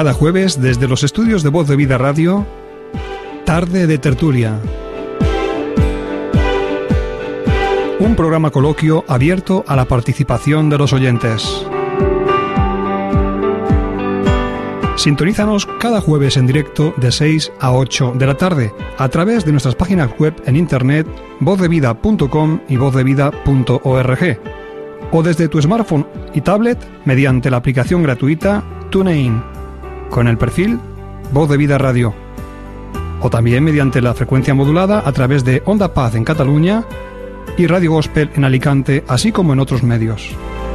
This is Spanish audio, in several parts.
Cada jueves, desde los estudios de Voz de Vida Radio, Tarde de Tertulia. Un programa coloquio abierto a la participación de los oyentes. Sintonízanos cada jueves en directo de 6 a 8 de la tarde a través de nuestras páginas web en internet vozdevida.com y vozdevida.org o desde tu smartphone y tablet mediante la aplicación gratuita TuneIn con el perfil Voz de Vida Radio, o también mediante la frecuencia modulada a través de Onda Paz en Cataluña y Radio Gospel en Alicante, así como en otros medios.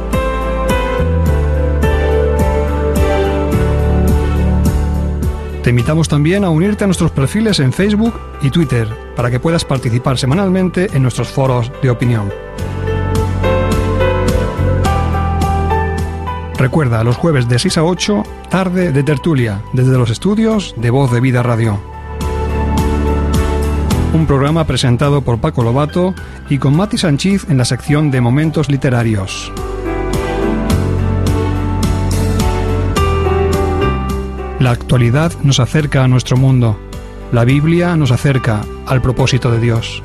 Te invitamos también a unirte a nuestros perfiles en Facebook y Twitter para que puedas participar semanalmente en nuestros foros de opinión. Recuerda, los jueves de 6 a 8, Tarde de Tertulia, desde los estudios de Voz de Vida Radio. Un programa presentado por Paco Lobato y con Mati Sanchiz en la sección de Momentos Literarios. La actualidad nos acerca a nuestro mundo. La Biblia nos acerca al propósito de Dios.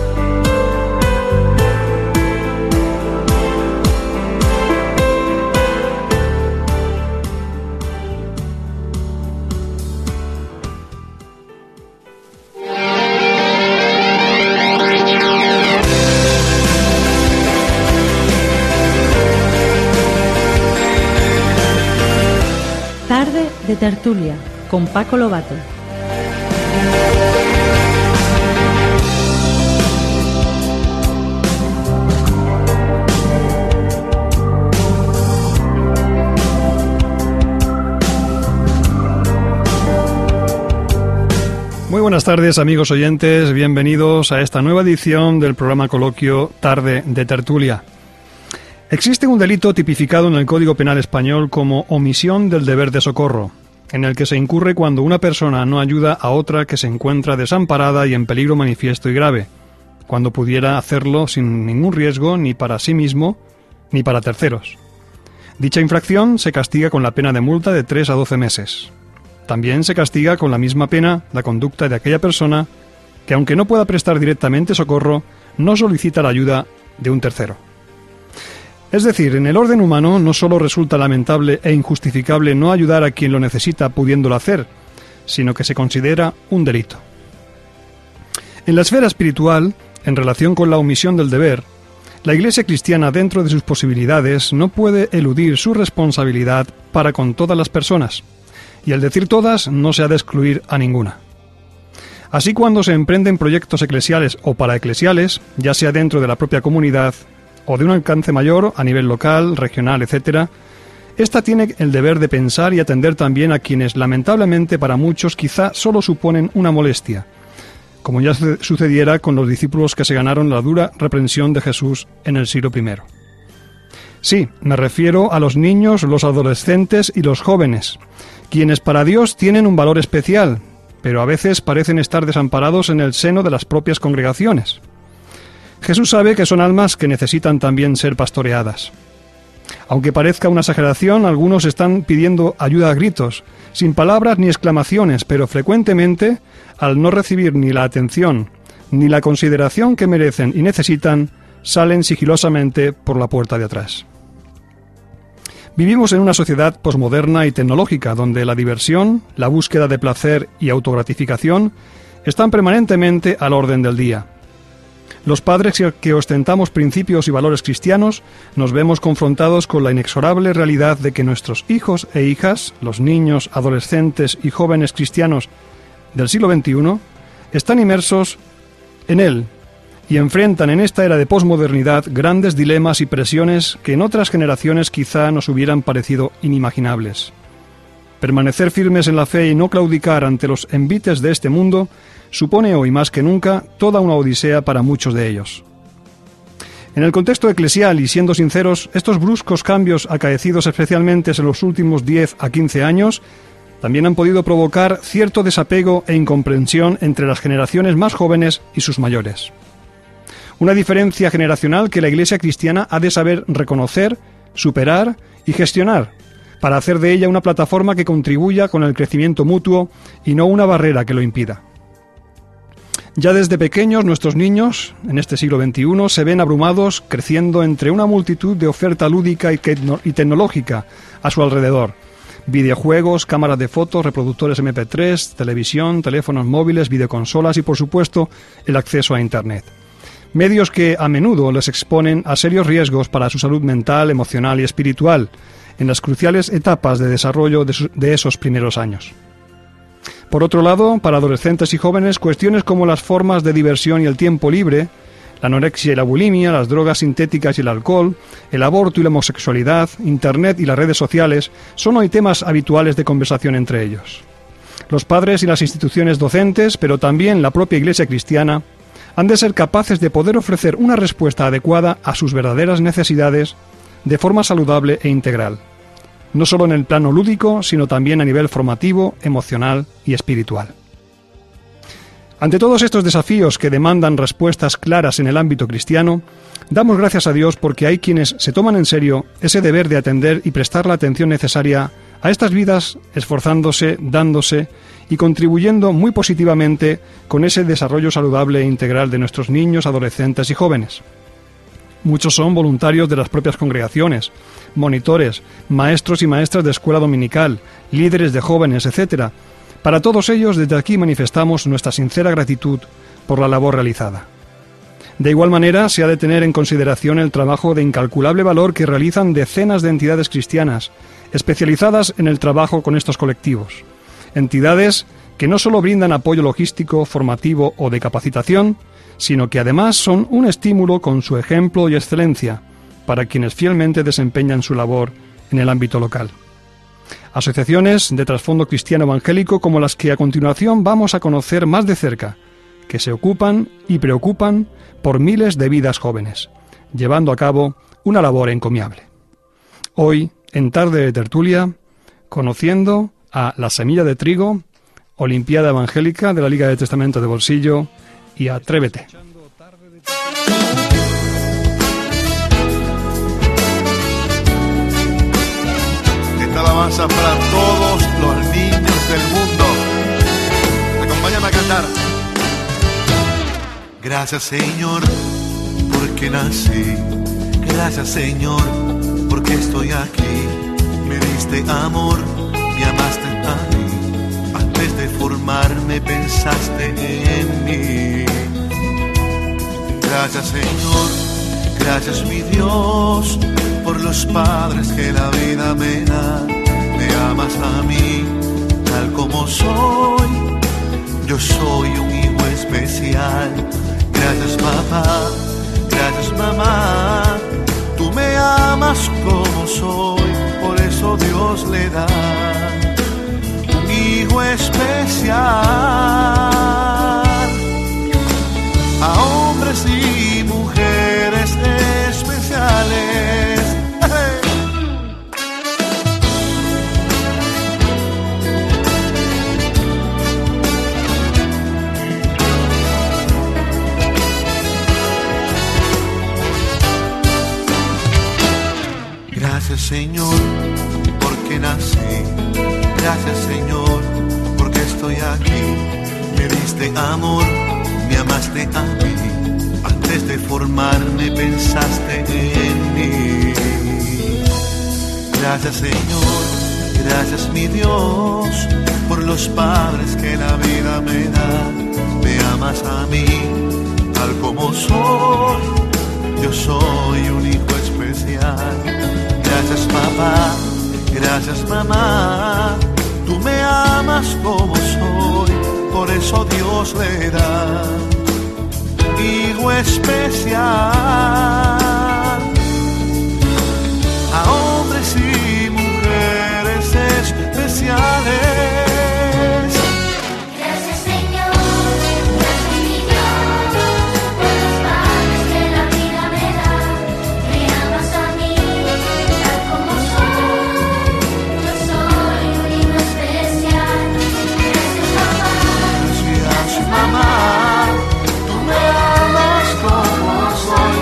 De Tertulia, con Paco Lobato. Muy buenas tardes, amigos oyentes, bienvenidos a esta nueva edición del programa coloquio Tarde de Tertulia. Existe un delito tipificado en el Código Penal español como omisión del deber de socorro, en el que se incurre cuando una persona no ayuda a otra que se encuentra desamparada y en peligro manifiesto y grave, cuando pudiera hacerlo sin ningún riesgo ni para sí mismo ni para terceros. Dicha infracción se castiga con la pena de multa de 3 a 12 meses. También se castiga con la misma pena la conducta de aquella persona que, aunque no pueda prestar directamente socorro, no solicita la ayuda de un tercero. Es decir, en el orden humano no solo resulta lamentable e injustificable no ayudar a quien lo necesita pudiéndolo hacer, sino que se considera un delito. En la esfera espiritual, en relación con la omisión del deber, la Iglesia cristiana, dentro de sus posibilidades, no puede eludir su responsabilidad para con todas las personas, y al decir todas no se ha de excluir a ninguna. Así, cuando se emprenden proyectos eclesiales o paraeclesiales, ya sea dentro de la propia comunidad o de un alcance mayor a nivel local, regional, etc., esta tiene el deber de pensar y atender también a quienes, lamentablemente para muchos, quizá solo suponen una molestia, como ya sucediera con los discípulos que se ganaron la dura reprensión de Jesús en el siglo I. Sí, me refiero a los niños, los adolescentes y los jóvenes, quienes para Dios tienen un valor especial, pero a veces parecen estar desamparados en el seno de las propias congregaciones. Jesús sabe que son almas que necesitan también ser pastoreadas. Aunque parezca una exageración, algunos están pidiendo ayuda a gritos, sin palabras ni exclamaciones, pero frecuentemente, al no recibir ni la atención ni la consideración que merecen y necesitan, salen sigilosamente por la puerta de atrás. Vivimos en una sociedad posmoderna y tecnológica, donde la diversión, la búsqueda de placer y autogratificación están permanentemente al orden del día. Los padres que ostentamos principios y valores cristianos nos vemos confrontados con la inexorable realidad de que nuestros hijos e hijas, los niños, adolescentes y jóvenes cristianos del siglo XXI, están inmersos en él y enfrentan en esta era de posmodernidad grandes dilemas y presiones que en otras generaciones quizá nos hubieran parecido inimaginables. Permanecer firmes en la fe y no claudicar ante los envites de este mundo supone hoy más que nunca toda una odisea para muchos de ellos. En el contexto eclesial, y siendo sinceros, estos bruscos cambios acaecidos especialmente en los últimos 10 a 15 años también han podido provocar cierto desapego e incomprensión entre las generaciones más jóvenes y sus mayores. Una diferencia generacional que la Iglesia cristiana ha de saber reconocer, superar y gestionar, para hacer de ella una plataforma que contribuya con el crecimiento mutuo y no una barrera que lo impida. Ya desde pequeños nuestros niños, en este siglo XXI, se ven abrumados creciendo entre una multitud de oferta lúdica y tecnológica a su alrededor. Videojuegos, cámaras de fotos, reproductores MP3, televisión, teléfonos móviles, videoconsolas y, por supuesto, el acceso a Internet. Medios que a menudo les exponen a serios riesgos para su salud mental, emocional y espiritual en las cruciales etapas de desarrollo de esos primeros años. Por otro lado, para adolescentes y jóvenes, cuestiones como las formas de diversión y el tiempo libre, la anorexia y la bulimia, las drogas sintéticas y el alcohol, el aborto y la homosexualidad, Internet y las redes sociales son hoy temas habituales de conversación entre ellos. Los padres y las instituciones docentes, pero también la propia Iglesia cristiana, han de ser capaces de poder ofrecer una respuesta adecuada a sus verdaderas necesidades de forma saludable e integral, no solo en el plano lúdico, sino también a nivel formativo, emocional y espiritual. Ante todos estos desafíos que demandan respuestas claras en el ámbito cristiano, damos gracias a Dios porque hay quienes se toman en serio ese deber de atender y prestar la atención necesaria a estas vidas, esforzándose, dándose y contribuyendo muy positivamente con ese desarrollo saludable e integral de nuestros niños, adolescentes y jóvenes. Muchos son voluntarios de las propias congregaciones, monitores, maestros y maestras de escuela dominical, líderes de jóvenes, etc. Para todos ellos, desde aquí manifestamos nuestra sincera gratitud por la labor realizada. De igual manera, se ha de tener en consideración el trabajo de incalculable valor que realizan decenas de entidades cristianas, especializadas en el trabajo con estos colectivos. Entidades que no solo brindan apoyo logístico, formativo o de capacitación, sino que además son un estímulo con su ejemplo y excelencia para quienes fielmente desempeñan su labor en el ámbito local. Asociaciones de trasfondo cristiano evangélico como las que a continuación vamos a conocer más de cerca, que se ocupan y preocupan por miles de vidas jóvenes, llevando a cabo una labor encomiable. Hoy, en Tarde de Tertulia, conociendo a La Semilla de Trigo, Olimpiada Evangélica de la Liga de Testamento de Bolsillo y Atrévete. Esta alabanza para todos los niños del mundo. Acompáñame a cantar. Gracias, Señor, porque nací. Gracias, Señor, porque estoy aquí. Me diste amor, me amaste a mí. Antes de formarme pensaste en mí. Gracias, Señor, gracias, mi Dios, por los padres que la vida me da. Me amas a mí, tal como soy. Yo soy un hijo especial. Gracias, papá, gracias, mamá. Tú me amas como soy, por eso Dios le da un hijo especial a hombres y mujeres especiales. Gracias, Señor, porque nací. Gracias, Señor, porque estoy aquí. Me diste amor, me amaste a mí. Antes de formarme pensaste en mí. Gracias, Señor, gracias, mi Dios, por los padres que la vida me da. Me amas a mí, tal como soy. Yo soy un hijo especial. Gracias, papá, gracias, mamá. Tú me amas como soy, por eso Dios le da hijo especial a hombres y mujeres especiales. Mamá, tú me amas como soy,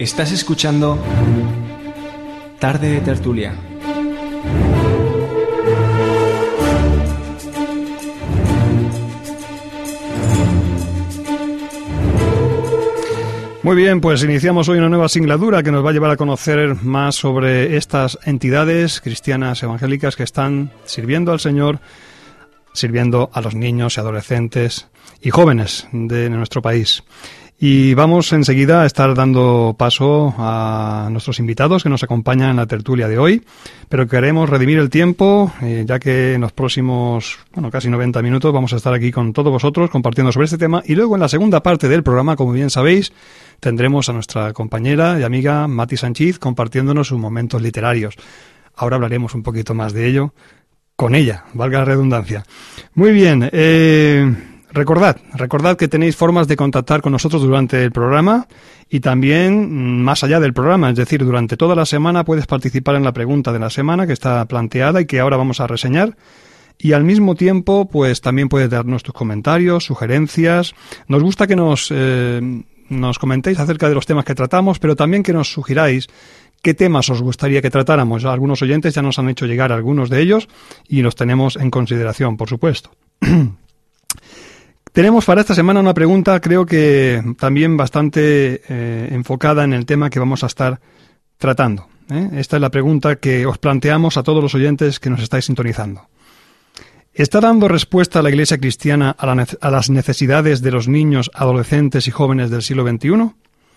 Estás escuchando Tarde de Tertulia. Muy bien, pues iniciamos hoy una nueva singladura que nos va a llevar a conocer más sobre estas entidades cristianas evangélicas que están sirviendo al Señor, sirviendo a los niños y adolescentes y jóvenes de nuestro país. Y vamos enseguida a estar dando paso a nuestros invitados que nos acompañan en la tertulia de hoy, pero queremos redimir el tiempo, ya que en los próximos, casi 90 minutos vamos a estar aquí con todos vosotros compartiendo sobre este tema, y luego en la segunda parte del programa, como bien sabéis, tendremos a nuestra compañera y amiga Mati Sánchez compartiéndonos sus momentos literarios. Ahora hablaremos un poquito más de ello con ella, valga la redundancia. Muy bien, Recordad que tenéis formas de contactar con nosotros durante el programa y también más allá del programa, es decir, durante toda la semana puedes participar en la pregunta de la semana que está planteada y que ahora vamos a reseñar, y al mismo tiempo pues también puedes darnos tus comentarios, sugerencias. Nos gusta que nos comentéis acerca de los temas que tratamos, pero también que nos sugiráis qué temas os gustaría que tratáramos. Algunos oyentes ya nos han hecho llegar algunos de ellos y los tenemos en consideración, por supuesto. Tenemos para esta semana una pregunta, creo que también bastante enfocada en el tema que vamos a estar tratando. Esta es la pregunta que os planteamos a todos los oyentes que nos estáis sintonizando. ¿Está dando respuesta la Iglesia cristiana a las necesidades de los niños, adolescentes y jóvenes del siglo XXI?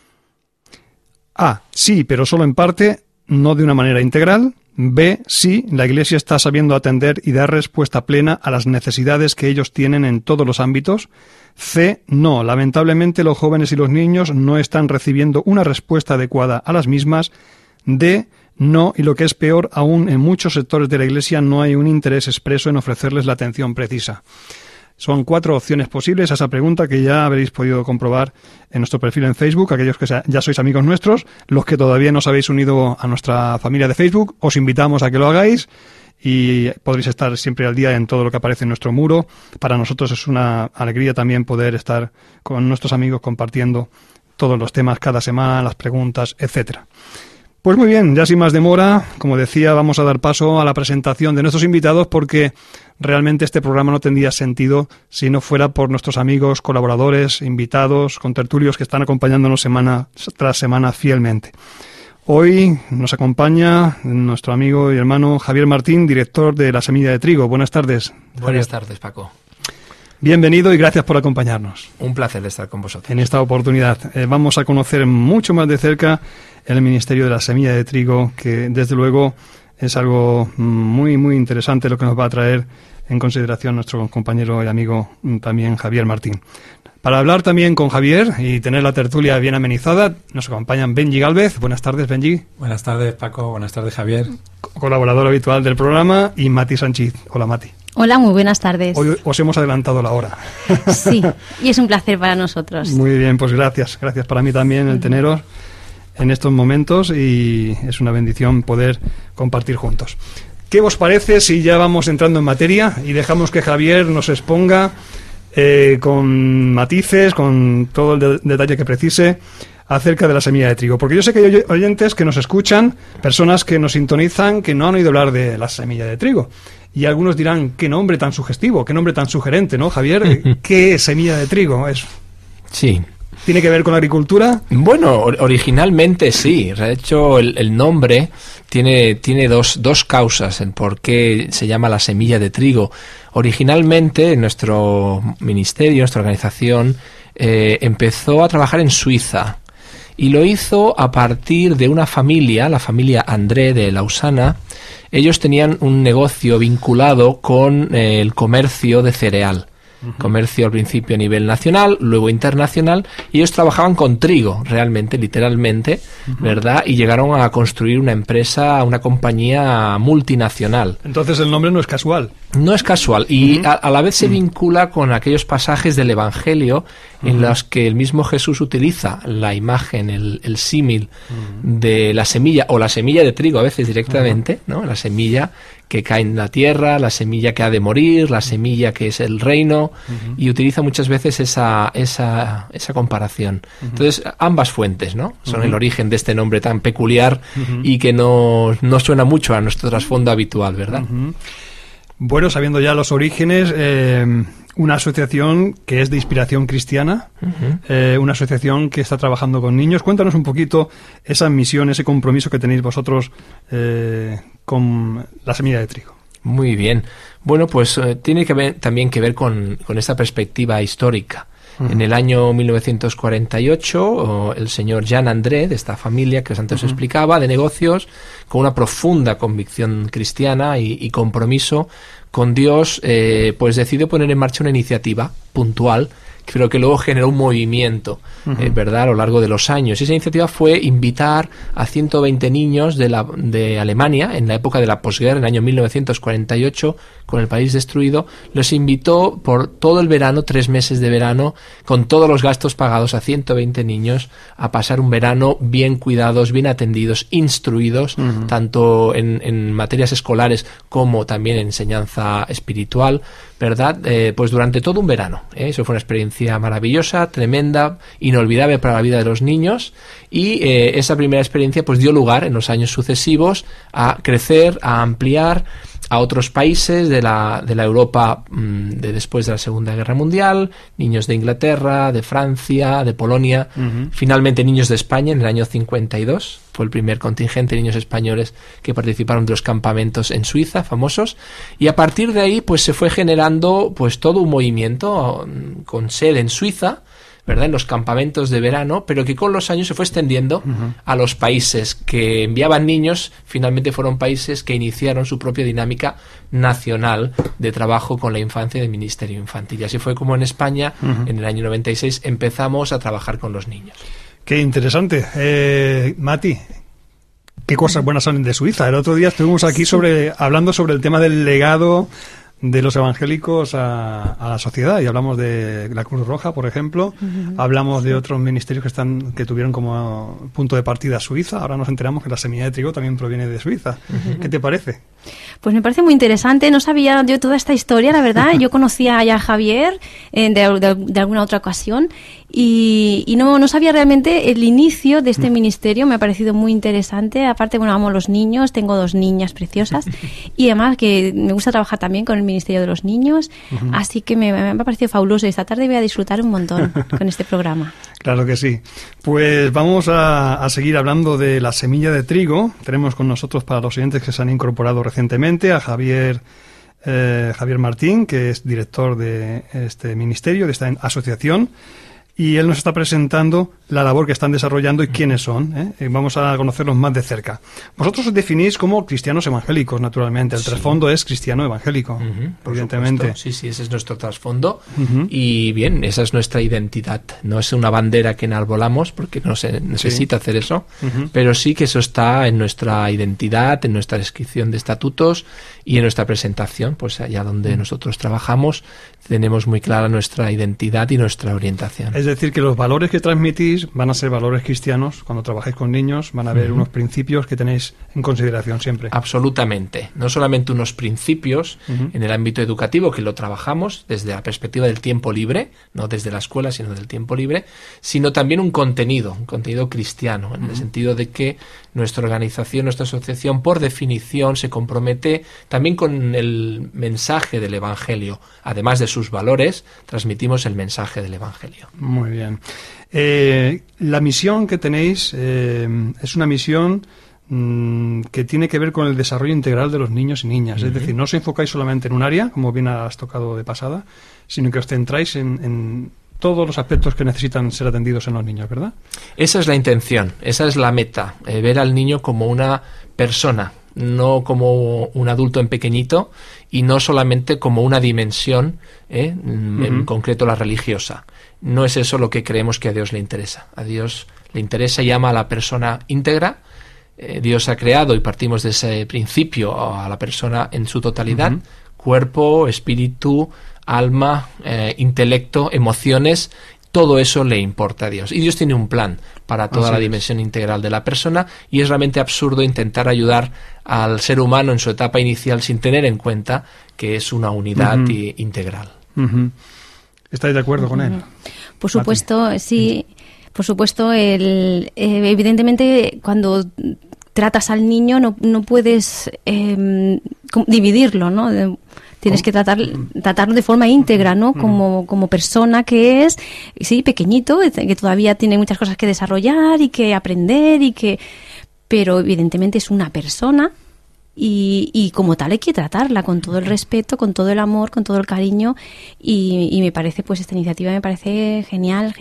A. Sí, pero solo en parte, no de una manera integral. B. Sí, la Iglesia está sabiendo atender y dar respuesta plena a las necesidades que ellos tienen en todos los ámbitos. C. No, lamentablemente los jóvenes y los niños no están recibiendo una respuesta adecuada a las mismas. D. No, y lo que es peor aún, en muchos sectores de la Iglesia no hay un interés expreso en ofrecerles la atención precisa. Son 4 opciones posibles a esa pregunta que ya habréis podido comprobar en nuestro perfil en Facebook, aquellos que ya sois amigos nuestros. Los que todavía no os habéis unido a nuestra familia de Facebook, os invitamos a que lo hagáis y podréis estar siempre al día en todo lo que aparece en nuestro muro. Para nosotros es una alegría también poder estar con nuestros amigos compartiendo todos los temas cada semana, las preguntas, etcétera. Pues muy bien, ya sin más demora, como decía, vamos a dar paso a la presentación de nuestros invitados, porque realmente este programa no tendría sentido si no fuera por nuestros amigos, colaboradores, invitados, contertulios que están acompañándonos semana tras semana fielmente. Hoy nos acompaña nuestro amigo y hermano Javier Martín, director de La Semilla de Trigo. Buenas tardes. Buenas tardes, Paco. Bienvenido y gracias por acompañarnos. Un placer de estar con vosotros. En esta oportunidad vamos a conocer mucho más de cerca el ministerio de La Semilla de Trigo, que desde luego es algo muy, muy interesante lo que nos va a traer en consideración nuestro compañero y amigo también Javier Martín. Para hablar también con Javier y tener la tertulia bien amenizada, nos acompañan Benji Gálvez. Buenas tardes, Benji. Buenas tardes, Paco. Buenas tardes, Javier. Colaborador habitual del programa, y Mati Sánchez. Hola, Mati. Hola, muy buenas tardes. Hoy os hemos adelantado la hora. Sí, y es un placer para nosotros. Muy bien, pues gracias. Gracias para mí también el teneros en estos momentos, y es una bendición poder compartir juntos. ¿Qué os parece si ya vamos entrando en materia y dejamos que Javier nos exponga con matices, con todo el detalle que precise acerca de La Semilla de Trigo? Porque yo sé que hay oyentes que nos escuchan, personas que nos sintonizan, que no han oído hablar de La Semilla de Trigo. Y algunos dirán, qué nombre tan sugestivo, qué nombre tan sugerente, ¿no, Javier? ¿Qué semilla de trigo es? Sí. ¿Tiene que ver con la agricultura? Bueno, originalmente sí. De hecho, el nombre tiene dos causas en por qué se llama La Semilla de Trigo. Originalmente, nuestro ministerio, nuestra organización, empezó a trabajar en Suiza. Y lo hizo a partir de una familia, la familia André de Lausana. Ellos tenían un negocio vinculado con el comercio de cereal. Comercio al principio a nivel nacional, luego internacional, y ellos trabajaban con trigo, realmente, literalmente, ¿verdad? Y llegaron a construir una empresa, una compañía multinacional. Entonces el nombre no es casual. No es casual y a la vez se vincula con aquellos pasajes del Evangelio en los que el mismo Jesús utiliza la imagen, el símil de la semilla o la semilla de trigo a veces directamente, ¿no? La semilla que cae en la tierra, la semilla que ha de morir, la semilla que es el reino, y utiliza muchas veces esa comparación. Entonces, ambas fuentes, ¿no? Son el origen de este nombre tan peculiar y que no suena mucho a nuestro trasfondo habitual, ¿verdad? Bueno, sabiendo ya los orígenes, una asociación que es de inspiración cristiana, una asociación que está trabajando con niños. Cuéntanos un poquito esa misión, ese compromiso que tenéis vosotros con la semilla de trigo. Muy bien. Bueno, pues tiene también que ver con esta perspectiva histórica. En el año 1948, el señor Jean André, de esta familia que antes os explicaba, de negocios, con una profunda convicción cristiana y compromiso con Dios, pues decidió poner en marcha una iniciativa puntual, pero que luego generó un movimiento, ¿verdad?, a lo largo de los años. Esa iniciativa fue invitar a 120 niños de Alemania, en la época de la posguerra, en el año 1948, con el país destruido. Los invitó por todo el verano, 3 meses de verano, con todos los gastos pagados, a 120 niños a pasar un verano bien cuidados, bien atendidos, instruidos, tanto en materias escolares como también en enseñanza espiritual, ¿verdad? Pues durante todo un verano. Eso fue una experiencia maravillosa, tremenda, inolvidable para la vida de los niños, y esa primera experiencia pues dio lugar en los años sucesivos a crecer, a ampliar a otros países de la Europa de después de la Segunda Guerra Mundial, niños de Inglaterra, de Francia, de Polonia, finalmente niños de España en el año 52, fue el primer contingente de niños españoles que participaron de los campamentos en Suiza, famosos, y a partir de ahí pues se fue generando pues todo un movimiento con sede en Suiza, ¿verdad?, en los campamentos de verano, pero que con los años se fue extendiendo a los países que enviaban niños. Finalmente fueron países que iniciaron su propia dinámica nacional de trabajo con la infancia y del ministerio infantil. Y así fue como en España, en el año 96, empezamos a trabajar con los niños. Qué interesante. Mati, qué cosas buenas salen de Suiza. El otro día estuvimos aquí hablando sobre el tema del legado de los evangélicos a la sociedad, y hablamos de la Cruz Roja, por ejemplo, hablamos de otros ministerios que tuvieron como punto de partida Suiza. Ahora nos enteramos que la semilla de trigo también proviene de Suiza. ¿Qué te parece? Pues me parece muy interesante. No sabía yo toda esta historia, la verdad. Yo conocía ya a Javier de alguna otra ocasión, y no sabía realmente el inicio de este ministerio. Me ha parecido muy interesante. Aparte, bueno, amo los niños, tengo 2 niñas preciosas, y además que me gusta trabajar también con el Ministerio de los Niños, así que me ha parecido fabuloso. Esta tarde voy a disfrutar un montón con este programa. Claro que sí. Pues vamos a seguir hablando de la semilla de trigo. Tenemos con nosotros, para los oyentes que se han incorporado recientemente, a Javier Martín, que es director de este ministerio, de esta asociación, y él nos está presentando la labor que están desarrollando y quiénes son. Vamos a conocerlos más de cerca. Vosotros os definís como cristianos evangélicos, naturalmente. El trasfondo es cristiano evangélico, evidentemente. Sí, ese es nuestro trasfondo. Y bien, esa es nuestra identidad. No es una bandera que enarbolamos, porque no se necesita hacer eso, pero sí que eso está en nuestra identidad, en nuestra descripción de estatutos y en nuestra presentación. Pues allá donde nosotros trabajamos tenemos muy clara nuestra identidad y nuestra orientación. Es decir, que los valores que transmitís van a ser valores cristianos. Cuando trabajáis con niños van a haber unos principios que tenéis en consideración siempre. Absolutamente. No solamente unos principios en el ámbito educativo, que lo trabajamos desde la perspectiva del tiempo libre, no desde la escuela, sino del tiempo libre, sino también un contenido cristiano, en el sentido de que nuestra organización, nuestra asociación, por definición, se compromete también con el mensaje del Evangelio. Además de sus valores, transmitimos el mensaje del Evangelio. Muy bien. La misión que tenéis es una misión que tiene que ver con el desarrollo integral de los niños y niñas. Es decir, no os enfocáis solamente en un área, como bien has tocado de pasada, sino que os centráis en todos los aspectos que necesitan ser atendidos en los niños, ¿verdad? Esa es la intención, esa es la meta, ver al niño como una persona, no como un adulto en pequeñito, y no solamente como una dimensión, en concreto la religiosa. No es eso lo que creemos que a Dios le interesa. A Dios le interesa y ama a la persona íntegra. Dios ha creado, y partimos de ese principio, a la persona en su totalidad, cuerpo, espíritu, alma, intelecto, emociones. Todo eso le importa a Dios. Y Dios tiene un plan para toda la dimensión integral de la persona, y es realmente absurdo intentar ayudar al ser humano en su etapa inicial sin tener en cuenta que es una unidad integral. ¿Estáis de acuerdo con él? Por supuesto, sí. Por supuesto, evidentemente, cuando tratas al niño no puedes dividirlo, ¿no? Tienes que tratarlo de forma íntegra, ¿no? Como persona que es, sí, pequeñito, que todavía tiene muchas cosas que desarrollar y que aprender pero evidentemente es una persona y como tal hay que tratarla con todo el respeto, con todo el amor, con todo el cariño y me parece, pues esta iniciativa me parece genial.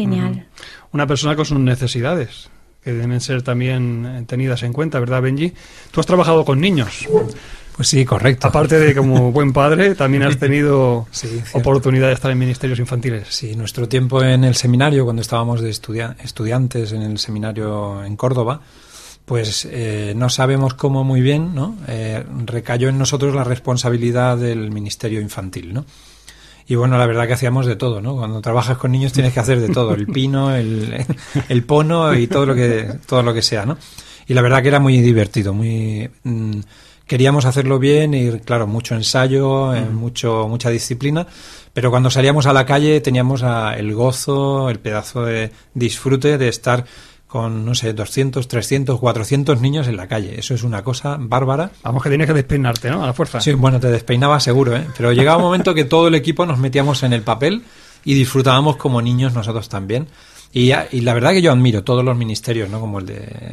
Una persona con sus necesidades, que deben ser también tenidas en cuenta, ¿verdad, Benji? Tú has trabajado con niños. Pues sí, correcto. Aparte de como buen padre, también has tenido oportunidad de estar en ministerios infantiles. Sí, nuestro tiempo en el seminario, cuando estábamos de estudiantes en el seminario en Córdoba, pues no sabemos cómo muy bien, ¿no? Recayó en nosotros la responsabilidad del ministerio infantil, ¿no? Y bueno, la verdad que hacíamos de todo, ¿no? Cuando trabajas con niños tienes que hacer de todo, el pino, el pono y todo lo que sea, ¿no? Y la verdad que era muy divertido, muy... Queríamos hacerlo bien y, claro, mucho ensayo, mucha disciplina, pero cuando salíamos a la calle teníamos el gozo, el pedazo de disfrute de estar con, no sé, 200, 300, 400 niños en la calle. Eso es una cosa bárbara. Vamos, que tienes que despeinarte, ¿no? A la fuerza. Sí, bueno, te despeinaba seguro, ¿eh? Pero llegaba un momento que todo el equipo nos metíamos en el papel y disfrutábamos como niños nosotros también. Y la verdad que yo admiro todos los ministerios, ¿no? Como el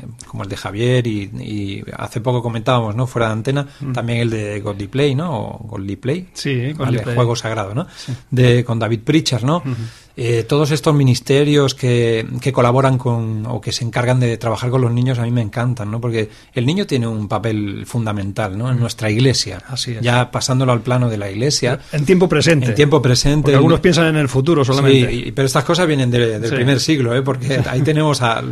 de Javier y hace poco comentábamos, ¿no? Fuera de antena, también el de Godly Play, ¿no? O Godly Play. Sí, Godly Play. Juego Sagrado, ¿no? Sí. Con David Pritchard, ¿no? Todos estos ministerios que colaboran o que se encargan de trabajar con los niños a mí me encantan, ¿no? Porque el niño tiene un papel fundamental, ¿no? En nuestra iglesia. Así es. Ya pasándolo al plano de la iglesia. En tiempo presente. En tiempo presente. Porque algunos piensan en el futuro solamente. Sí, pero estas cosas vienen del primer siglo, ¿eh? Porque ahí tenemos a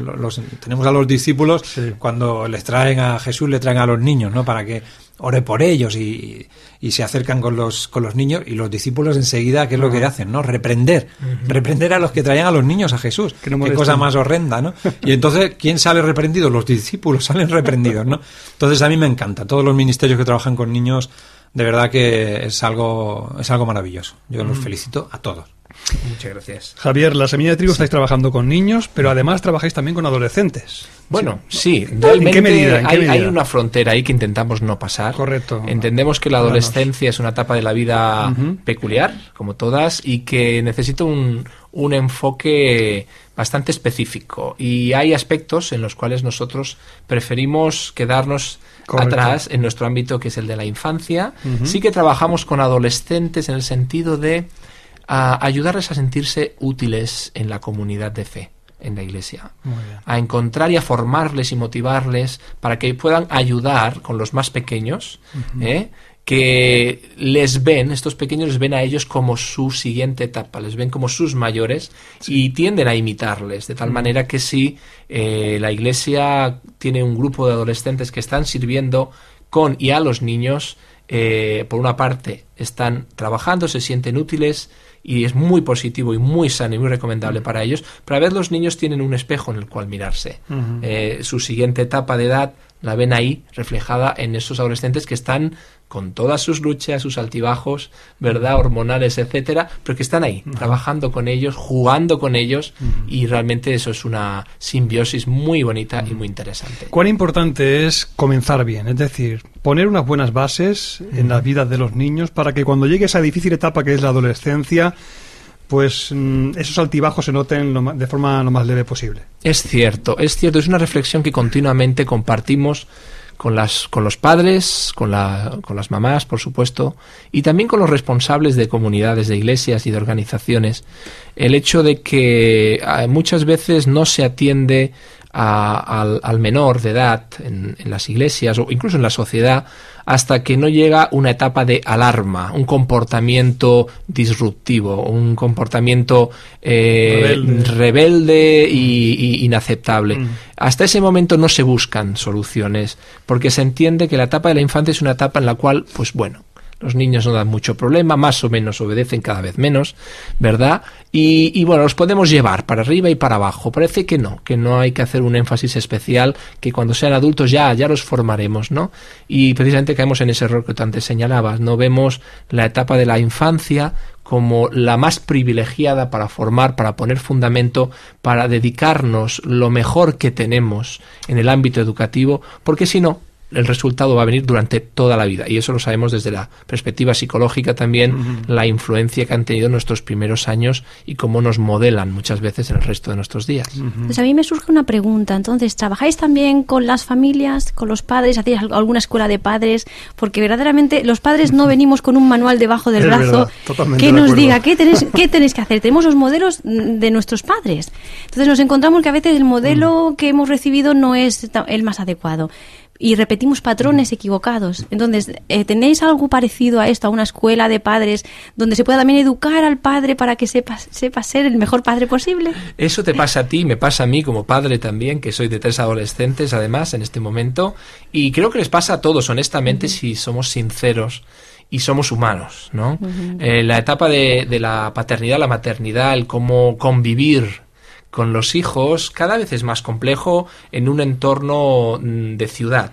los discípulos, cuando les traen a Jesús, le traen a los niños, ¿no? Para que ore por ellos y se acercan con los niños, y los discípulos enseguida, ¿qué es lo que hacen? ¿No? Reprender a los que traían a los niños a Jesús. Qué cosa más horrenda, ¿no? Y entonces, ¿quién sale reprendido? Los discípulos salen reprendidos, ¿no? Entonces a mí me encanta. Todos los ministerios que trabajan con niños, de verdad que es algo maravilloso. Yo los felicito a todos. Muchas gracias. Javier, la Semilla de Trigo estáis trabajando con niños, pero además trabajáis también con adolescentes. Bueno, sí, realmente ¿En qué medida? Hay una frontera ahí que intentamos no pasar. Correcto. Entendemos que la adolescencia es una etapa de la vida peculiar, como todas, y que necesita un enfoque bastante específico. Y hay aspectos en los cuales nosotros preferimos quedarnos atrás en nuestro ámbito, que es el de la infancia. Sí que trabajamos con adolescentes en el sentido de ayudarles a sentirse útiles en la comunidad de fe, en la iglesia, a encontrar y a formarles y motivarles para que puedan ayudar con los más pequeños, que estos pequeños les ven a ellos como su siguiente etapa, les ven como sus mayores y tienden a imitarles, de tal manera que si la iglesia tiene un grupo de adolescentes que están sirviendo con y a los niños, por una parte están trabajando, se sienten útiles, y es muy positivo y muy sano y muy recomendable para ellos, pero a veces los niños tienen un espejo en el cual mirarse. Su siguiente etapa de edad la ven ahí reflejada en esos adolescentes que están con todas sus luchas, sus altibajos, ¿verdad?, hormonales, etcétera, pero que están ahí, trabajando con ellos, jugando con ellos, y realmente eso es una simbiosis muy bonita y muy interesante. ¿Cuán importante es comenzar bien? Es decir, poner unas buenas bases en las vidas de los niños para que cuando llegue esa difícil etapa que es la adolescencia, pues esos altibajos se noten de forma lo más leve posible. Es cierto, es una reflexión que continuamente compartimos con los padres, con las mamás, por supuesto, y también con los responsables de comunidades, de iglesias y de organizaciones. El hecho de que muchas veces no se atiende al menor de edad en las iglesias o incluso en la sociedad hasta que no llega una etapa de alarma, un comportamiento disruptivo, un comportamiento rebelde y inaceptable. Hasta ese momento no se buscan soluciones, porque se entiende que la etapa de la infancia es una etapa en la cual, pues bueno, los niños no dan mucho problema, más o menos obedecen, cada vez menos, ¿verdad? Y bueno, los podemos llevar para arriba y para abajo. Parece que no hay que hacer un énfasis especial, que cuando sean adultos ya los formaremos, ¿no? Y precisamente caemos en ese error que tú antes señalabas, no vemos la etapa de la infancia como la más privilegiada para formar, para poner fundamento, para dedicarnos lo mejor que tenemos en el ámbito educativo, porque si no, el resultado va a venir durante toda la vida. Y eso lo sabemos desde la perspectiva psicológica también, la influencia que han tenido nuestros primeros años y cómo nos modelan muchas veces en el resto de nuestros días. Pues a mí me surge una pregunta. Entonces, ¿trabajáis también con las familias, con los padres? ¿Hacéis alguna escuela de padres? Porque verdaderamente los padres no venimos con un manual debajo del brazo que nos diga qué tenéis que hacer. Tenemos los modelos de nuestros padres. Entonces nos encontramos que a veces el modelo que hemos recibido no es el más adecuado. Y repetimos patrones equivocados. Entonces, ¿tenéis algo parecido a esto, a una escuela de padres, donde se pueda también educar al padre para que sepa ser el mejor padre posible? Eso te pasa a ti, me pasa a mí como padre también, que soy de 3 adolescentes además en este momento, y creo que les pasa a todos, honestamente, si somos sinceros y somos humanos, ¿no? La etapa de la paternidad, la maternidad, el cómo convivir con los hijos cada vez es más complejo en un entorno de ciudad,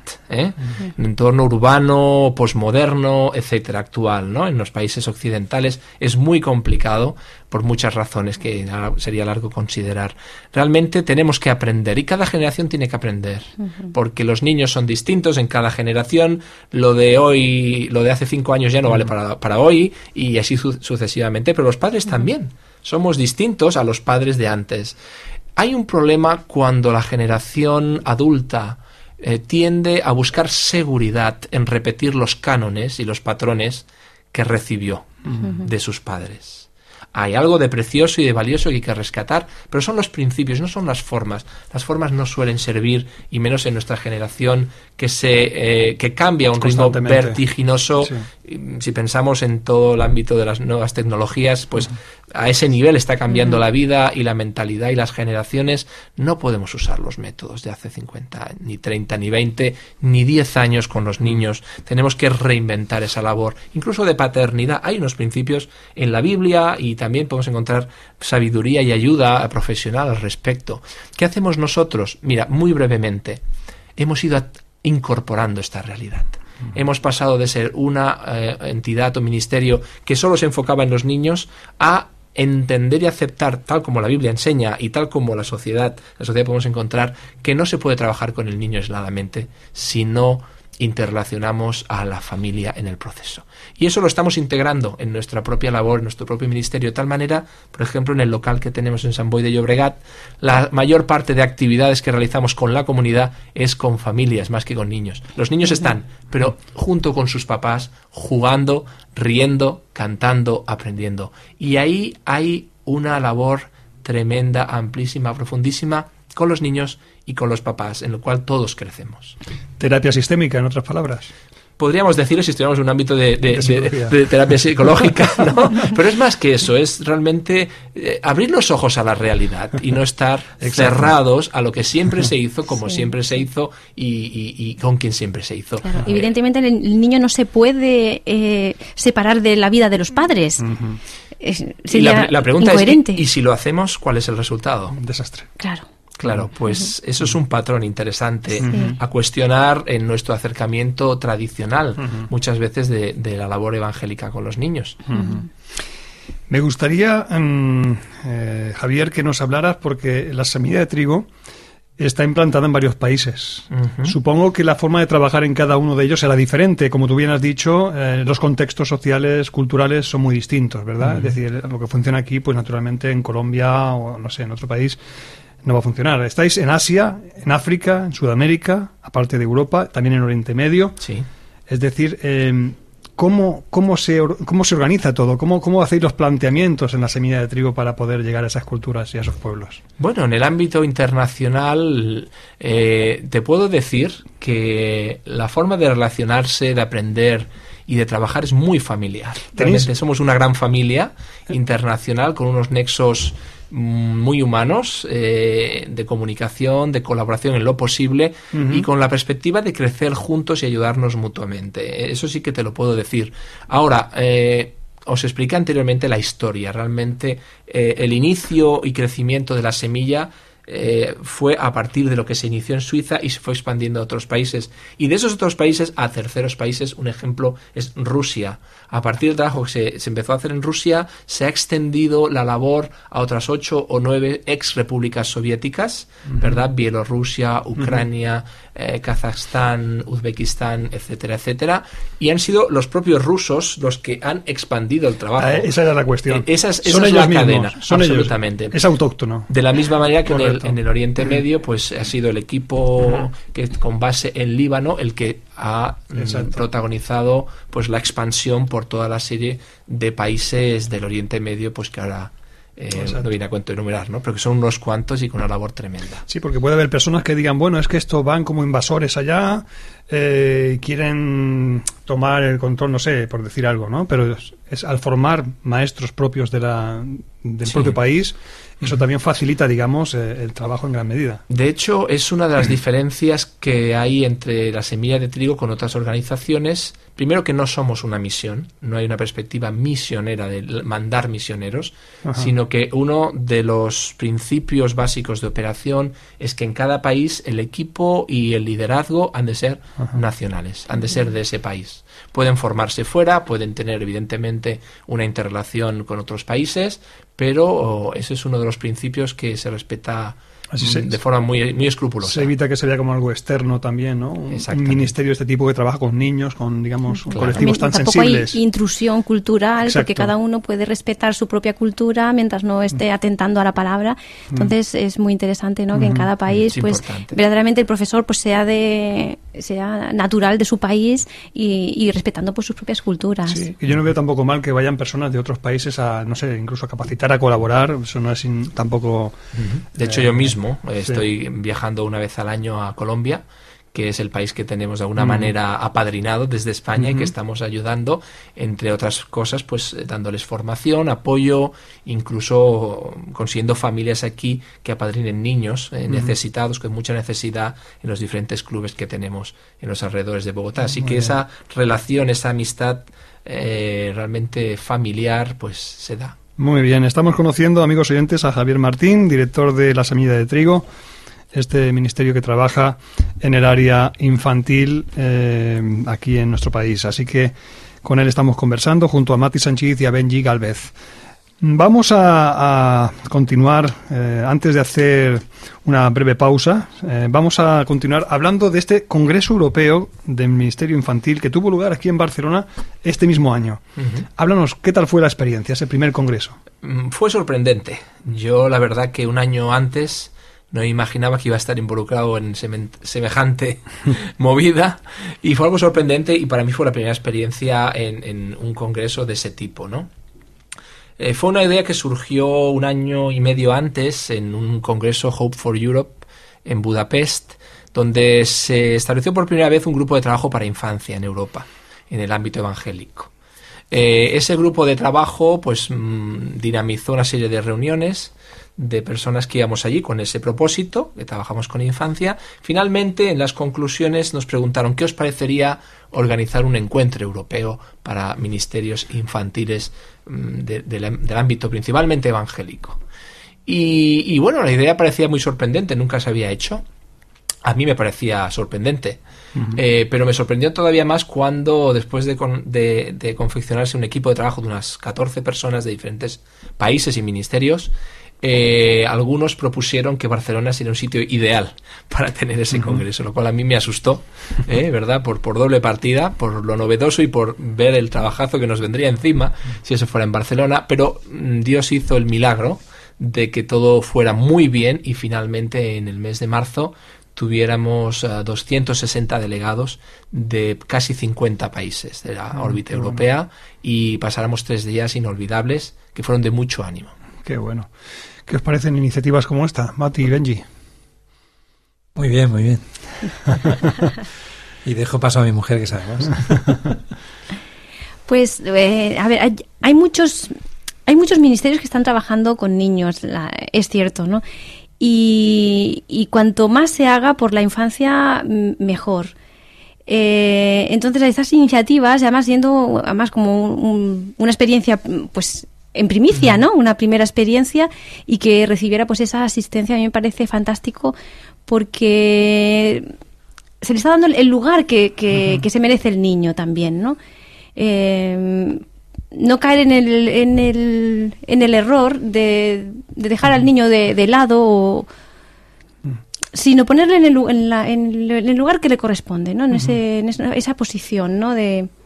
un entorno urbano, posmoderno, etcétera, actual, ¿no? En los países occidentales es muy complicado por muchas razones que sería largo considerar. Realmente tenemos que aprender y cada generación tiene que aprender, porque los niños son distintos en cada generación. Lo de hoy, lo de hace 5 años ya no vale para hoy y así sucesivamente, pero los padres también. Somos distintos a los padres de antes. Hay un problema cuando la generación adulta tiende a buscar seguridad en repetir los cánones y los patrones que recibió de sus padres. Hay algo de precioso y de valioso que hay que rescatar, pero son los principios, no son las formas. Las formas no suelen servir, y menos en nuestra generación, que cambia a un ritmo vertiginoso. Sí. Si pensamos en todo el ámbito de las nuevas tecnologías, pues a ese nivel está cambiando la vida y la mentalidad, y las generaciones no podemos usar los métodos de hace 50, ni 30, ni 20, ni 10 años con los niños. Tenemos que reinventar esa labor, incluso de paternidad. Hay unos principios en la Biblia y también podemos encontrar sabiduría y ayuda profesional al respecto. ¿Qué hacemos nosotros? Mira, muy brevemente, hemos ido incorporando esta realidad. Hemos pasado de ser una entidad o ministerio que solo se enfocaba en los niños a entender y aceptar, tal como la Biblia enseña y tal como la sociedad podemos encontrar, que no se puede trabajar con el niño aisladamente, sino interrelacionamos a la familia en el proceso. Y eso lo estamos integrando en nuestra propia labor, en nuestro propio ministerio, de tal manera, por ejemplo, en el local que tenemos en Sant Boi de Llobregat, la mayor parte de actividades que realizamos con la comunidad es con familias más que con niños. Los niños están, pero junto con sus papás, jugando, riendo, cantando, aprendiendo. Y ahí hay una labor tremenda, amplísima, profundísima, con los niños y con los papás, en lo cual todos crecemos. Terapia sistémica, en otras palabras. Podríamos decirlo si estuviéramos en un ámbito de terapia psicológica, ¿no? Pero es más que eso, es realmente abrir los ojos a la realidad y no estar cerrados a lo que siempre se hizo, como siempre se hizo y con quien siempre se hizo. Claro. Evidentemente el niño no se puede separar de la vida de los padres. Sería la pregunta incoherente. es, ¿y si lo hacemos, cuál es el resultado? Un desastre. Claro, pues eso es un patrón interesante a cuestionar en nuestro acercamiento tradicional, muchas veces de la labor evangélica con los niños. Me gustaría, Javier, que nos hablaras, porque la semilla de trigo está implantada en varios países. Supongo que la forma de trabajar en cada uno de ellos será diferente. Como tú bien has dicho, los contextos sociales, culturales son muy distintos, ¿verdad? Es decir, lo que funciona aquí, pues naturalmente en Colombia o, no sé, en otro país, no va a funcionar. Estáis en Asia, en África, en Sudamérica, aparte de Europa, también en Oriente Medio. Sí. Es decir, ¿cómo se organiza todo? ¿Cómo hacéis los planteamientos en la semilla de trigo para poder llegar a esas culturas y a esos pueblos? Bueno, en el ámbito internacional te puedo decir que la forma de relacionarse, de aprender y de trabajar es muy familiar. Realmente somos una gran familia internacional con unos nexos muy humanos, de comunicación, de colaboración en lo posible y con la perspectiva de crecer juntos y ayudarnos mutuamente. Eso sí que te lo puedo decir. Ahora, os expliqué anteriormente la historia. Realmente el inicio y crecimiento de la semilla fue a partir de lo que se inició en Suiza y se fue expandiendo a otros países. Y de esos otros países a terceros países, un ejemplo es Rusia. A partir del trabajo que se empezó a hacer en Rusia, se ha extendido la labor a otras 8 o 9 ex repúblicas soviéticas, ¿verdad? Bielorrusia, Ucrania, Kazajstán, Uzbekistán, etcétera, etcétera. Y han sido los propios rusos los que han expandido el trabajo. Esa era la cuestión. Esa son es ellos la mismos, cadena, son absolutamente. Ellos. Es autóctono. De la misma manera que Correcto. en el Oriente Medio, pues ha sido el equipo que con base en Líbano el que ha protagonizado pues la expansión por toda la serie de países del Oriente Medio, pues que ahora no viene a cuento enumerar, ¿no? Pero que son unos cuantos y con una labor tremenda. Sí, porque puede haber personas que digan, bueno, es que estos van como invasores allá, quieren tomar el control, no sé, por decir algo, ¿no? Pero es al formar maestros propios del propio país, eso también facilita, digamos, el trabajo en gran medida. De hecho, es una de las diferencias que hay entre la Semilla de Trigo con otras organizaciones. Primero, que no somos una misión, no hay una perspectiva misionera de mandar misioneros, sino que uno de los principios básicos de operación es que en cada país el equipo y el liderazgo han de ser nacionales, han de ser de ese país. Pueden formarse fuera, pueden tener evidentemente una interrelación con otros países, pero ese es uno de los principios que se respeta de forma muy, muy escrupulosa. Se evita que se vea como algo externo también, ¿no? Un ministerio de este tipo que trabaja con niños, con, digamos, colectivos tan tampoco sensibles. Hay intrusión cultural, Exacto. porque cada uno puede respetar su propia cultura mientras no esté atentando a la palabra. Entonces es muy interesante, ¿no? Que en cada país, pues verdaderamente el profesor pues sea natural de su país y respetando pues sus propias culturas. Sí, que yo no veo tampoco mal que vayan personas de otros países a, no sé, incluso a capacitar, a colaborar. Eso no es tampoco... De hecho, yo mismo estoy viajando una vez al año a Colombia, que es el país que tenemos de alguna manera apadrinado desde España y que estamos ayudando, entre otras cosas, pues dándoles formación, apoyo, incluso consiguiendo familias aquí que apadrinen niños necesitados, con mucha necesidad en los diferentes clubes que tenemos en los alrededores de Bogotá. Así que esa relación, esa amistad realmente familiar, pues se da. Muy bien, estamos conociendo, amigos oyentes, a Javier Martín, director de La Semilla de Trigo, este ministerio que trabaja en el área infantil aquí en nuestro país. Así que con él estamos conversando junto a Mati Sánchez y a Benji Galvez. Vamos a continuar, antes de hacer una breve pausa, vamos a continuar hablando de este Congreso Europeo del Ministerio Infantil que tuvo lugar aquí en Barcelona este mismo año. Háblanos, ¿qué tal fue la experiencia, ese primer congreso? Fue sorprendente. Yo, la verdad, que un año antes no imaginaba que iba a estar involucrado en semejante movida, y fue algo sorprendente, y para mí fue la primera experiencia en un congreso de ese tipo, ¿no? Fue una idea que surgió un año y medio antes en un congreso Hope for Europe en Budapest, donde se estableció por primera vez un grupo de trabajo para infancia en Europa, en el ámbito evangélico. Ese grupo de trabajo pues dinamizó una serie de reuniones de personas que íbamos allí con ese propósito, que trabajamos con infancia. Finalmente, en las conclusiones nos preguntaron qué os parecería organizar un encuentro europeo para ministerios infantiles del ámbito principalmente evangélico. Y bueno, la idea parecía muy sorprendente, nunca se había hecho. A mí me parecía sorprendente, pero me sorprendió todavía más cuando, después de confeccionarse un equipo de trabajo de unas 14 personas de diferentes países y ministerios, algunos propusieron que Barcelona sería un sitio ideal para tener ese congreso, lo cual a mí me asustó, ¿verdad? Por doble partida, por lo novedoso y por ver el trabajazo que nos vendría encima si eso fuera en Barcelona, pero Dios hizo el milagro de que todo fuera muy bien y finalmente en el mes de marzo tuviéramos 260 delegados de casi 50 países de la órbita europea y pasáramos 3 días inolvidables que fueron de mucho ánimo. Qué bueno. ¿Qué os parecen iniciativas como esta, Mati y Benji? Muy bien, muy bien. Y dejo paso a mi mujer, que sabe más. Pues, a ver, hay muchos hay muchos ministerios que están trabajando con niños, es cierto, ¿no? Y cuanto más se haga por la infancia, mejor. Entonces, estas iniciativas, además como una experiencia, pues, en primicia, ¿no? Una primera experiencia, y que recibiera pues esa asistencia, a mí me parece fantástico, porque se le está dando el lugar que se merece el niño también, ¿no? No caer en el error de dejar al niño de lado, sino ponerle en el lugar que le corresponde, ¿no? En esa posición, ¿no?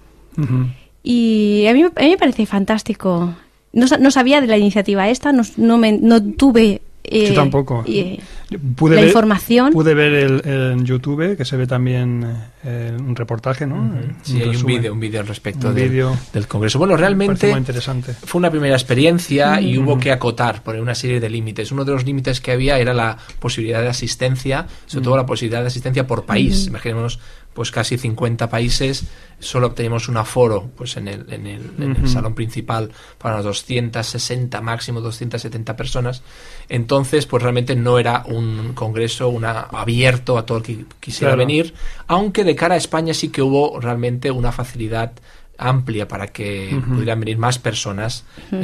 Y a mí me parece fantástico. No sabía de la iniciativa esta, no tuve yo tampoco. Información. Pude ver en YouTube, que se ve también un reportaje, ¿no? Sí, hay un vídeo al respecto del Congreso. Bueno, muy realmente interesante. Fue una primera experiencia y hubo que acotar, poner una serie de límites. Uno de los límites que había era la posibilidad de asistencia, sobre todo la posibilidad de asistencia por país. Imaginémonos, pues casi 50 países, solo obteníamos un aforo pues en el salón principal para unas 260, máximo 270 personas. Entonces, pues realmente no era un congreso abierto a todo el que quisiera venir, aunque de cara a España sí que hubo realmente una facilidad amplia para que pudieran venir más personas,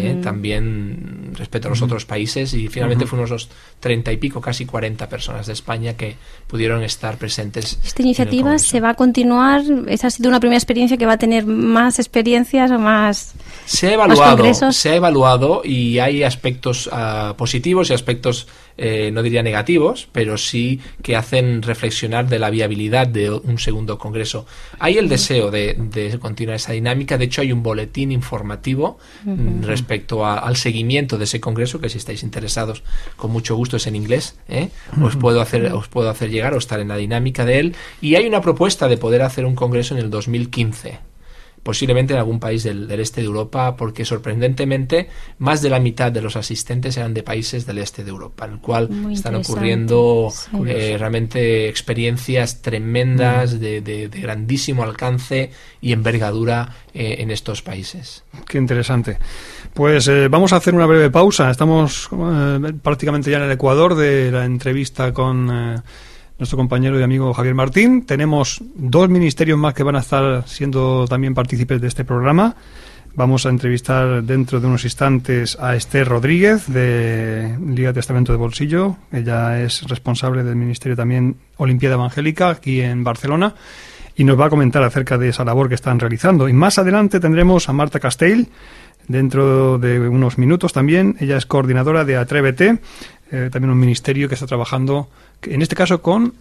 también respecto a los otros países, y finalmente fuimos los 30 y pico, casi 40 personas de España que pudieron estar presentes. Esta iniciativa se va a continuar. Esa ha sido una primera experiencia que va a tener más experiencias o más. Se ha evaluado y hay aspectos positivos y aspectos no diría negativos, pero sí que hacen reflexionar de la viabilidad de un segundo congreso. Hay el deseo de continuar esa dinámica. De hecho, hay un boletín informativo respecto al seguimiento de ese congreso, que si estáis interesados, con mucho gusto, es en inglés, os puedo hacer llegar o estar en la dinámica de él. Y hay una propuesta de poder hacer un congreso en el 2015. Posiblemente en algún país del este de Europa, porque sorprendentemente más de la mitad de los asistentes eran de países del este de Europa, en el cual están ocurriendo realmente experiencias tremendas de grandísimo alcance y envergadura en estos países. Qué interesante. Pues vamos a hacer una breve pausa. Estamos prácticamente ya en el ecuador de la entrevista con nuestro compañero y amigo Javier Martín. Tenemos 2 ministerios más que van a estar siendo también partícipes de este programa. Vamos a entrevistar dentro de unos instantes a Esther Rodríguez, de Liga Testamento de Bolsillo. Ella es responsable del ministerio también Olimpiada Evangélica aquí en Barcelona, y nos va a comentar acerca de esa labor que están realizando. Y más adelante tendremos a Marta Castell, dentro de unos minutos también. Ella es coordinadora de Atrévete, también un ministerio que está trabajando, en este caso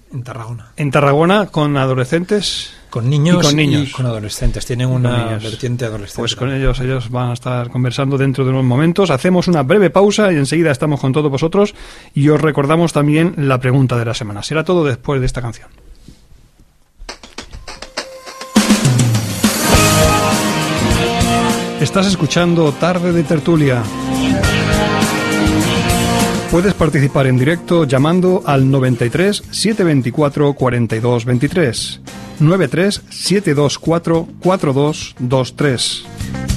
en Tarragona, con adolescentes, con niños y con adolescentes. Tienen una vertiente adolescente. Pues con ellos van a estar conversando dentro de unos momentos. Hacemos una breve pausa y enseguida estamos con todos vosotros, y os recordamos también la pregunta de la semana. Será todo después de esta canción. Estás escuchando Tarde de Tertulia. Puedes participar en directo llamando al 93 724 42 23, 93 724 4223.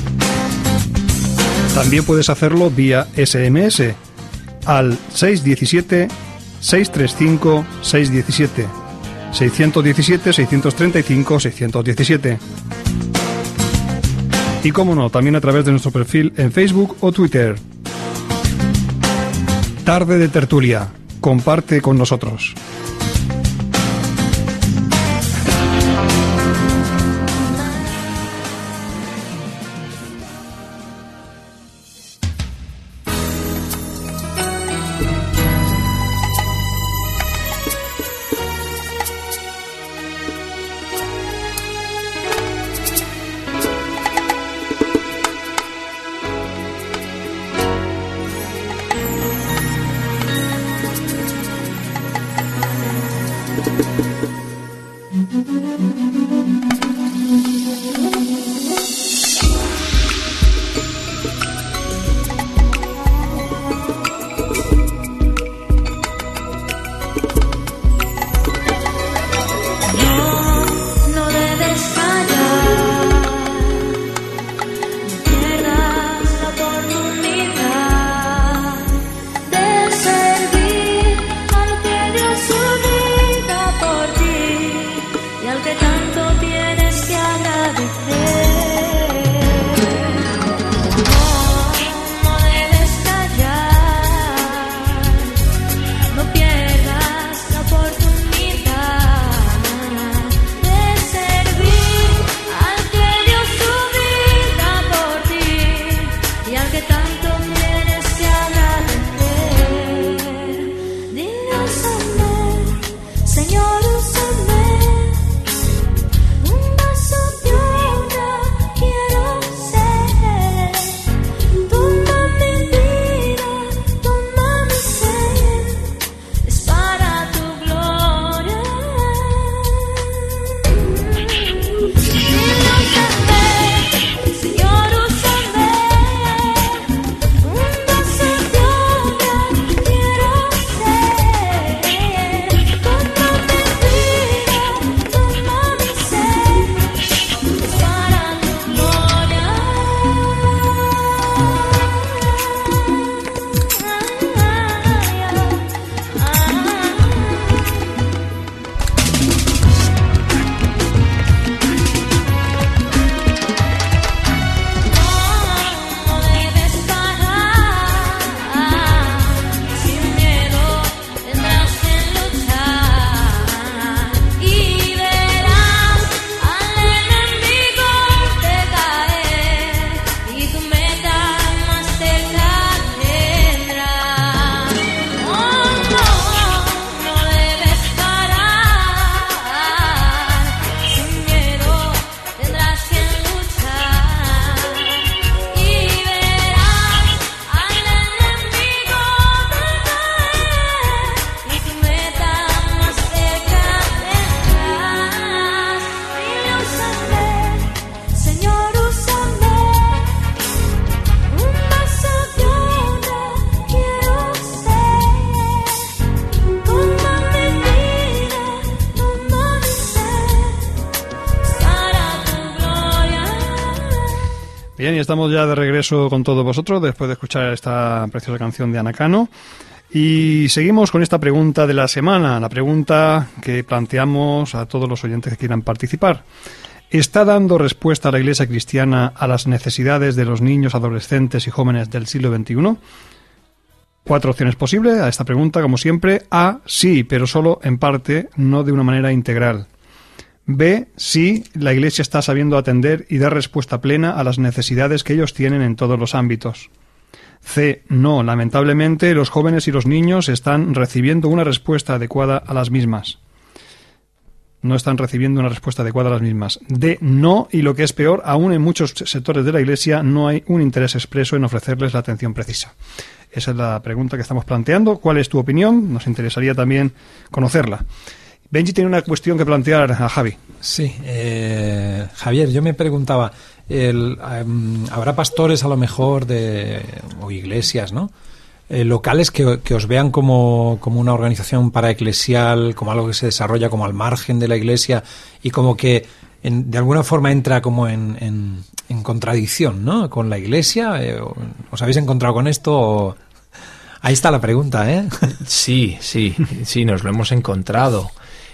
También puedes hacerlo vía SMS al 617 635 617, 617 635 617. Y cómo no, también a través de nuestro perfil en Facebook o Twitter. Tarde de Tertulia. Comparte con nosotros. No debes fallar, no pierdas la oportunidad. Bien, y estamos ya de regreso con todos vosotros después de escuchar esta preciosa canción de Ana Cano. Y seguimos con esta pregunta de la semana, la pregunta que planteamos a todos los oyentes que quieran participar. ¿Está dando respuesta la Iglesia cristiana a las necesidades de los niños, adolescentes y jóvenes del siglo XXI? 4 opciones posibles a esta pregunta, como siempre. A, sí, pero solo en parte, no de una manera integral. B, sí, la Iglesia está sabiendo atender y dar respuesta plena a las necesidades que ellos tienen en todos los ámbitos. C, no, lamentablemente los jóvenes y los niños están recibiendo una respuesta adecuada a las mismas. No están recibiendo una respuesta adecuada a las mismas. D, no, y lo que es peor, aún en muchos sectores de la Iglesia no hay un interés expreso en ofrecerles la atención precisa. Esa es la pregunta que estamos planteando. ¿Cuál es tu opinión? Nos interesaría también conocerla. Benji tiene una cuestión que plantear a Javi. Sí, Javier, yo me preguntaba, ¿habrá pastores a lo mejor o iglesias, ¿no? Locales que os vean como una organización paraeclesial, como algo que se desarrolla como al margen de la Iglesia y como que de alguna forma entra como en contradicción, ¿no? Con la Iglesia? ¿Os habéis encontrado con esto? Ahí está la pregunta, ¿eh? Sí, nos lo hemos encontrado.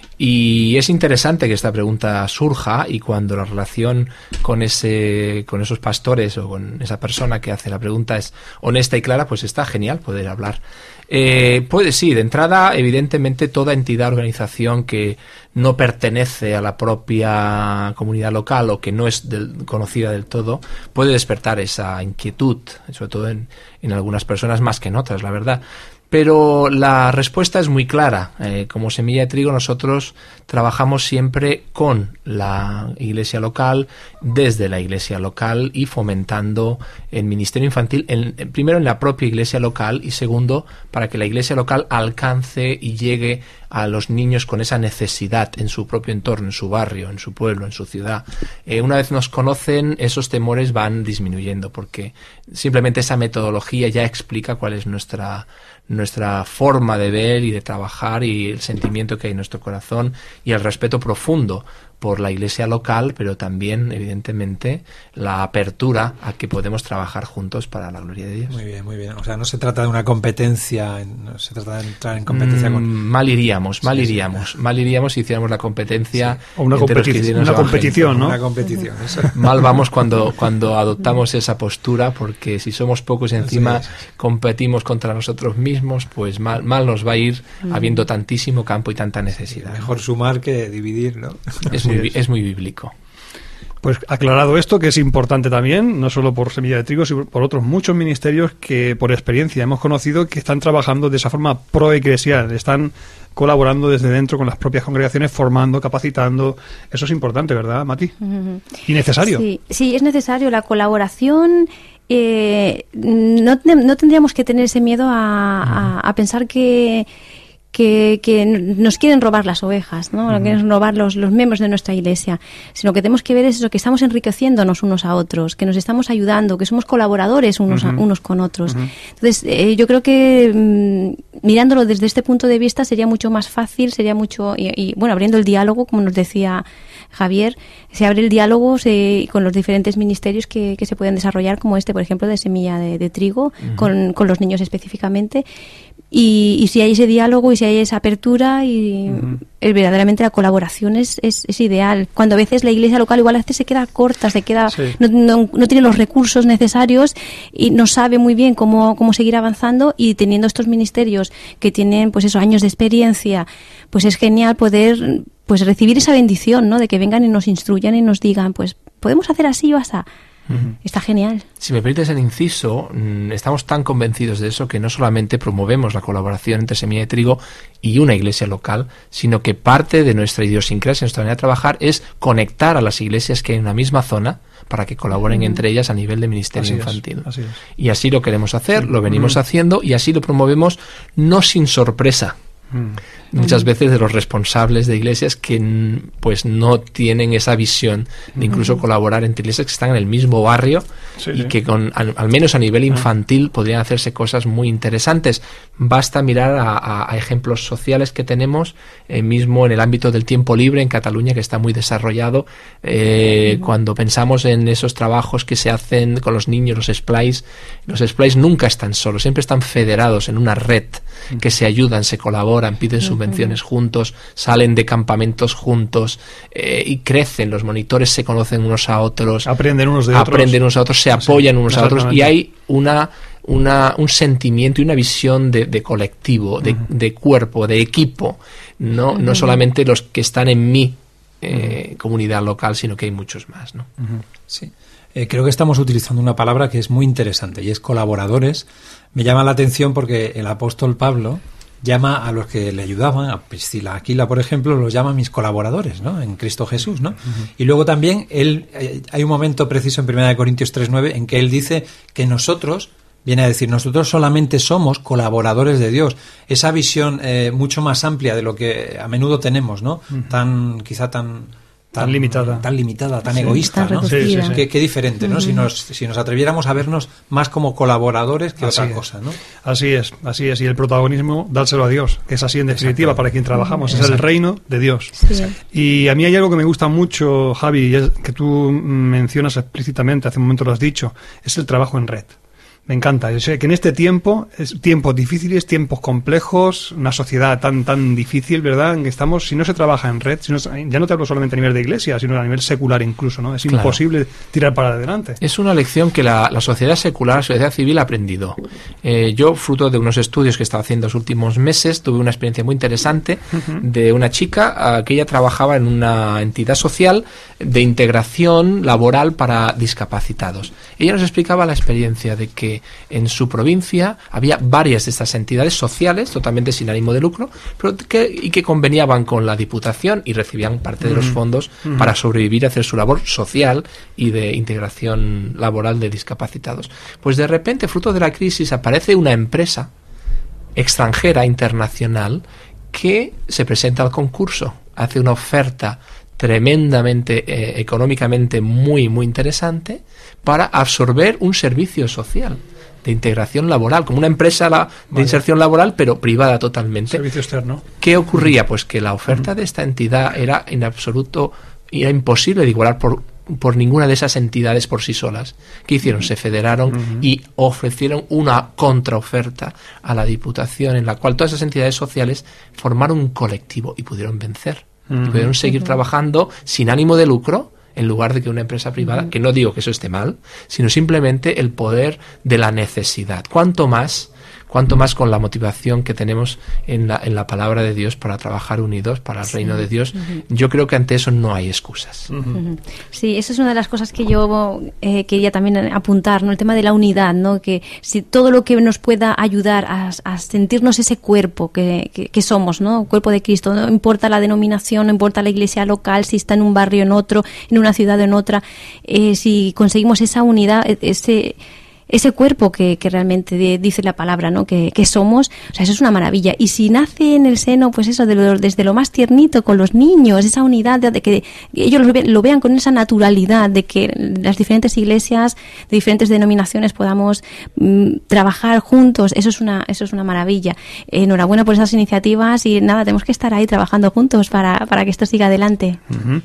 Y es interesante que esta pregunta surja, y cuando la relación con esos pastores o con esa persona que hace la pregunta es honesta y clara, pues está genial poder hablar. Sí, de entrada, evidentemente toda entidad, organización que no pertenece a la propia comunidad local o que no es conocida del todo, puede despertar esa inquietud, sobre todo en algunas personas más que en otras, la verdad. Pero la respuesta es muy clara. Como Semilla de Trigo nosotros trabajamos siempre con la iglesia local, desde la iglesia local y fomentando el ministerio infantil, primero en la propia iglesia local y segundo para que la iglesia local alcance y llegue a los niños con esa necesidad en su propio entorno, en su barrio, en su pueblo, en su ciudad. Una vez nos conocen, esos temores van disminuyendo porque simplemente esa metodología ya explica cuál es nuestra forma de ver y de trabajar y el sentimiento que hay en nuestro corazón y el respeto profundo por la iglesia local, pero también, evidentemente, la apertura a que podemos trabajar juntos para la gloria de Dios. Muy bien, muy bien. O sea, no se trata de una competencia, no se trata de entrar en competencia con... Mal iríamos si hiciéramos la competencia... Sí. O una competición, ¿no? Una competición, eso. Mal vamos cuando adoptamos esa postura, porque si somos pocos y encima competimos contra nosotros mismos, pues mal nos va a ir habiendo tantísimo campo y tanta necesidad. Mejor sumar que dividir, ¿no? Es muy bíblico. Pues aclarado esto, que es importante también, no solo por Semilla de Trigo, sino por otros muchos ministerios que por experiencia hemos conocido que están trabajando de esa forma proeclesial, están colaborando desde dentro con las propias congregaciones, formando, capacitando. Eso es importante, ¿verdad, Mati? Y necesario. Sí, es necesario. La colaboración... no tendríamos que tener ese miedo a pensar que nos quieren robar las ovejas, ¿no? Quieren robar los miembros de nuestra iglesia, sino que tenemos que ver eso, que estamos enriqueciéndonos unos a otros, que nos estamos ayudando, que somos colaboradores unos con otros. Entonces, yo creo que mirándolo desde este punto de vista sería mucho más fácil, bueno, abriendo el diálogo, como nos decía Javier, se abre el diálogo con los diferentes ministerios que se pueden desarrollar, como por ejemplo, de Semilla de Trigo, con los niños específicamente. Y si hay ese diálogo y si hay esa apertura y verdaderamente la colaboración es ideal. Cuando a veces la iglesia local igual a veces se queda corta, no tiene los recursos necesarios y no sabe muy bien cómo seguir avanzando, y teniendo estos ministerios que tienen pues esos años de experiencia, pues es genial poder pues recibir esa bendición, ¿no? De que vengan y nos instruyan y nos digan, pues podemos hacer así o así. Está genial. Si me permites el inciso, estamos tan convencidos de eso que no solamente promovemos la colaboración entre Semilla de Trigo y una iglesia local, sino que parte de nuestra idiosincrasia, nuestra manera de trabajar, es conectar a las iglesias que hay en una misma zona para que colaboren entre ellas a nivel de ministerio infantil. Así es. Y así lo queremos hacer, lo venimos haciendo y así lo promovemos, no sin sorpresa. Muchas veces de los responsables de iglesias que pues no tienen esa visión de incluso colaborar entre iglesias que están en el mismo barrio y que al menos a nivel infantil podrían hacerse cosas muy interesantes. Basta mirar a ejemplos sociales que tenemos mismo en el ámbito del tiempo libre en Cataluña, que está muy desarrollado. Cuando pensamos en esos trabajos que se hacen con los niños, los splice nunca están solos, siempre están federados en una red que se ayudan, se colaboran, piden subvenciones juntos, salen de campamentos juntos y crecen. Los monitores se conocen unos a otros, aprenden unos de otros, se apoyan unos a otros, y hay un sentimiento y una visión de colectivo, de cuerpo, de equipo, no solamente los que están en mi comunidad local, sino que hay muchos más, ¿no? Sí. Creo que estamos utilizando una palabra que es muy interesante y es colaboradores. Me llama la atención porque el apóstol Pablo llama a los que le ayudaban, a Priscila, Aquila, por ejemplo, los llama mis colaboradores, ¿no? En Cristo Jesús, ¿no? Y luego también hay un momento preciso en 1 Corintios 3:9 en que él dice que nosotros, viene a decir, nosotros solamente somos colaboradores de Dios. Esa visión mucho más amplia de lo que a menudo tenemos, ¿no? Quizá tan limitada, tan egoísta, ¿no? Sí. Qué diferente, ¿no? Si nos atreviéramos a vernos más como colaboradores que otra cosa, ¿no? Así es. Y el protagonismo, dárselo a Dios, que es así en definitiva para quien trabajamos, es el reino de Dios. Sí. Y a mí hay algo que me gusta mucho, Javi, y es que tú mencionas explícitamente, hace un momento lo has dicho, es el trabajo en red. Me encanta. Yo sé que en este tiempos difíciles, tiempos complejos, una sociedad tan difícil, ¿verdad?, en que estamos, si no se trabaja en red, ya no te hablo solamente a nivel de iglesia, sino a nivel secular incluso, ¿no? Es imposible tirar para adelante. Es una lección que la sociedad secular, la sociedad civil ha aprendido. Yo, fruto de unos estudios que estaba haciendo los últimos meses, tuve una experiencia muy interesante de una chica que ella trabajaba en una entidad social de integración laboral para discapacitados. Ella nos explicaba la experiencia de que en su provincia había varias de estas entidades sociales totalmente sin ánimo de lucro, pero que conveniaban con la Diputación y recibían parte de los fondos para sobrevivir y hacer su labor social y de integración laboral de discapacitados. Pues de repente, fruto de la crisis, aparece una empresa extranjera, internacional, que se presenta al concurso, hace una oferta tremendamente económicamente muy interesante para absorber un servicio social de integración laboral, como una empresa de inserción laboral, pero privada totalmente. Servicio externo. ¿Qué ocurría? Pues que la oferta de esta entidad era en absoluto, era imposible de igualar por ninguna de esas entidades por sí solas. ¿Qué hicieron? Se federaron y ofrecieron una contraoferta a la Diputación, en la cual todas esas entidades sociales formaron un colectivo y pudieron vencer. Y pudieron seguir trabajando sin ánimo de lucro, en lugar de que una empresa privada, que no digo que eso esté mal, sino simplemente el poder de la necesidad. Cuanto más con la motivación que tenemos en la palabra de Dios para trabajar unidos para el reino de Dios. Yo creo que ante eso no hay excusas. Sí, eso es una de las cosas que yo quería también apuntar, ¿no? El tema de la unidad, ¿no? Que si todo lo que nos pueda ayudar a sentirnos ese cuerpo que somos, ¿no? Cuerpo de Cristo, no importa la denominación, no importa la iglesia local, si está en un barrio, en otro, en una ciudad, en otra, si conseguimos esa unidad, ese cuerpo que realmente dice la palabra, ¿no? Que somos, o sea, eso es una maravilla. Y si nace en el seno, pues eso, desde lo más tiernito con los niños, esa unidad de que ellos lo vean con esa naturalidad, de que las diferentes iglesias de diferentes denominaciones podamos trabajar juntos, eso es una maravilla. Enhorabuena por esas iniciativas y nada, tenemos que estar ahí trabajando juntos para que esto siga adelante.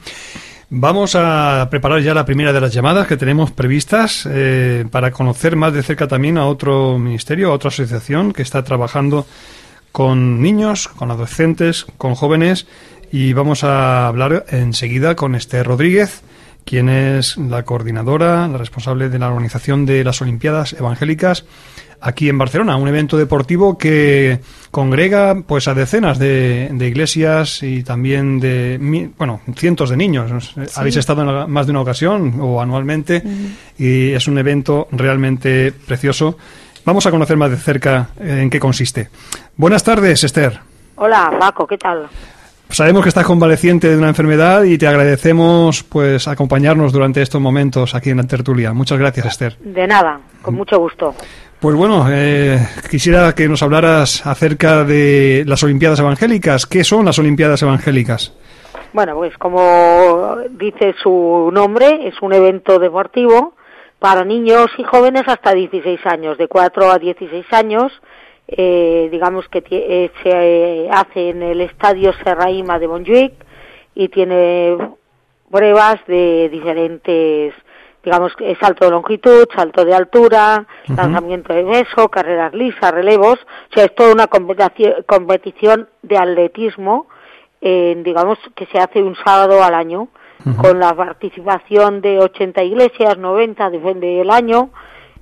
Vamos a preparar ya la primera de las llamadas que tenemos previstas para conocer más de cerca también a otro ministerio, a otra asociación que está trabajando con niños, con adolescentes, con jóvenes, y vamos a hablar enseguida con Esther Rodríguez, quien es la coordinadora, la responsable de la organización de las Olimpiadas Evangélicas aquí en Barcelona, un evento deportivo que congrega pues a decenas de iglesias y también de cientos de niños. Sí. Habéis estado en más de una ocasión o anualmente y es un evento realmente precioso. Vamos a conocer más de cerca en qué consiste. Buenas tardes, Esther. Hola, Paco, ¿qué tal? Sabemos que estás convaleciente de una enfermedad y te agradecemos pues acompañarnos durante estos momentos aquí en la tertulia. Muchas gracias, Esther. De nada, con mucho gusto. Pues bueno, quisiera que nos hablaras acerca de las Olimpiadas Evangélicas. ¿Qué son las Olimpiadas Evangélicas? Bueno, pues como dice su nombre, es un evento deportivo para niños y jóvenes hasta 16 años, de 4 a 16 años, digamos que se hace en el Estadio Serraima de Montjuïc y tiene pruebas de diferentes, digamos, salto de longitud, salto de altura, lanzamiento de peso, carreras lisas, relevos, o sea, es toda una competición de atletismo, digamos, que se hace un sábado al año, con la participación de 80 iglesias, 90, depende del año,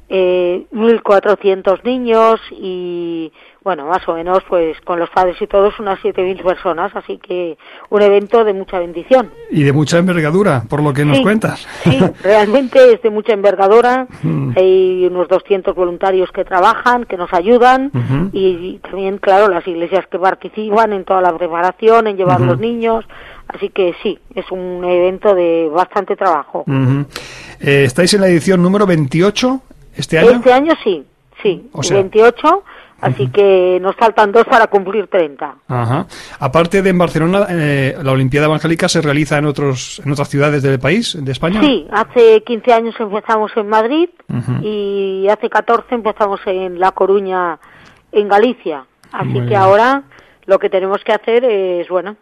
1.400 niños y, bueno, más o menos, pues con los padres y todos, unas 7.000 personas, así que un evento de mucha bendición. Y de mucha envergadura, por lo que nos cuentas. Sí, realmente es de mucha envergadura. Hay unos 200 voluntarios que trabajan, que nos ayudan, y también, claro, las iglesias que participan en toda la preparación, en llevar los niños, así que sí, es un evento de bastante trabajo. ¿Estáis en la edición número 28 este año? Este año sí, o sea, 28, así que nos faltan 2 para cumplir 30. Aparte de en Barcelona, la Olimpiada Evangélica se realiza en otras ciudades del país, de España. Sí, hace 15 años empezamos en Madrid y hace 14 empezamos en La Coruña, en Galicia. Así que ahora lo que tenemos que hacer es, bueno,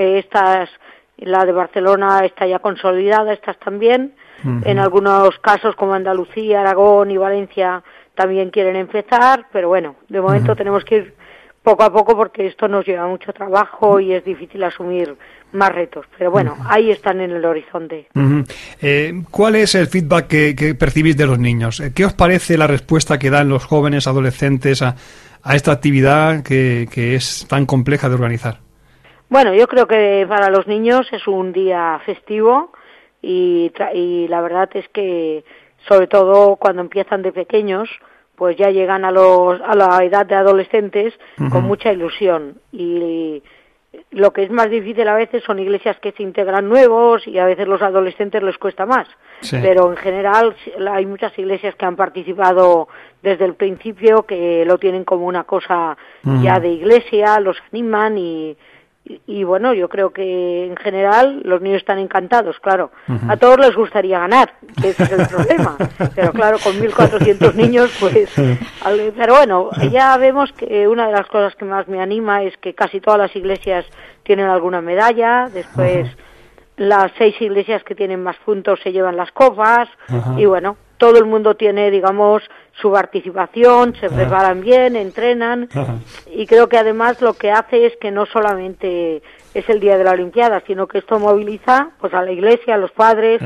la de Barcelona está ya consolidada, estas también. En algunos casos como Andalucía, Aragón y Valencia también quieren empezar, pero bueno, de momento tenemos que ir poco a poco porque esto nos lleva mucho trabajo y es difícil asumir más retos, pero bueno, ahí están en el horizonte. ¿Cuál es el feedback que percibís de los niños? ¿Qué os parece la respuesta que dan los jóvenes adolescentes a esta actividad que es tan compleja de organizar? Bueno, yo creo que para los niños es un día festivo y la verdad es que sobre todo cuando empiezan de pequeños, pues ya llegan a la edad de adolescentes con mucha ilusión, y lo que es más difícil a veces son iglesias que se integran nuevos y a veces los adolescentes les cuesta más, pero en general hay muchas iglesias que han participado desde el principio, que lo tienen como una cosa ya de iglesia, los animan y bueno, yo creo que en general los niños están encantados, claro. A todos les gustaría ganar, que ese es el problema. Pero claro, con 1.400 niños, pues... Pero bueno, ya vemos que una de las cosas que más me anima es que casi todas las iglesias tienen alguna medalla. Después, las 6 iglesias que tienen más puntos se llevan las copas. Y bueno, todo el mundo tiene, digamos, su participación, se preparan bien, entrenan, y creo que además lo que hace es que no solamente es el día de la Olimpiada, sino que esto moviliza pues a la iglesia, a los padres,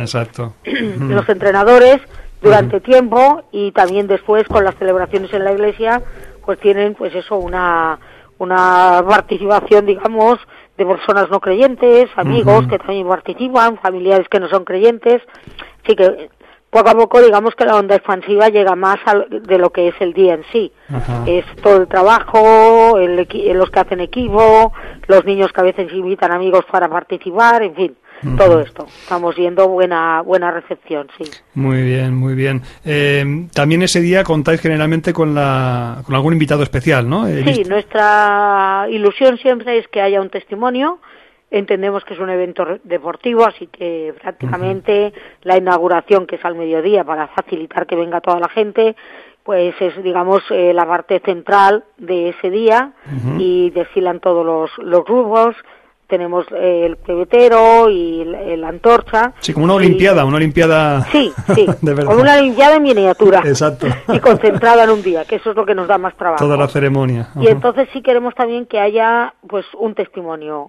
los entrenadores durante tiempo, y también después con las celebraciones en la iglesia pues tienen pues eso, una participación, digamos, de personas no creyentes, amigos que también participan, familiares que no son creyentes, así que poco a poco, digamos que la onda expansiva llega más de lo que es el día en sí. Es todo el trabajo, los que hacen equipo, los niños que a veces invitan amigos para participar, en fin, todo esto. Estamos viendo buena recepción, sí. Muy bien, muy bien. También ese día contáis generalmente con algún invitado especial, ¿no? Sí, nuestra ilusión siempre es que haya un testimonio. Entendemos que es un evento deportivo, así que prácticamente la inauguración, que es al mediodía para facilitar que venga toda la gente, pues es, digamos, la parte central de ese día, y desfilan todos los grupos. Tenemos el pebetero y la antorcha. Sí, como una olimpiada, Sí, de verdad. Como una olimpiada en miniatura. Exacto. Y concentrada en un día, que eso es lo que nos da más trabajo. Toda la ceremonia. Y entonces sí queremos también que haya pues un testimonio.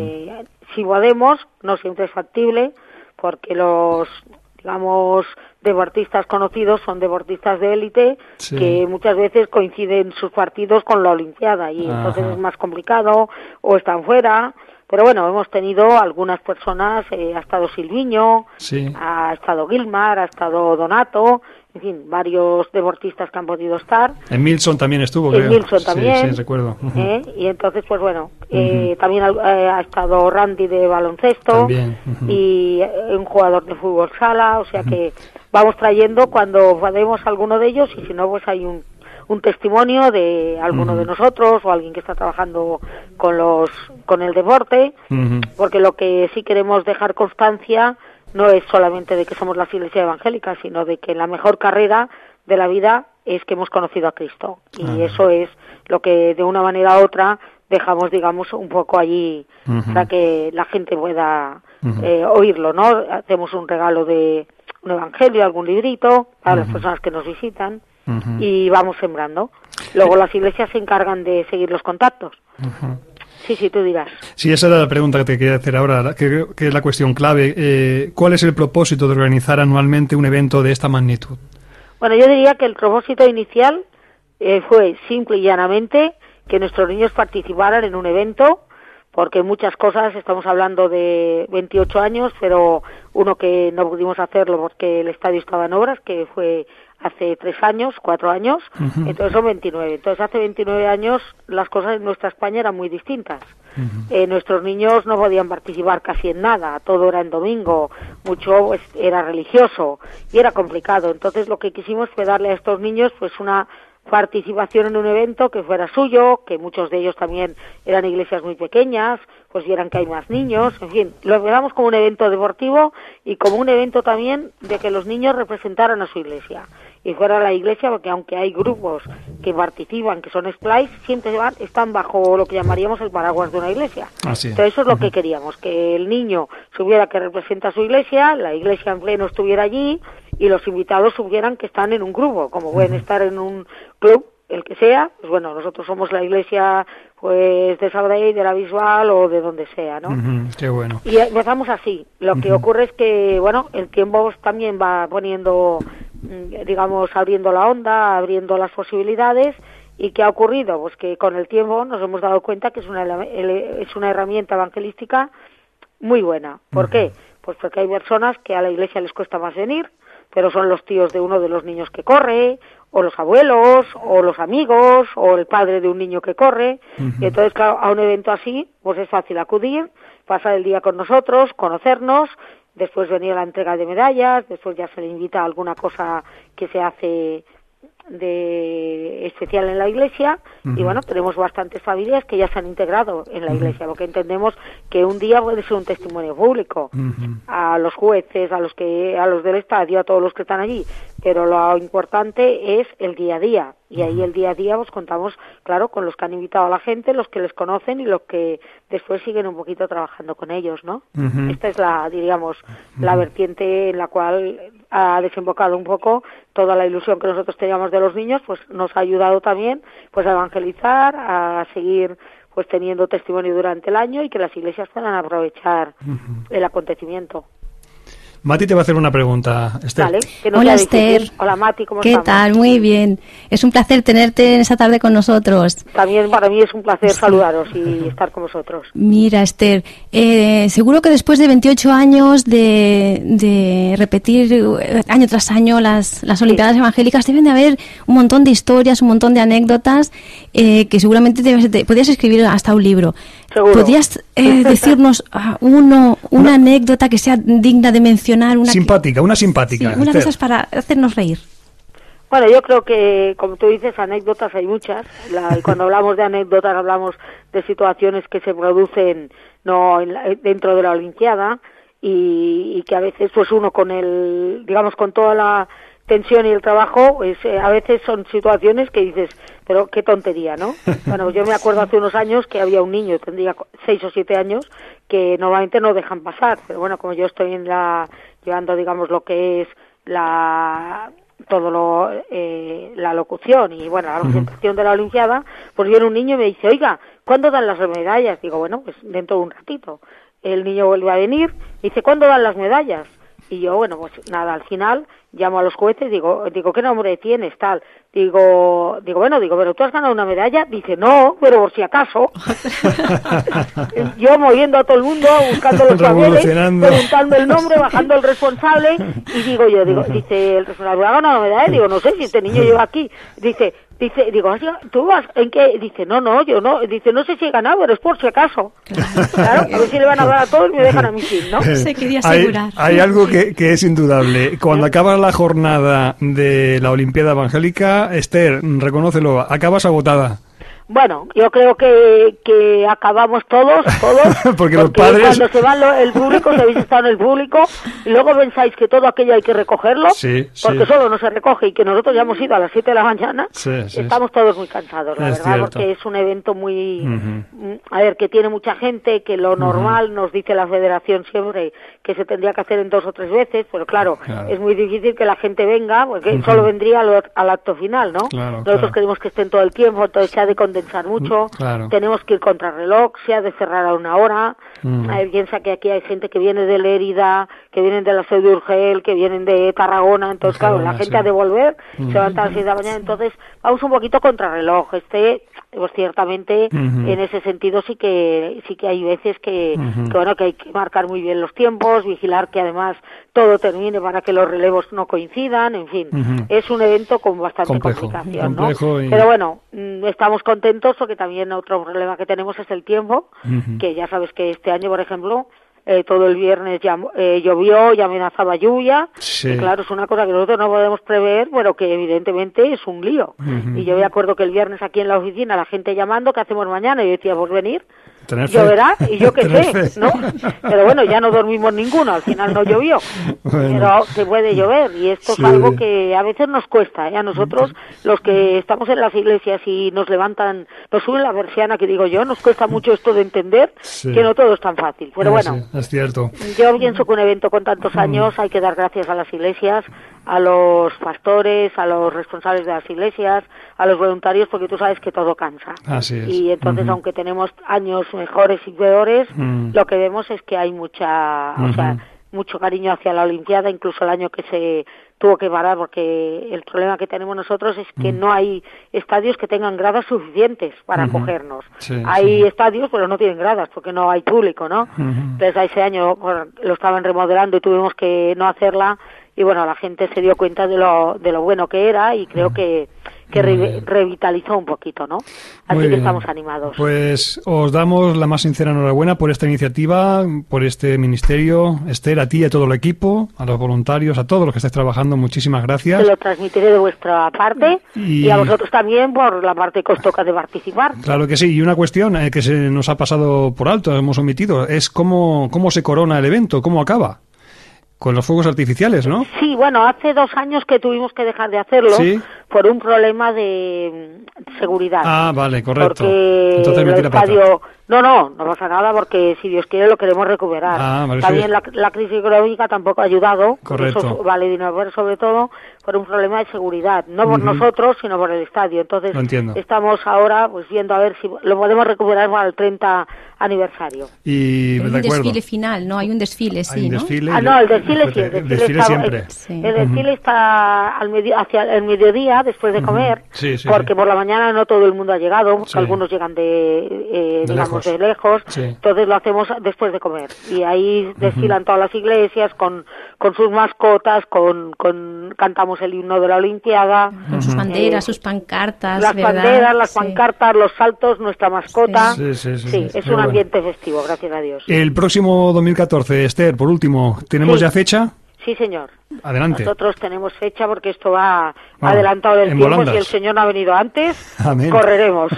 Si podemos, no siempre es factible, porque los, digamos, deportistas conocidos son deportistas de élite, que muchas veces coinciden sus partidos con la olimpiada, y entonces es más complicado, o están fuera. Pero bueno, hemos tenido algunas personas, ha estado Silviño, ha estado Gilmar, ha estado Donato, en fin, varios deportistas que han podido estar. En Milson también estuvo, creo. En Milson también. Sí, recuerdo. Y entonces, pues bueno, también ha estado Randy de baloncesto, también. Y un jugador de fútbol sala, o sea que vamos trayendo cuando podemos alguno de ellos, y si no, pues hay un testimonio de alguno de nosotros o alguien que está trabajando con el deporte, porque lo que sí queremos dejar constancia no es solamente de que somos la Iglesia evangélica, sino de que la mejor carrera de la vida es que hemos conocido a Cristo. Y eso es lo que de una manera u otra dejamos, digamos, un poco allí para que la gente pueda oírlo, ¿no? Hacemos un regalo de un evangelio, algún librito para las personas que nos visitan y vamos sembrando. Luego las iglesias se encargan de seguir los contactos. Sí, tú dirás. Sí, esa era la pregunta que te quería hacer ahora, que es la cuestión clave. ¿Cuál es el propósito de organizar anualmente un evento de esta magnitud? Bueno, yo diría que el propósito inicial fue simple y llanamente que nuestros niños participaran en un evento, porque muchas cosas, estamos hablando de 28 años, pero uno que no pudimos hacerlo porque el estadio estaba en obras, que fue hace 4 años, entonces son 29. Entonces hace 29 años las cosas en nuestra España eran muy distintas. Nuestros niños no podían participar casi en nada, todo era en domingo, mucho pues, era religioso y era complicado. Entonces lo que quisimos fue darle a estos niños pues una participación en un evento que fuera suyo, que muchos de ellos también eran iglesias muy pequeñas, pues vieran que hay más niños, en fin, lo empezamos como un evento deportivo y como un evento también de que los niños representaran a su iglesia y fuera la iglesia, porque aunque hay grupos que participan, que son splice, siempre están bajo lo que llamaríamos el paraguas de una iglesia. Entonces eso es lo que queríamos, que el niño supiera que representa a su iglesia, la iglesia en pleno estuviera allí y los invitados supieran que están en un grupo, como pueden estar en un club, el que sea, pues bueno, nosotros somos la iglesia pues de Sabadell, de la Bisbal o de donde sea, ¿no? Qué bueno. Y empezamos así. Lo que ocurre es que, bueno, el tiempo también va poniendo, digamos, abriendo la onda, abriendo las posibilidades. ¿Y qué ha ocurrido? Pues que con el tiempo nos hemos dado cuenta que es una herramienta evangelística muy buena. ¿Por qué? Pues porque hay personas que a la iglesia les cuesta más venir, pero son los tíos de uno de los niños que corre, o los abuelos, o los amigos, o el padre de un niño que corre. Y entonces, claro, a un evento así, pues es fácil acudir, pasar el día con nosotros, conocernos, después venir a la entrega de medallas, después ya se le invita a alguna cosa que se hace de especial en la iglesia y bueno, tenemos bastantes familias que ya se han integrado en la iglesia, porque entendemos que un día puede ser un testimonio público a los jueces, a los del estadio, a todos los que están allí, pero lo importante es el día a día, y ahí el día a día pues contamos, claro, con los que han invitado a la gente, los que les conocen y los que después siguen un poquito trabajando con ellos, ¿no? Esta es la, diríamos, la vertiente en la cual ha desembocado un poco toda la ilusión que nosotros teníamos de los niños, pues nos ha ayudado también pues a evangelizar, a seguir pues teniendo testimonio durante el año y que las iglesias puedan aprovechar el acontecimiento. Mati te va a hacer una pregunta, Esther. Vale, hola, Esther. Hola, Mati, ¿cómo ¿Qué estamos? tal? Muy bien. Es un placer tenerte en esta tarde con nosotros. También para mí es un placer saludaros y estar con vosotros. Mira, Esther, seguro que después de 28 años de repetir año tras año las Olimpiadas Evangélicas, deben de haber un montón de historias, un montón de anécdotas que seguramente podrías escribir hasta un libro. Seguro. ¿Podrías decirnos una anécdota que sea digna de mencionar? Una simpática. Sí, una de esas para hacernos reír. Bueno, yo creo que, como tú dices, anécdotas hay muchas. Y cuando hablamos de anécdotas hablamos de situaciones que se producen dentro de la Olimpiada y que a veces pues uno con toda la tensión y el trabajo, pues a veces son situaciones que dices, pero qué tontería, ¿no? Bueno, yo me acuerdo hace unos años que había un niño, tendría 6 o 7 años, que normalmente no dejan pasar, pero bueno, como yo estoy llevando, digamos, lo que es la locución y bueno, la presentación de la Olimpiada, pues viene un niño y me dice, oiga, ¿cuándo dan las medallas? Digo, bueno, pues dentro de un ratito. El niño vuelve a venir y dice, ¿cuándo dan las medallas? Y yo, bueno, pues nada, al final llamo a los jueces, digo, ¿qué nombre tienes, tal? Digo, pero ¿tú has ganado una medalla? Dice, no, pero por si acaso. Yo moviendo a todo el mundo, buscando los papeles, preguntando el nombre, bajando el responsable, y dice el responsable, ¿ha ganado una medalla? Digo, no sé si este niño lleva aquí. Dice, ¿tú vas en qué? Dice, no, yo no. Dice, no sé si he ganado, pero es por si acaso. Claro, a ver si le van a dar a todos y me dejan a mí sin, ¿no? Se quería asegurar. Hay algo que es indudable. Cuando acaba la jornada de la Olimpiada Evangélica, Esther, reconócelo, acabas agotada. Bueno, yo creo que acabamos todos, porque los padres... cuando se va el público, si habéis estado en el público, y luego pensáis que todo aquello hay que recogerlo, porque solo no se recoge, y que nosotros ya hemos ido a las 7 de la mañana, estamos todos muy cansados, la verdad, cierto. porque es un evento muy... A ver, que tiene mucha gente, que lo normal, nos dice la federación siempre, que se tendría que hacer en 2 o 3 veces, pero claro, es muy difícil que la gente venga, porque solo vendría al acto final, ¿no? Nosotros queremos que estén todo el tiempo, entonces se ha de condensar mucho, tenemos que ir contrarreloj, se ha de cerrar a 1 hora, piensa que aquí hay gente que viene de Lérida, que vienen de la Seu de Urgel, que vienen de Tarragona, entonces claro, la gente ha de volver, se levanta a las 6 de la mañana, entonces vamos un poquito contrarreloj, pues ciertamente en ese sentido sí que hay veces que bueno, que hay que marcar muy bien los tiempos, vigilar que además todo termine para que los relevos no coincidan, en fin, es un evento con bastante complicación, ¿no? Pero bueno, estamos contentos porque también otro problema que tenemos es el tiempo, que ya sabes que este año, por ejemplo, todo el viernes ya llovió, ya amenazaba lluvia, y claro, es una cosa que nosotros no podemos prever, pero que evidentemente es un lío. Y yo me acuerdo que el viernes aquí en la oficina la gente llamando, ¿qué hacemos mañana? Y yo decía, pues venir, lloverá, y yo qué sé, ¿no? Pero bueno, ya no dormimos ninguno, al final no llovió, pero se puede llover, y esto es algo que a veces nos cuesta, a nosotros, los que estamos en las iglesias y nos levantan, nos suben la persiana, que digo yo, nos cuesta mucho esto de entender que no todo es tan fácil, pero bueno, es cierto. Yo pienso que un evento con tantos años hay que dar gracias a las iglesias, a los pastores, a los responsables de las iglesias, a los voluntarios, porque tú sabes que todo cansa. Así es. Y entonces, aunque tenemos años mejores y peores, lo que vemos es que hay mucho cariño hacia la Olimpiada, incluso el año que se tuvo que parar, porque el problema que tenemos nosotros es que no hay estadios que tengan gradas suficientes para acogernos. Hay estadios, pero no tienen gradas, porque no hay público, ¿no? Entonces, a ese año lo estaban remodelando y tuvimos que no hacerla, y bueno, la gente se dio cuenta de lo bueno que era, y creo que revitalizó un poquito, ¿no? Así que estamos animados. Pues os damos la más sincera enhorabuena por esta iniciativa, por este ministerio. Esther, a ti y a todo el equipo, a los voluntarios, a todos los que estáis trabajando, muchísimas gracias. Se lo transmitiré de vuestra parte y a vosotros también por la parte que os toca de participar. Claro que sí, y una cuestión que se nos ha pasado por alto, hemos omitido, es cómo se corona el evento, cómo acaba. Con los fuegos artificiales, ¿no? Sí, bueno, hace 2 años que tuvimos que dejar de hacerlo por un problema de seguridad. Ah, vale, correcto. Porque entonces el estadio... No pasa nada, porque si Dios quiere lo queremos recuperar. Vale, también la crisis económica tampoco ha ayudado. Correcto. Eso vale dinero, pero sobre todo por un problema de seguridad. No por nosotros, sino por el estadio. Entonces, estamos ahora pues viendo a ver si lo podemos recuperar para el 30 aniversario. Y hay un desfile final, ¿no? Hay un desfile, sí, hay un desfile, ¿no? El desfile sí. El desfile siempre. El desfile está hacia el mediodía, después de comer, porque por la mañana no todo el mundo ha llegado, porque algunos llegan de lejos, entonces lo hacemos después de comer, y ahí desfilan todas las iglesias con sus mascotas, cantamos el himno de la Olimpiada, con sus banderas, sus pancartas, las ¿verdad? banderas, las pancartas, los saltos, nuestra mascota, es un ambiente festivo, gracias a Dios. El próximo 2014, Esther, por último, ¿tenemos ya fecha? Sí, señor. Adelante. Nosotros tenemos fecha porque esto va adelantado del tiempo. volandas. Si el Señor no ha venido antes, Amén. Correremos.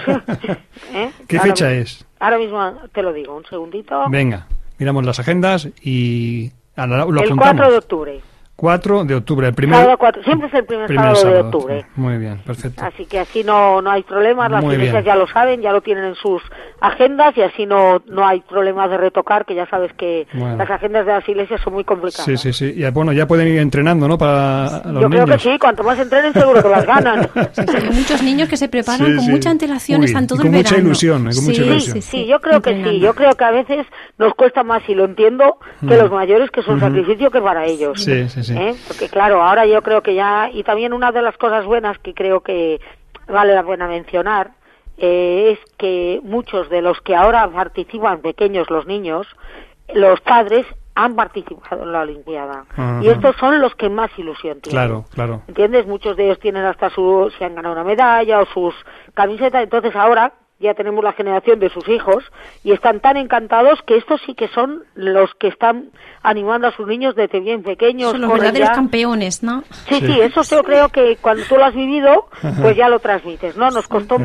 ¿Qué fecha es? Ahora mismo te lo digo, un segundito. Venga, miramos las agendas y lo apuntamos. El 4 de octubre. 4 de octubre, el primer... Sábado 4, siempre es el primer sábado de octubre. Muy bien, perfecto. Así que así no hay problemas, las iglesias ya lo saben, ya lo tienen en sus agendas, y así no hay problemas de retocar, que ya sabes que las agendas de las iglesias son muy complicadas. Sí. Y bueno, ya pueden ir entrenando, ¿no? Para los niños. Yo creo que sí, cuanto más entrenen seguro que más ganan. Hay muchos niños que se preparan con mucha antelación, están todo el verano. Mucha ilusión, con mucha ilusión. Sí, yo creo que sí. Yo creo que a veces nos cuesta más, y lo entiendo, que los mayores, que son sacrificio que para ellos. Sí. Porque claro, ahora yo creo que ya, y también una de las cosas buenas que creo que vale la pena mencionar, es que muchos de los que ahora participan, pequeños, los niños, los padres han participado en la Olimpiada. Y estos son los que más ilusión tienen. Claro. ¿Entiendes? Muchos de ellos tienen hasta si han ganado una medalla o sus camisetas. Entonces ahora ya tenemos la generación de sus hijos y están tan encantados que estos sí que son los que están animando a sus niños desde bien pequeños. Son los verdaderos campeones, ¿no? Sí, eso yo creo que cuando tú lo has vivido, pues ya lo transmites, ¿no? Nos costó más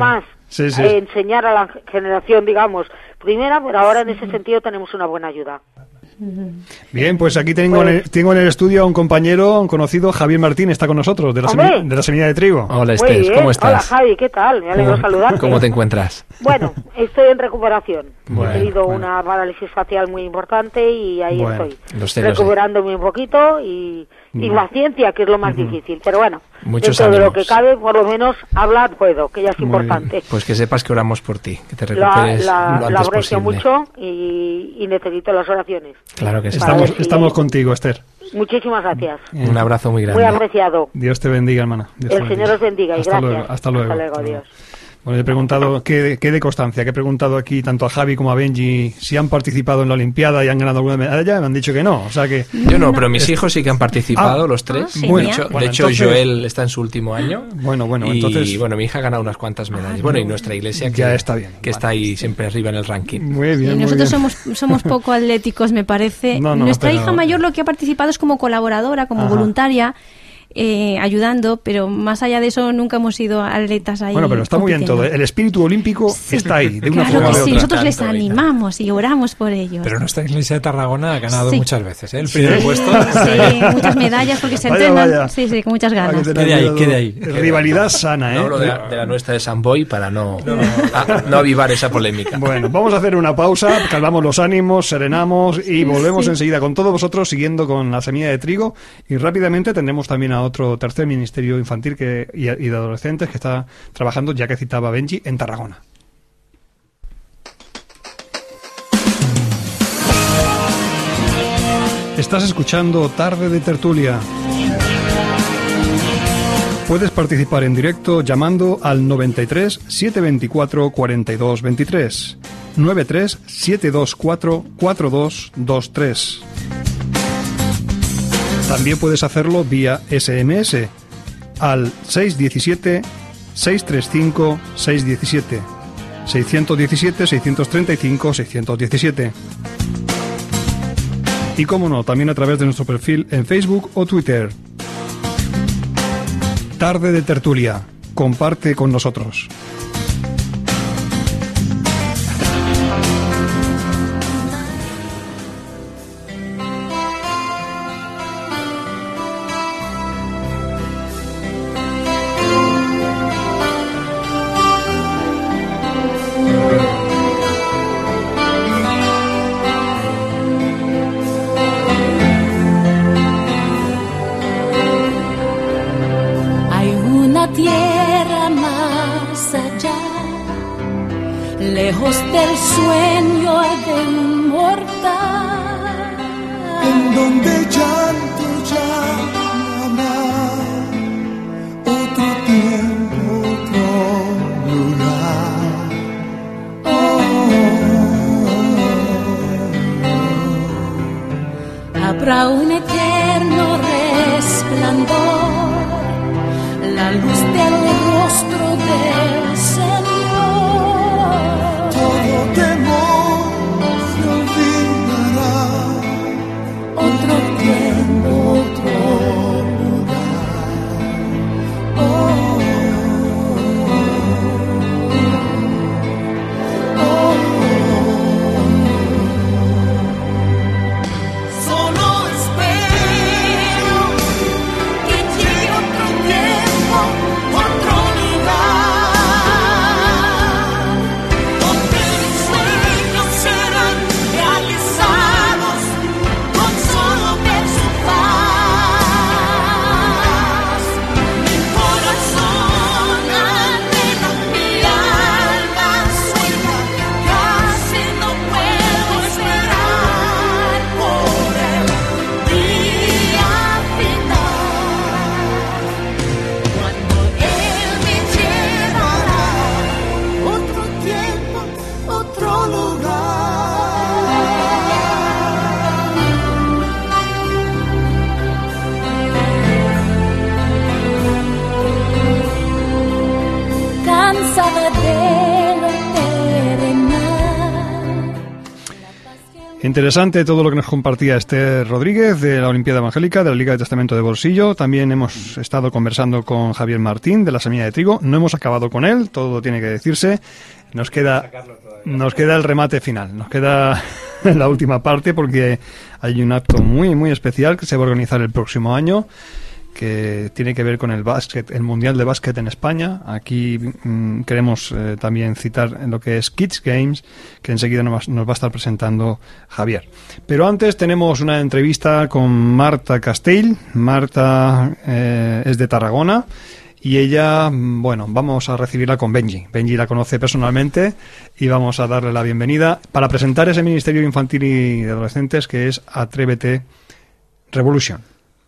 Sí, sí. enseñar a la generación, digamos, primera, pero ahora en ese sentido tenemos una buena ayuda. Bien, pues aquí tengo en el estudio a un compañero, un conocido, Javier Martín, está con nosotros, de la semilla de trigo. Hola, Esther, ¿cómo estás? Hola, Javi, ¿qué tal? Me alegro saludarte. ¿Cómo te encuentras? Bueno, estoy en recuperación. Bueno, He tenido una parálisis facial muy importante y ahí estoy, recuperándome un poquito y paciencia, que es lo más difícil. Pero bueno, muchos dentro de lo ánimos. que cabe, por lo menos hablar puedo, que ya es importante. Pues que sepas que oramos por ti, que te recuperes lo antes la aprecio posible. mucho y necesito las oraciones. Claro que sí. Estamos contigo, Esther. Muchísimas gracias. Un abrazo muy grande. Muy apreciado. Dios te bendiga, hermana. Dios El Señor os bendiga y hasta gracias. Luego, hasta luego. Hasta luego, adiós. Bueno, he preguntado, ¿qué de constancia? Que he preguntado aquí tanto a Javi como a Benji si han participado en la Olimpiada y han ganado alguna medalla. Me han dicho que no. O sea que... Yo no, pero mis hijos sí que han participado, los tres. Bueno, de hecho, entonces... Joel está en su último año. Bueno, y, entonces... bueno, mi hija ha ganado unas cuantas medallas. Bueno, y nuestra iglesia ya está bien. Que está ahí siempre arriba en el ranking. Muy bien, y muy nosotros bien. somos poco atléticos, me parece. Nuestra hija mayor lo que ha participado es como colaboradora, como voluntaria, ayudando, pero más allá de eso nunca hemos sido atletas ahí. Bueno, pero está muy bien todo. El espíritu olímpico está ahí, de una forma o de otra. Nosotros les animamos y oramos por ellos. Pero nuestra iglesia de Tarragona ha ganado muchas veces, ¿eh? El primer puesto. Sí, muchas medallas porque se entrenan. Vaya. Sí, con muchas ganas. Quede ahí. Rivalidad sana, ¿eh? No hablo de la nuestra de San Boy para no avivar esa polémica. Bueno, vamos a hacer una pausa, calmamos los ánimos, serenamos y volvemos enseguida con todos vosotros, siguiendo con la semilla de trigo, y rápidamente tendremos también a otro tercer ministerio infantil y de adolescentes que está trabajando, ya que citaba Benji, en Tarragona. Estás escuchando Tarde de Tertulia. Puedes participar en directo llamando al 93 724 42 23, 93 724 4223. También puedes hacerlo vía SMS al 617 635 617, 617 635 617. Y como no, también a través de nuestro perfil en Facebook o Twitter. Tarde de Tertulia. Comparte con nosotros. Tierra más allá, lejos del sueño de un mortal, en donde llanto ya no habrá, otro tiempo, otro lugar. Habrá un eterno resplandor, la luz del rostro del Señor. Todo temor se olvidará. Otro tiempo, otro lugar. Solo espero que llegue otro tiempo, otro lugar. Interesante todo lo que nos compartía Esther Rodríguez de la Olimpiada Evangélica, de la Liga de Testamento de Bolsillo. También hemos estado conversando con Javier Martín de la Semilla de Trigo. No hemos acabado con él, todo tiene que decirse. Nos queda el remate final, nos queda la última parte porque hay un acto muy, muy especial que se va a organizar el próximo año, que tiene que ver con el básquet, el Mundial de Básquet en España. Aquí queremos también citar en lo que es Kids Games, que enseguida nos va a estar presentando Javier. Pero antes tenemos una entrevista con Marta Castell. Marta es de Tarragona y ella, bueno, vamos a recibirla con Benji. Benji la conoce personalmente y vamos a darle la bienvenida para presentar ese Ministerio Infantil y de Adolescentes que es Atrévete Revolution.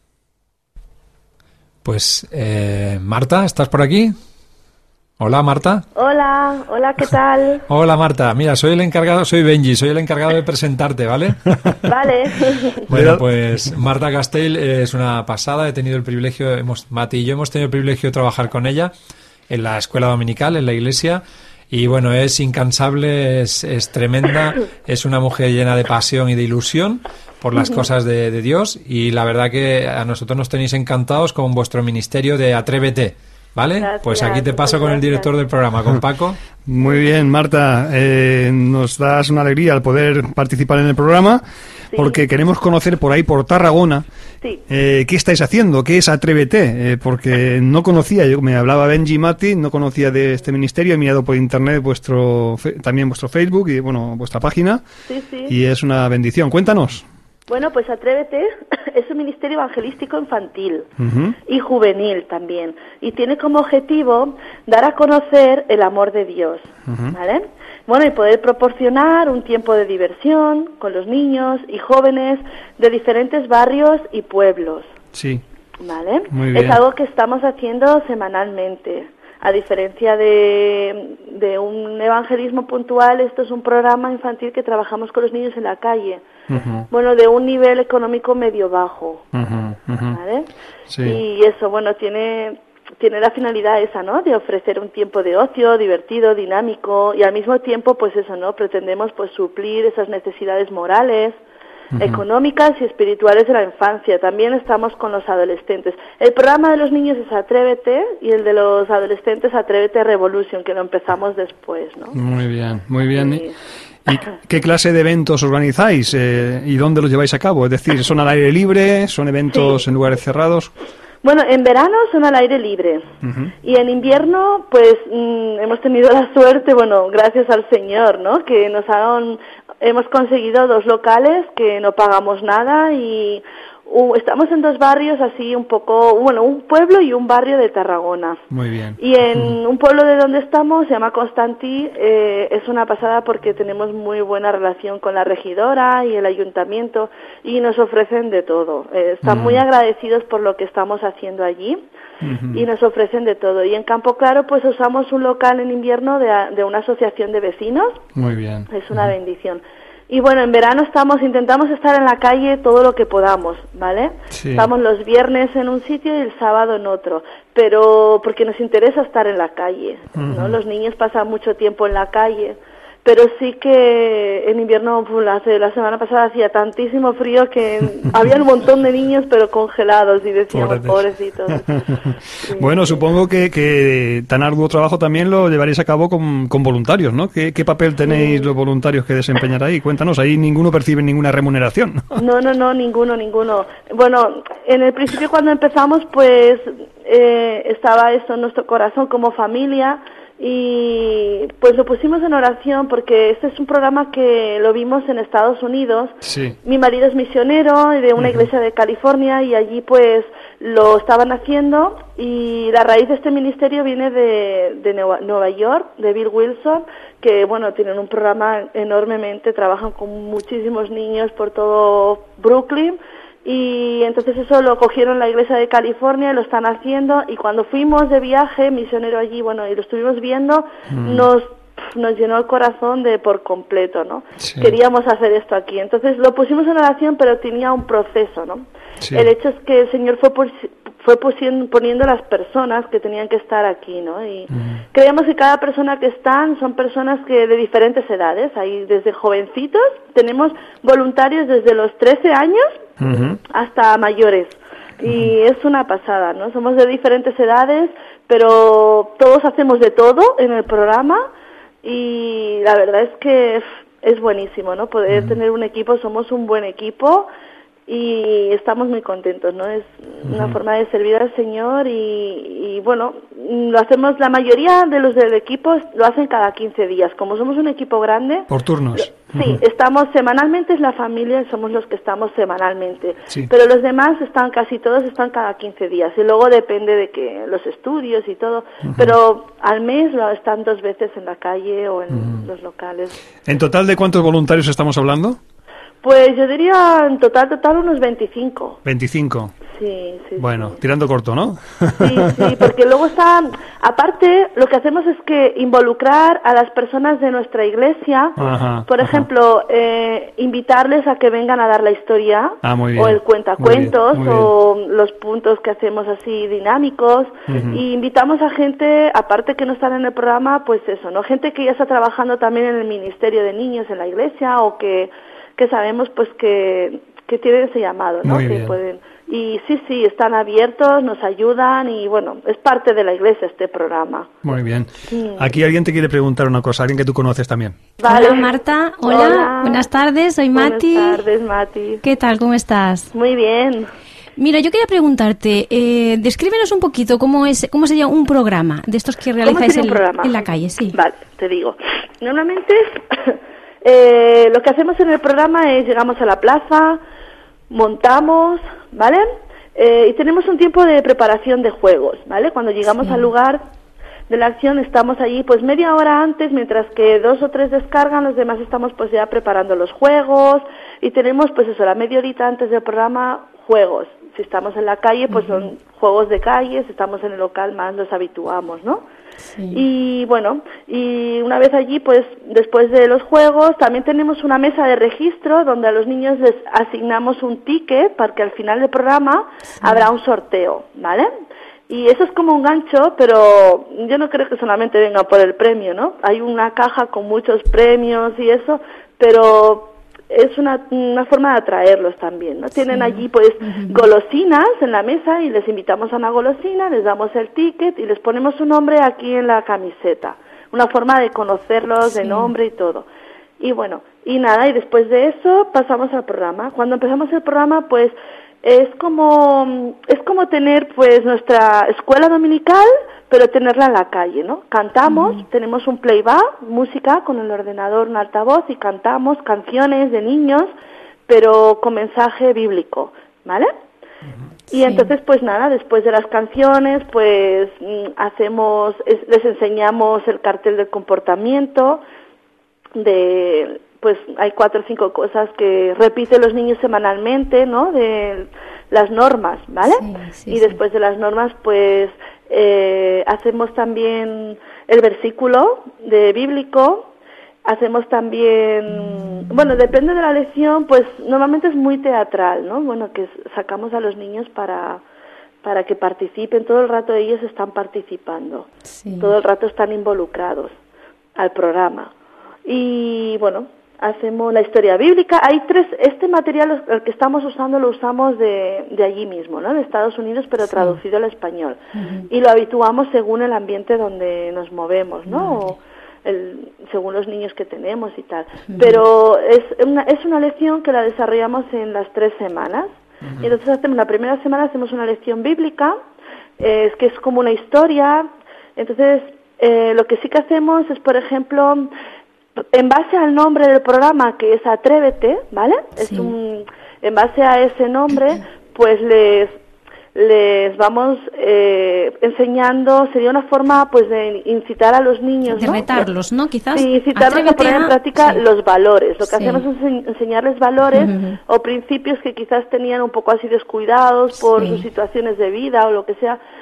Pues, Marta, ¿estás por aquí? Hola, Marta. Hola, ¿qué tal? Hola, Marta. Mira, soy Benji, soy el encargado de presentarte, ¿vale? Vale. Bueno, pues Marta Castell es una pasada. He tenido el privilegio, Mati y yo hemos tenido el privilegio de trabajar con ella en la escuela dominical, en la iglesia. Y bueno, es incansable, es tremenda, es una mujer llena de pasión y de ilusión por las cosas de Dios, y la verdad que a nosotros nos tenéis encantados con vuestro ministerio de Atrévete, ¿vale? Gracias, pues aquí te paso con el director del programa, con Paco. Muy bien, Marta, nos das una alegría al poder participar en el programa, sí, porque queremos conocer por ahí, por Tarragona, sí, qué estáis haciendo, qué es Atrévete, porque no conocía, yo me hablaba Benji Mati, no conocía de este ministerio, he mirado por internet también vuestro Facebook y bueno, vuestra página, sí, sí, y es una bendición. Cuéntanos. Bueno, pues Atrévete es un ministerio evangelístico infantil y juvenil también, y tiene como objetivo dar a conocer el amor de Dios, ¿vale? Bueno, y poder proporcionar un tiempo de diversión con los niños y jóvenes de diferentes barrios y pueblos. Sí. ¿Vale? Muy bien. Es algo que estamos haciendo semanalmente. A diferencia de un evangelismo puntual, esto es un programa infantil que trabajamos con los niños en la calle. Bueno, de un nivel económico medio bajo. ¿Vale? Sí. Y eso, bueno, tiene la finalidad esa, ¿no? De ofrecer un tiempo de ocio divertido, dinámico, y al mismo tiempo, pues eso, ¿no? Pretendemos pues suplir esas necesidades morales, económicas y espirituales de la infancia. También estamos con los adolescentes. El programa de los niños es Atrévete y el de los adolescentes Atrévete Revolution, que lo empezamos después, ¿no? Muy bien, muy bien. Sí. ¿Y qué clase de eventos organizáis y dónde los lleváis a cabo? Es decir, ¿son al aire libre? ¿Son eventos en lugares cerrados? Bueno, en verano son al aire libre y en invierno pues hemos tenido la suerte, bueno, gracias al Señor, ¿no? Que hemos conseguido 2 locales que no pagamos nada y estamos en 2 barrios así un poco, bueno, un pueblo y un barrio de Tarragona. Muy bien. Y en un pueblo de donde estamos, se llama Constantí, es una pasada porque tenemos muy buena relación con la regidora y el ayuntamiento y nos ofrecen de todo. Están muy agradecidos por lo que estamos haciendo allí y nos ofrecen de todo. Y en Campo Claro pues usamos un local en invierno de una asociación de vecinos. Muy bien. Es una bendición. Y bueno, en verano intentamos estar en la calle todo lo que podamos, ¿vale? Sí. Estamos los viernes en un sitio y el sábado en otro, pero porque nos interesa estar en la calle, ¿no? Los niños pasan mucho tiempo en la calle, pero sí que en invierno, pues, la semana pasada hacía tantísimo frío que había un montón de niños pero congelados y decíamos, pobrecitos. Sí. Bueno, supongo que tan arduo trabajo también lo llevaréis a cabo con voluntarios, ¿no? ¿Qué papel tenéis los voluntarios que desempeñar ahí? Cuéntanos, ahí ninguno percibe ninguna remuneración. No, ninguno. Bueno, en el principio cuando empezamos pues estaba esto en nuestro corazón como familia. Y pues lo pusimos en oración porque este es un programa que lo vimos en Estados Unidos. Sí. Mi marido es misionero de una iglesia de California y allí pues lo estaban haciendo, y la raíz de este ministerio viene de Nueva York, de Bill Wilson, que bueno, tienen un programa enormemente, trabajan con muchísimos niños por todo Brooklyn. Y entonces eso lo cogieron la iglesia de California y lo están haciendo, y cuando fuimos de viaje misionero allí, bueno, y lo estuvimos viendo, nos llenó el corazón por completo, ¿no? Sí. Queríamos hacer esto aquí, entonces lo pusimos en oración, pero tenía un proceso, ¿no? Sí. El hecho es que el Señor fue fue poniendo las personas que tenían que estar aquí, ¿no? Y creemos que cada persona que están son personas que de diferentes edades, hay desde jovencitos, tenemos voluntarios desde los 13 años hasta mayores. Y es una pasada, ¿no? Somos de diferentes edades, pero todos hacemos de todo en el programa y la verdad es que es buenísimo, ¿no? Poder tener un equipo, somos un buen equipo y estamos muy contentos, ¿no? Es una forma de servir al Señor y bueno, lo hacemos, la mayoría de los del equipo lo hacen cada 15 días. Como somos un equipo grande... Por turnos. Sí, estamos semanalmente, es la familia, somos los que estamos semanalmente. Sí. Pero los demás casi todos están cada 15 días. Y luego depende de que los estudios y todo. Pero al mes están 2 veces en la calle o en los locales. ¿En total de cuántos voluntarios estamos hablando? Pues yo diría en total unos 25. 25. Sí. Bueno, tirando corto, ¿no? Sí, porque luego aparte lo que hacemos es que involucrar a las personas de nuestra iglesia, por ejemplo, invitarles a que vengan a dar la historia, muy bien, o el cuentacuentos, muy bien. o los puntos que hacemos así dinámicos, y invitamos a gente, aparte que no están en el programa, pues eso, ¿no? Gente que ya está trabajando también en el ministerio de niños en la iglesia, o que sabemos pues que tienen ese llamado, ¿no? Muy que bien. pueden. Y sí, están abiertos, nos ayudan y bueno, es parte de la iglesia este programa. Muy bien. Aquí alguien te quiere preguntar una cosa, alguien que tú conoces también. Vale. Hola Marta, hola, buenas tardes, soy Mati. Buenas tardes, Mati. ¿Qué tal, cómo estás? Muy bien. Mira, yo quería preguntarte, descríbenos un poquito cómo sería un programa de estos que realizáis en la calle, sí. Vale, te digo. Normalmente lo que hacemos en el programa es llegamos a la plaza, montamos, ¿vale? Y tenemos un tiempo de preparación de juegos, ¿vale? Cuando llegamos al lugar de la acción estamos allí pues media hora antes, mientras que 2 o 3 descargan, los demás estamos pues ya preparando los juegos y tenemos pues eso, la media horita antes del programa, juegos. Si estamos en la calle pues son juegos de calle, si estamos en el local más nos habituamos, ¿no? Sí. Y bueno, y una vez allí, pues después de los juegos, también tenemos una mesa de registro donde a los niños les asignamos un ticket para que al final del programa habrá un sorteo, ¿vale? Y eso es como un gancho, pero yo no creo que solamente venga por el premio, ¿no? Hay una caja con muchos premios y eso, pero es una forma de atraerlos también, ¿no? Tienen allí pues golosinas en la mesa y les invitamos a una golosina, les damos el ticket y les ponemos su nombre aquí en la camiseta. Una forma de conocerlos de nombre y todo. Y bueno, y nada, y después de eso pasamos al programa. Cuando empezamos el programa pues es como tener pues nuestra escuela dominical, pero tenerla en la calle, ¿no? Cantamos, tenemos un playback, música con el ordenador, un altavoz y cantamos canciones de niños, pero con mensaje bíblico, ¿vale? Y entonces pues nada, después de las canciones pues les enseñamos el cartel del comportamiento, pues hay 4 o 5 cosas que repiten los niños semanalmente, ¿no? De las normas, ¿vale? Y después de las normas pues hacemos también el versículo de bíblico, hacemos también, bueno, depende de la lección, pues normalmente es muy teatral, ¿no? Bueno, que sacamos a los niños para que participen, todo el rato ellos están participando, todo el rato están involucrados al programa. Y bueno, hacemos la historia bíblica. Hay 3, este material el que estamos usando lo usamos de allí mismo, ¿no? De Estados Unidos, pero traducido al español. Y lo habituamos según el ambiente donde nos movemos, ¿no? Según los niños que tenemos y tal. Pero es una lección que la desarrollamos en las 3 semanas. Y entonces la primera semana hacemos una lección bíblica, que es como una historia. Entonces, lo que sí que hacemos es, por ejemplo, en base al nombre del programa, que es Atrévete, ¿vale? En base a ese nombre, pues les vamos enseñando, sería una forma pues de incitar a los niños, de retarlos, ¿no? Quizás. Sí, incitarlos a poner en práctica los valores. Lo que hacemos es enseñarles valores o principios que quizás tenían un poco así descuidados por sus situaciones de vida o lo que sea,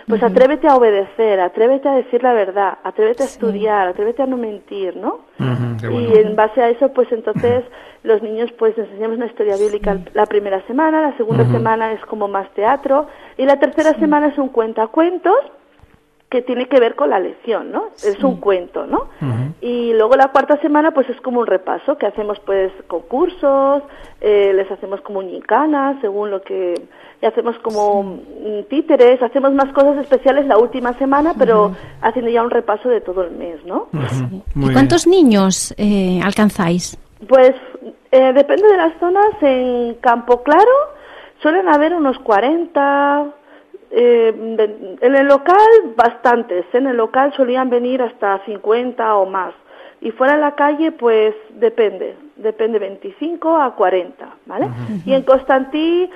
pues atrévete a obedecer, atrévete a decir la verdad, atrévete a estudiar, atrévete a no mentir, ¿no? Qué bueno. Y en base a eso, pues entonces los niños pues enseñamos una historia bíblica la primera semana, la segunda semana es como más teatro y la tercera semana es un cuentacuentos que tiene que ver con la lección, ¿no? Es un cuento, ¿no? Y luego la cuarta semana pues es como un repaso, que hacemos pues concursos, les hacemos como gincana, según lo que... Y hacemos como títeres, hacemos más cosas especiales la última semana, pero haciendo ya un repaso de todo el mes, ¿no? ¿Y cuántos niños alcanzáis? Pues depende de las zonas. En Campo Claro suelen haber unos 40... en el local bastantes, en el local solían venir hasta 50 o más y fuera en la calle pues depende 25 a 40, ¿vale? Y en Constantí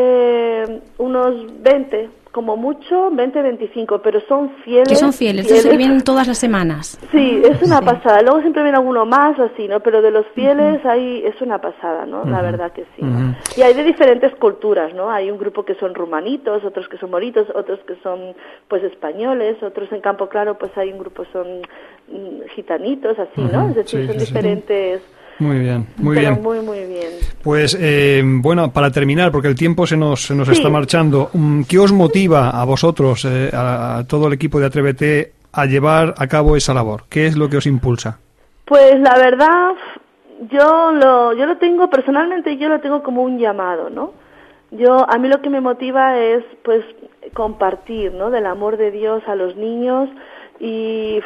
unos 20, como mucho 20-25, pero son fieles. Que son fieles, que vienen todas las semanas. Sí, es una pasada. Luego siempre viene alguno más o así, ¿no? Pero de los fieles ahí es una pasada, ¿no? La verdad que sí. Y hay de diferentes culturas, ¿no? Hay un grupo que son rumanitos, otros que son moritos, otros que son pues españoles, otros en Campo Claro pues hay un grupo son gitanitos, así, ¿no? Es decir, son diferentes... Muy bien, muy pero bien. Muy bien. Pues, bueno, para terminar, porque el tiempo se nos está marchando, ¿qué os motiva a vosotros, a todo el equipo de Atrévete, a llevar a cabo esa labor? ¿Qué es lo que os impulsa? Pues la verdad, yo lo tengo, personalmente yo lo tengo como un llamado, ¿no? A mí lo que me motiva es, pues, compartir, ¿no? Del amor de Dios a los niños y...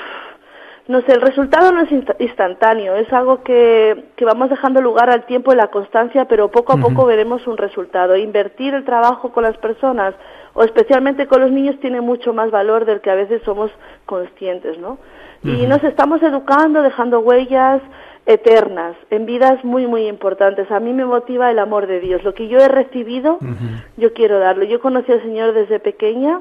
No sé, el resultado no es instantáneo, es algo que vamos dejando lugar al tiempo y la constancia, pero poco a poco veremos un resultado. Invertir el trabajo con las personas, o especialmente con los niños, tiene mucho más valor del que a veces somos conscientes, ¿no? Y nos estamos educando, dejando huellas eternas, en vidas muy, muy importantes. A mí me motiva el amor de Dios. Lo que yo he recibido, yo quiero darlo. Yo conocí al Señor desde pequeña,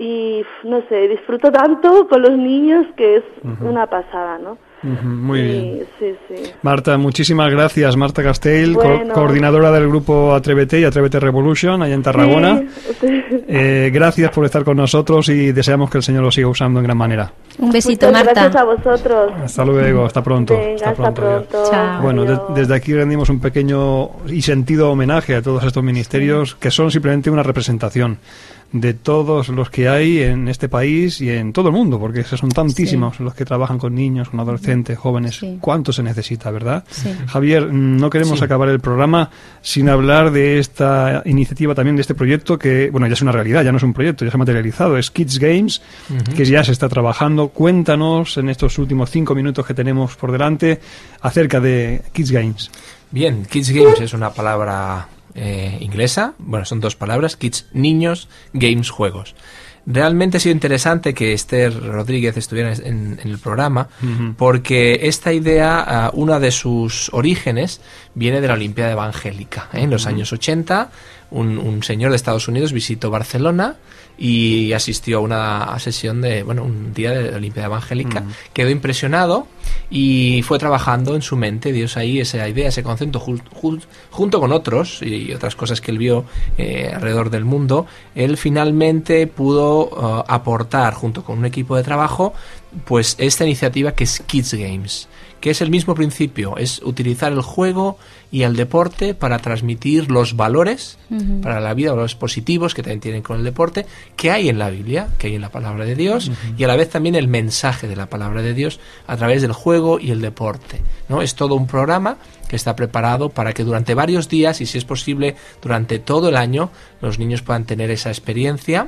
y no sé, disfruto tanto con los niños que es una pasada, ¿no? Muy bien. Sí. Marta, muchísimas gracias. Marta Castell, Bueno. coordinadora del grupo Atrévete y Atrévete Revolution, allá en Tarragona. Sí. Gracias por estar con nosotros y deseamos que el Señor lo siga usando en gran manera. Un besito, Muchas Marta. Gracias a vosotros. Hasta luego, hasta pronto. Venga, hasta Dios. pronto. Chao. Bueno, Adiós. desde aquí rendimos un pequeño y sentido homenaje a todos estos ministerios que son simplemente una representación de todos los que hay en este país y en todo el mundo, porque son tantísimos los que trabajan con niños, con adolescentes, jóvenes. Sí. ¿Cuánto se necesita, verdad? Sí. Javier, no queremos acabar el programa sin hablar de esta iniciativa, también de este proyecto que, bueno, ya es una realidad, ya no es un proyecto, ya se ha materializado, es Kids Games, que ya se está trabajando. Cuéntanos en estos últimos 5 minutos que tenemos por delante acerca de Kids Games. Bien, Kids Games es una palabra inglesa, bueno, son dos palabras, Kids, niños, Games, juegos. Realmente ha sido interesante que Esther Rodríguez estuviera en el programa, porque esta idea, una de sus orígenes, viene de la Olimpiada Evangélica. En los años 80, un señor de Estados Unidos visitó Barcelona y asistió a una sesión un día de la Olimpiada Evangélica, quedó impresionado y fue trabajando en su mente, Dios ahí esa idea, ese concepto, junto con otros y otras cosas que él vio alrededor del mundo. Él finalmente pudo aportar, junto con un equipo de trabajo, pues esta iniciativa que es Kids Games, que es el mismo principio, es utilizar el juego y el deporte para transmitir los valores para la vida, valores positivos que también tienen con el deporte, que hay en la Biblia, que hay en la palabra de Dios, y a la vez también el mensaje de la palabra de Dios a través del juego y el deporte, ¿no? Es todo un programa que está preparado para que durante varios días, y si es posible durante todo el año, los niños puedan tener esa experiencia,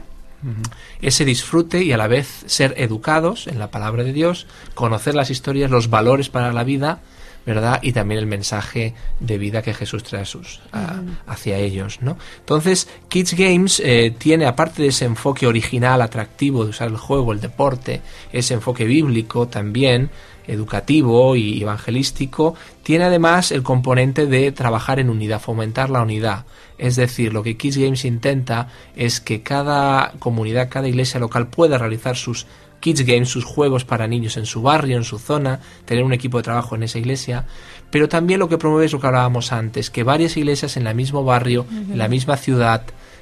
ese disfrute y a la vez ser educados en la palabra de Dios, conocer las historias, los valores para la vida, ¿verdad? Y también el mensaje de vida que Jesús trae hacia ellos, ¿no? Entonces, Kids Games tiene, aparte de ese enfoque original, atractivo de usar el juego, el deporte, ese enfoque bíblico también, educativo y evangelístico, tiene además el componente de trabajar en unidad, fomentar la unidad. Es decir, lo que Kids Games intenta es que cada comunidad, cada iglesia local pueda realizar sus Kids Games, sus juegos para niños en su barrio, en su zona, tener un equipo de trabajo en esa iglesia, pero también lo que promueve es lo que hablábamos antes, que varias iglesias en el mismo barrio, en la misma ciudad,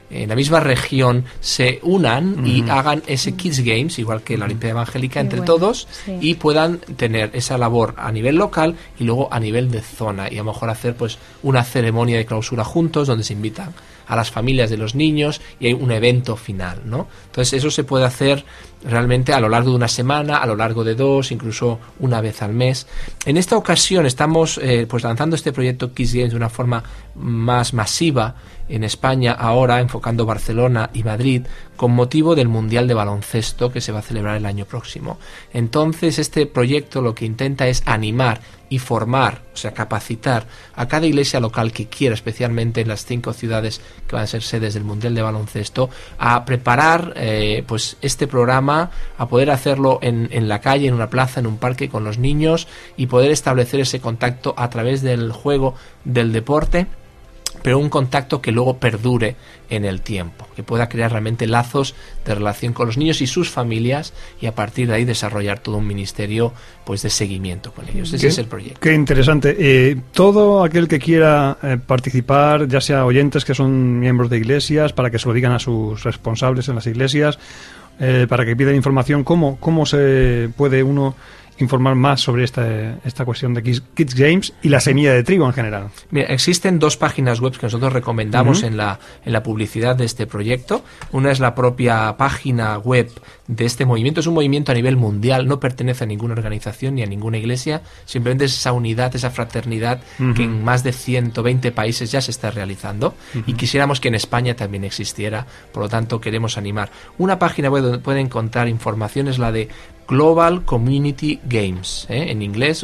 en la misma región se unan y hagan ese Kids Games, igual que la Olimpiada Evangélica, entre todos, y puedan tener esa labor a nivel local y luego a nivel de zona, y a lo mejor hacer pues una ceremonia de clausura juntos donde se invitan a las familias de los niños y hay un evento final, ¿no? Entonces eso se puede hacer realmente a lo largo de una semana, a lo largo de 2, incluso una vez al mes. En esta ocasión estamos pues lanzando este proyecto Kids Games de una forma más masiva en España ahora, enfocando Barcelona y Madrid, con motivo del Mundial de Baloncesto que se va a celebrar el año próximo. Entonces este proyecto lo que intenta es animar y formar, o sea, capacitar a cada iglesia local que quiera, especialmente en las 5 ciudades que van a ser sedes del Mundial de Baloncesto, a preparar pues este programa, a poder hacerlo en la calle, en una plaza, en un parque con los niños y poder establecer ese contacto a través del juego, del deporte, pero un contacto que luego perdure en el tiempo, que pueda crear realmente lazos de relación con los niños y sus familias y a partir de ahí desarrollar todo un ministerio pues de seguimiento con ellos. Ese es el proyecto. Qué interesante. Todo aquel que quiera participar, ya sea oyentes que son miembros de iglesias, para que se lo digan a sus responsables en las iglesias, para que pidan información, ¿cómo se puede uno informar más sobre esta cuestión de Kids Games y la semilla de trigo en general? Mira, existen 2 páginas web que nosotros recomendamos en la publicidad de este proyecto. Una es la propia página web de este movimiento. Es un movimiento a nivel mundial, no pertenece a ninguna organización ni a ninguna iglesia, simplemente es esa unidad, esa fraternidad que en más de 120 países ya se está realizando y quisiéramos que en España también existiera, por lo tanto queremos animar. Una página web donde pueden encontrar información es la de Global Community Games, en inglés,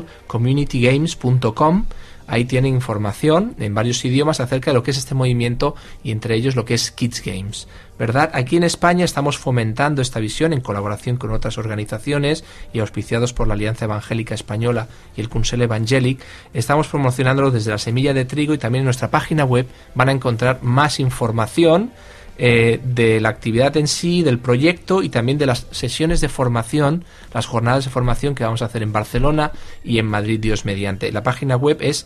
globalcommunitygames.com. Ahí tienen información en varios idiomas acerca de lo que es este movimiento y entre ellos lo que es Kids Games, ¿verdad? Aquí en España estamos fomentando esta visión en colaboración con otras organizaciones y auspiciados por la Alianza Evangélica Española y el Consell Evangelic. Estamos promocionándolo desde la Semilla de Trigo y también en nuestra página web van a encontrar más información de la actividad en sí, del proyecto y también de las sesiones de formación, las jornadas de formación que vamos a hacer en Barcelona y en Madrid, Dios mediante. La página web es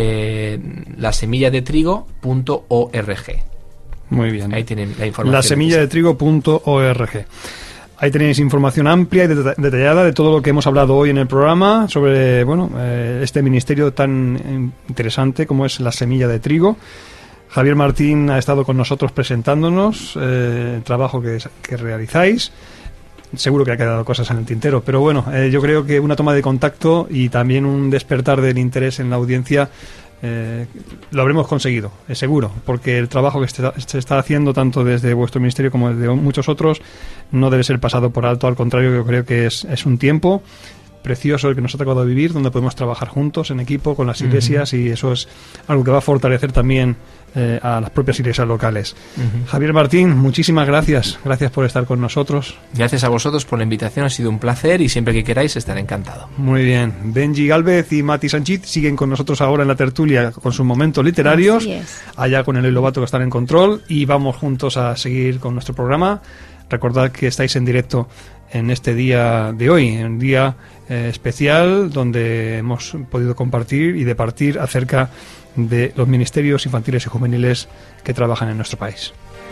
lasemilladetrigo.org. Muy bien. Ahí tienen la información. Lasemilladetrigo.org. Ahí tenéis información amplia y detallada de todo lo que hemos hablado hoy en el programa sobre este ministerio tan interesante como es la Semilla de Trigo. Javier Martín ha estado con nosotros presentándonos el trabajo que realizáis. Seguro que ha quedado cosas en el tintero, pero bueno, yo creo que una toma de contacto y también un despertar del interés en la audiencia lo habremos conseguido, seguro, porque el trabajo que se está haciendo tanto desde vuestro ministerio como desde muchos otros no debe ser pasado por alto, al contrario, yo creo que es un tiempo precioso el que nos ha tocado vivir, donde podemos trabajar juntos en equipo con las iglesias y eso es algo que va a fortalecer también a las propias iglesias locales. Javier Martín, muchísimas gracias por estar con nosotros. Gracias a vosotros por la invitación, ha sido un placer y siempre que queráis estaré encantado. Muy bien, Benji Gálvez y Mati Sanchit siguen con nosotros ahora en la tertulia con sus momentos literarios, allá con el Lobato que están en control, y vamos juntos a seguir con nuestro programa. Recordad que estáis en directo en este día de hoy, en un día especial donde hemos podido compartir y departir acerca de los ministerios infantiles y juveniles que trabajan en nuestro país.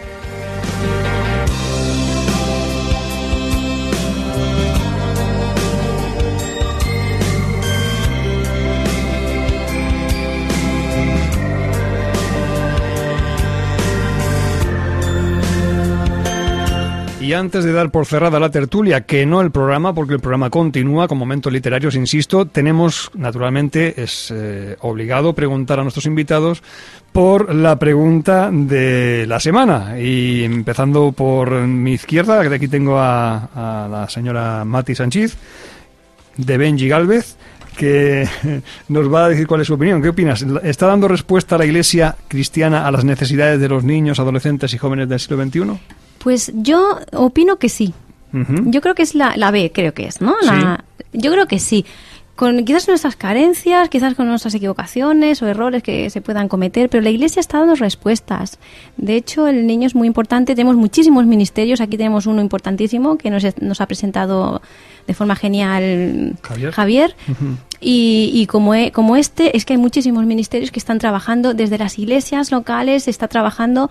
Y antes de dar por cerrada la tertulia, que no el programa, porque el programa continúa con momentos literarios, insisto, tenemos, naturalmente, es obligado preguntar a nuestros invitados por la pregunta de la semana. Y empezando por mi izquierda, que de aquí tengo a la señora Mati Sanchit, de Benji Gálvez, que nos va a decir cuál es su opinión. ¿Qué opinas? ¿Está dando respuesta a la Iglesia cristiana a las necesidades de los niños, adolescentes y jóvenes del siglo XXI? Pues yo opino que sí. Yo creo que es la B, creo que es, ¿no? Yo creo que sí. Con quizás nuestras carencias, quizás con nuestras equivocaciones o errores que se puedan cometer, pero la Iglesia está dando respuestas. De hecho, el niño es muy importante. Tenemos muchísimos ministerios. Aquí tenemos uno importantísimo que nos ha presentado de forma genial Javier. Y como este, es que hay muchísimos ministerios que están trabajando desde las iglesias locales, se está trabajando,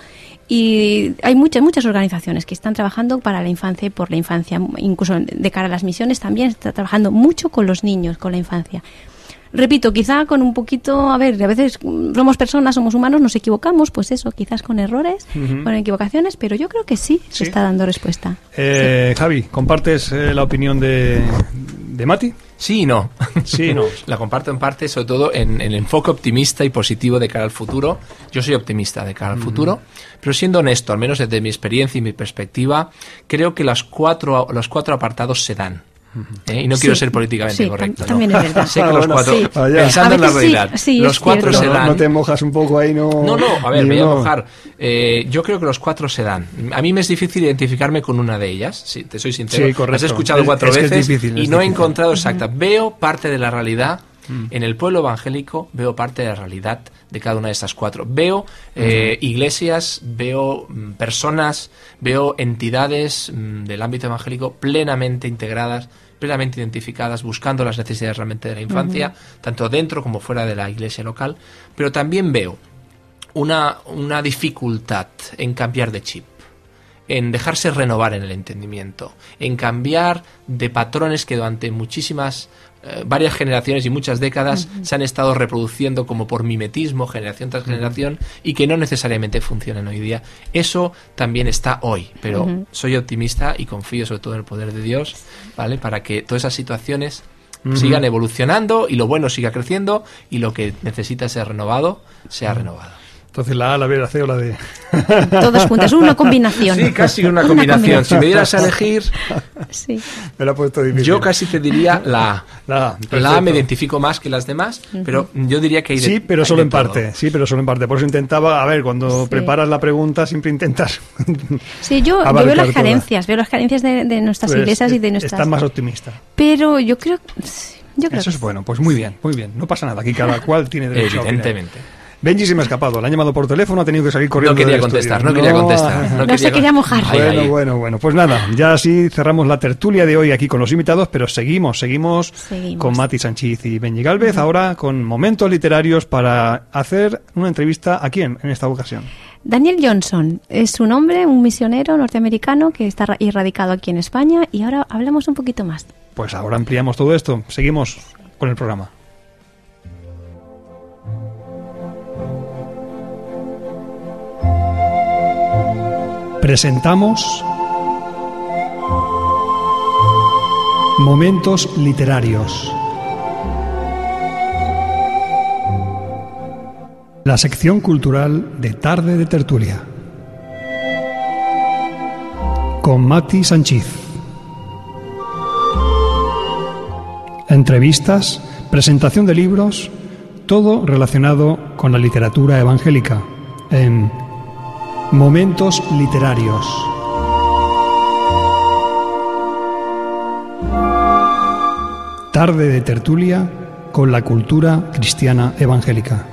y hay muchas organizaciones que están trabajando para la infancia y por la infancia, incluso de cara a las misiones también se está trabajando mucho con los niños, con la infancia. Repito, quizá con un poquito, a veces somos personas, somos humanos, nos equivocamos, pues eso, quizás con errores, con equivocaciones, pero yo creo que sí se está dando respuesta. Sí. Javi, ¿compartes la opinión de Mati? Sí y no. Sí y no. La comparto en parte, sobre todo en el enfoque optimista y positivo de cara al futuro. Yo soy optimista de cara al futuro, pero siendo honesto, al menos desde mi experiencia y mi perspectiva, creo que los cuatro apartados se dan. Y no quiero ser políticamente correcto. También es verdad. Sé que los cuatro, pensando en la realidad, los cuatro se dan. No te mojas un poco ahí, no. No, a ver, me voy a mojar. Yo creo que los cuatro se dan. A mí me es difícil identificarme con una de ellas, si te soy sincero. Sí, correcto. Las he escuchado cuatro veces y no he encontrado exacta. Veo parte de la realidad. En el pueblo evangélico veo parte de la realidad de cada una de estas cuatro. Veo iglesias, veo personas, veo entidades del ámbito evangélico plenamente integradas, plenamente identificadas, buscando las necesidades realmente de la infancia, tanto dentro como fuera de la iglesia local. Pero también veo una dificultad en cambiar de chip, en dejarse renovar en el entendimiento, en cambiar de patrones que durante varias generaciones y muchas décadas se han estado reproduciendo como por mimetismo, generación tras generación, y que no necesariamente funcionan hoy día. Eso también está hoy, pero soy optimista y confío sobre todo en el poder de Dios, ¿vale? Para que todas esas situaciones sigan evolucionando y lo bueno siga creciendo y lo que necesita ser renovado, sea renovado. Entonces la A, la B, la C o la D. Todas juntas, una combinación. Sí, casi una combinación. Si me dieras a elegir, sí. Me la he puesto difícil. Yo casi te diría la A. La A me identifico más que las demás, pero yo diría que hay de, sí, pero solo en todo. parte. Sí, pero solo en parte. Por eso intentaba, cuando preparas la pregunta siempre intentas. Sí, yo veo las carencias, de nuestras iglesias y de nuestras. Estás más optimista. Pero yo creo eso es bueno. Pues muy bien. No pasa nada. Aquí cada cual tiene derecho. Evidentemente. Benji se me ha escapado, le han llamado por teléfono, ha tenido que salir corriendo. No quería contestar. No se quería mojar. Bueno, pues nada, ya así cerramos la tertulia de hoy aquí con los invitados, pero seguimos con Mati Sanchiz y Benji Gálvez, ahora con momentos literarios para hacer una entrevista. ¿A quién en esta ocasión? Daniel Johnson es un hombre, un misionero norteamericano que está radicado aquí en España, y ahora hablamos un poquito más. Pues ahora ampliamos todo esto, seguimos con el programa. Presentamos Momentos Literarios. La sección cultural de Tarde de Tertulia. Con Mati Sanchiz. Entrevistas, presentación de libros, todo relacionado con la literatura evangélica en Momentos Literarios. Tarde de tertulia con la cultura cristiana evangélica.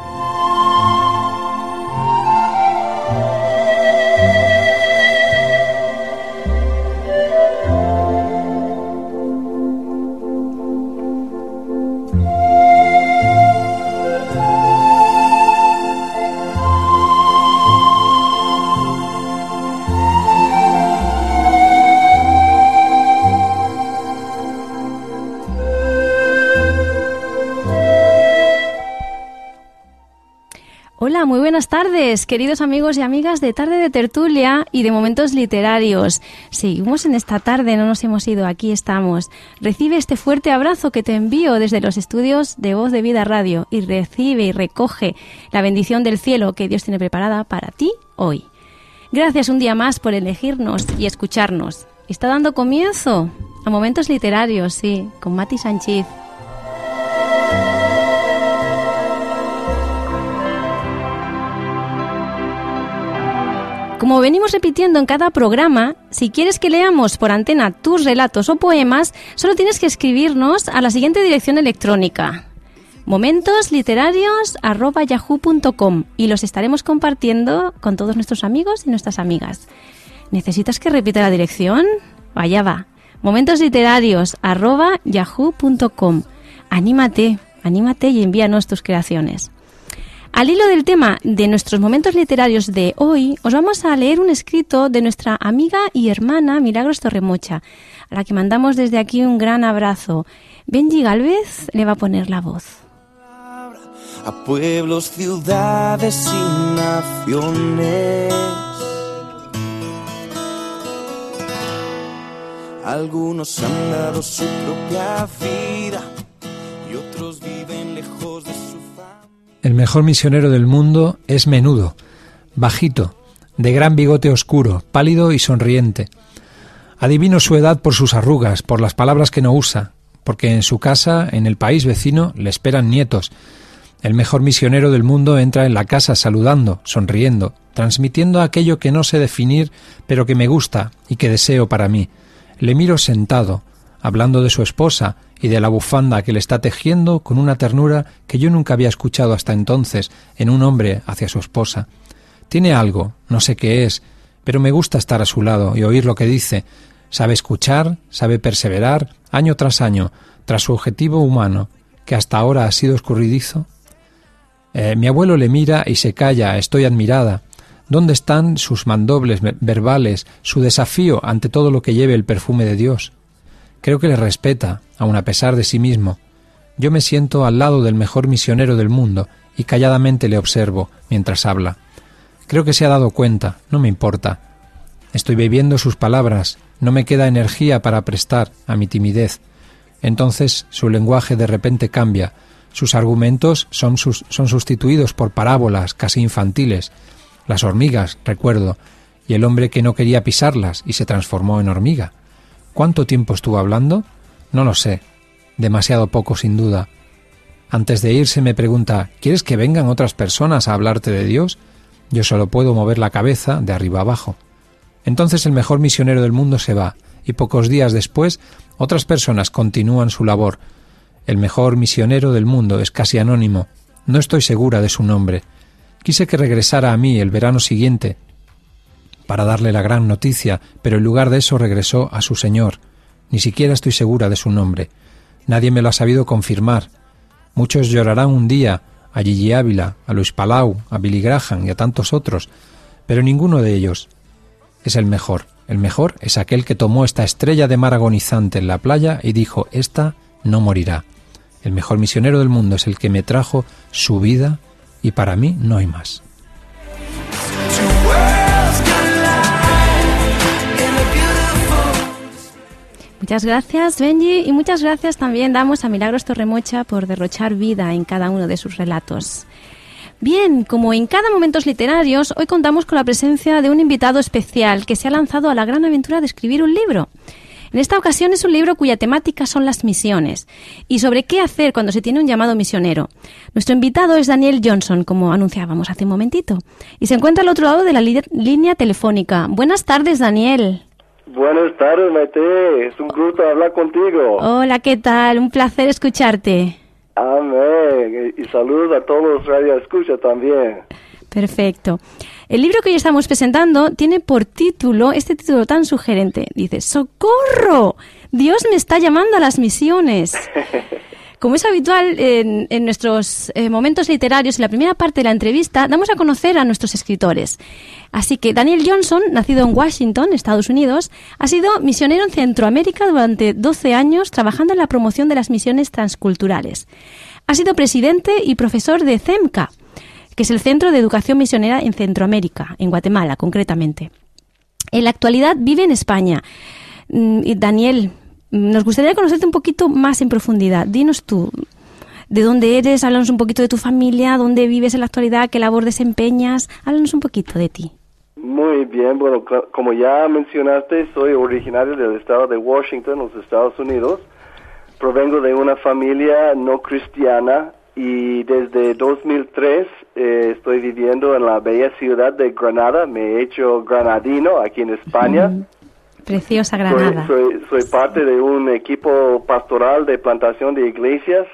Hola, muy buenas tardes, queridos amigos y amigas de Tarde de Tertulia y de Momentos Literarios. Seguimos en esta tarde, no nos hemos ido, aquí estamos. Recibe este fuerte abrazo que te envío desde los estudios de Voz de Vida Radio y recibe y recoge la bendición del cielo que Dios tiene preparada para ti hoy. Gracias un día más por elegirnos y escucharnos. Está dando comienzo a Momentos Literarios, sí, con Mati Sanchiz. Como venimos repitiendo en cada programa, si quieres que leamos por antena tus relatos o poemas, solo tienes que escribirnos a la siguiente dirección electrónica: momentosliterarios@yahoo.com, y los estaremos compartiendo con todos nuestros amigos y nuestras amigas. ¿Necesitas que repita la dirección? Allá va. momentosliterarios@yahoo.com. Anímate y envíanos tus creaciones. Al hilo del tema de nuestros momentos literarios de hoy, os vamos a leer un escrito de nuestra amiga y hermana Milagros Torremocha, a la que mandamos desde aquí un gran abrazo. Benji Gálvez le va a poner la voz. A pueblos, ciudades y naciones. Algunos han dado su propia vida y otros viven lejos de su familia. El mejor misionero del mundo es menudo, bajito, de gran bigote oscuro, pálido y sonriente. Adivino su edad por sus arrugas, por las palabras que no usa, porque en su casa, en el país vecino, le esperan nietos. El mejor misionero del mundo entra en la casa saludando, sonriendo, transmitiendo aquello que no sé definir, pero que me gusta y que deseo para mí. Le miro sentado, hablando de su esposa y de la bufanda que le está tejiendo con una ternura que yo nunca había escuchado hasta entonces en un hombre hacia su esposa. Tiene algo, no sé qué es, pero me gusta estar a su lado y oír lo que dice. Sabe escuchar, sabe perseverar, año tras año, tras su objetivo humano, que hasta ahora ha sido escurridizo. Mi abuelo le mira y se calla, estoy admirada. ¿Dónde están sus mandobles verbales, su desafío ante todo lo que lleve el perfume de Dios? Creo que le respeta, aun a pesar de sí mismo. Yo me siento al lado del mejor misionero del mundo y calladamente le observo mientras habla. Creo que se ha dado cuenta, no me importa. Estoy bebiendo sus palabras, no me queda energía para prestar a mi timidez. Entonces su lenguaje de repente cambia. Sus argumentos son sustituidos por parábolas casi infantiles. Las hormigas, recuerdo, y el hombre que no quería pisarlas y se transformó en hormiga. ¿Cuánto tiempo estuvo hablando? No lo sé. Demasiado poco, sin duda. Antes de irse me pregunta, ¿quieres que vengan otras personas a hablarte de Dios? Yo solo puedo mover la cabeza de arriba abajo. Entonces el mejor misionero del mundo se va, y pocos días después otras personas continúan su labor. El mejor misionero del mundo es casi anónimo. No estoy segura de su nombre. Quise que regresara a mí el verano siguiente para darle la gran noticia, pero en lugar de eso regresó a su Señor. Ni siquiera estoy segura de su nombre. Nadie me lo ha sabido confirmar. Muchos llorarán un día a Gigi Ávila, a Luis Palau, a Billy Graham y a tantos otros, pero ninguno de ellos es el mejor. El mejor es aquel que tomó esta estrella de mar agonizante en la playa y dijo, esta no morirá. El mejor misionero del mundo es el que me trajo su vida y para mí no hay más. Muchas gracias, Benji, y muchas gracias también damos a Milagros Torremocha por derrochar vida en cada uno de sus relatos. Bien, como en cada Momentos Literarios, hoy contamos con la presencia de un invitado especial que se ha lanzado a la gran aventura de escribir un libro. En esta ocasión es un libro cuya temática son las misiones y sobre qué hacer cuando se tiene un llamado misionero. Nuestro invitado es Daniel Johnson, como anunciábamos hace un momentito, y se encuentra al otro lado de la línea telefónica. Buenas tardes, Daniel. Buenas tardes, Maite. Es un gusto hablar contigo. Hola, ¿qué tal? Un placer escucharte. Amén. Y saludos a todos los radioescuchas también. Perfecto. El libro que hoy estamos presentando tiene por título, este título tan sugerente, dice, ¡Socorro! Dios me está llamando a las misiones. Como es habitual en nuestros momentos literarios, en la primera parte de la entrevista, damos a conocer a nuestros escritores. Así que Daniel Johnson, nacido en Washington, Estados Unidos, ha sido misionero en Centroamérica durante 12 años, trabajando en la promoción de las misiones transculturales. Ha sido presidente y profesor de CEMCA, que es el Centro de Educación Misionera en Centroamérica, en Guatemala concretamente. En la actualidad vive en España. Daniel, nos gustaría conocerte un poquito más en profundidad. Dinos tú, ¿de dónde eres? Háblanos un poquito de tu familia, dónde vives en la actualidad, qué labor desempeñas. Háblanos un poquito de ti. Muy bien, bueno, como ya mencionaste, soy originario del estado de Washington, los Estados Unidos. Provengo de una familia no cristiana y desde 2003 estoy viviendo en la bella ciudad de Granada. Me he hecho granadino aquí en España. Preciosa Granada. Soy parte de un equipo pastoral de plantación de iglesias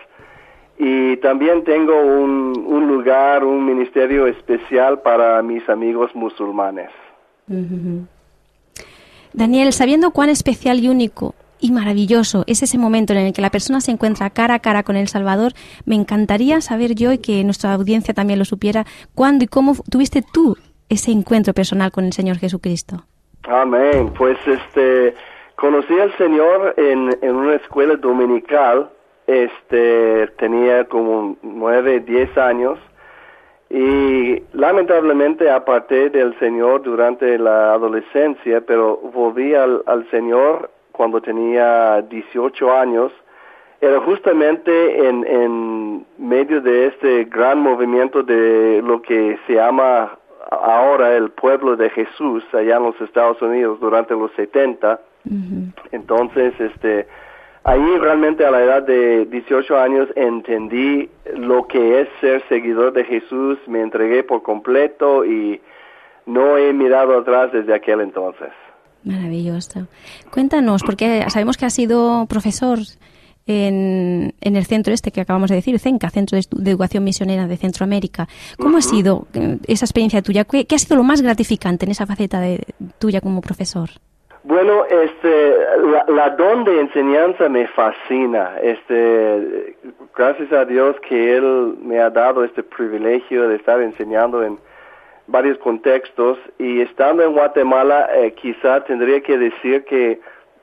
y también tengo un lugar, un ministerio especial para mis amigos musulmanes. Daniel, sabiendo cuán especial y único y maravilloso. Es ese momento en el que la persona se encuentra cara a cara con el Salvador. Me encantaría saber yo, y que nuestra audiencia también lo supiera, cuándo y cómo tuviste tú ese encuentro personal con el Señor Jesucristo. Amén. Pues conocí al Señor en una escuela dominical. Tenía como 9, 10 años. Y lamentablemente aparté del Señor durante la adolescencia, pero volví al Señor cuando tenía 18 años. Era justamente en medio de este gran movimiento de lo que se llama ahora el pueblo de Jesús allá en los Estados Unidos durante los 70. Uh-huh. Entonces, ahí realmente a la edad de 18 años entendí lo que es ser seguidor de Jesús, me entregué por completo y no he mirado atrás desde aquel entonces. Maravilloso. Cuéntanos, porque sabemos que has sido profesor en el centro que acabamos de decir, CENCA, Centro de Educación Misionera de Centroamérica. ¿Cómo ha sido esa experiencia tuya? ¿Qué ha sido lo más gratificante en esa faceta tuya como profesor? Bueno, la don de enseñanza me fascina. Gracias a Dios que Él me ha dado este privilegio de estar enseñando en varios contextos, y estando en Guatemala, quizá tendría que decir que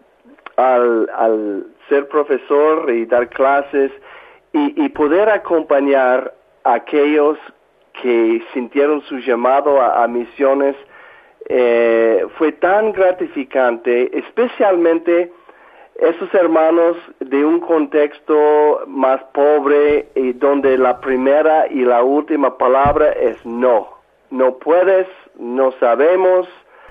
al ser profesor y dar clases y poder acompañar a aquellos que sintieron su llamado a misiones, fue tan gratificante, especialmente esos hermanos de un contexto más pobre y donde la primera y la última palabra es no. No puedes, no sabemos,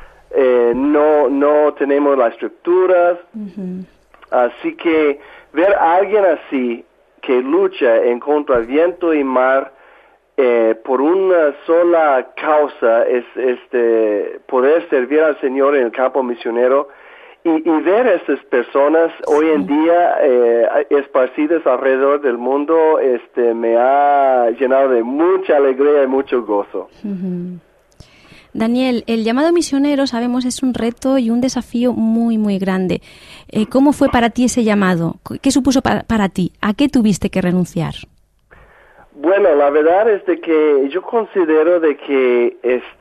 no tenemos las estructuras. Uh-huh. Así que ver a alguien así que lucha en contra viento y mar por una sola causa es poder servir al Señor en el campo misionero, y ver a estas personas hoy en día esparcidas alrededor del mundo me ha llenado de mucha alegría y mucho gozo. Uh-huh. Daniel, el llamado misionero, sabemos, es un reto y un desafío muy, muy grande. ¿Cómo fue para ti ese llamado? ¿Qué supuso para ti? ¿A qué tuviste que renunciar? Bueno, la verdad es de que yo considero de que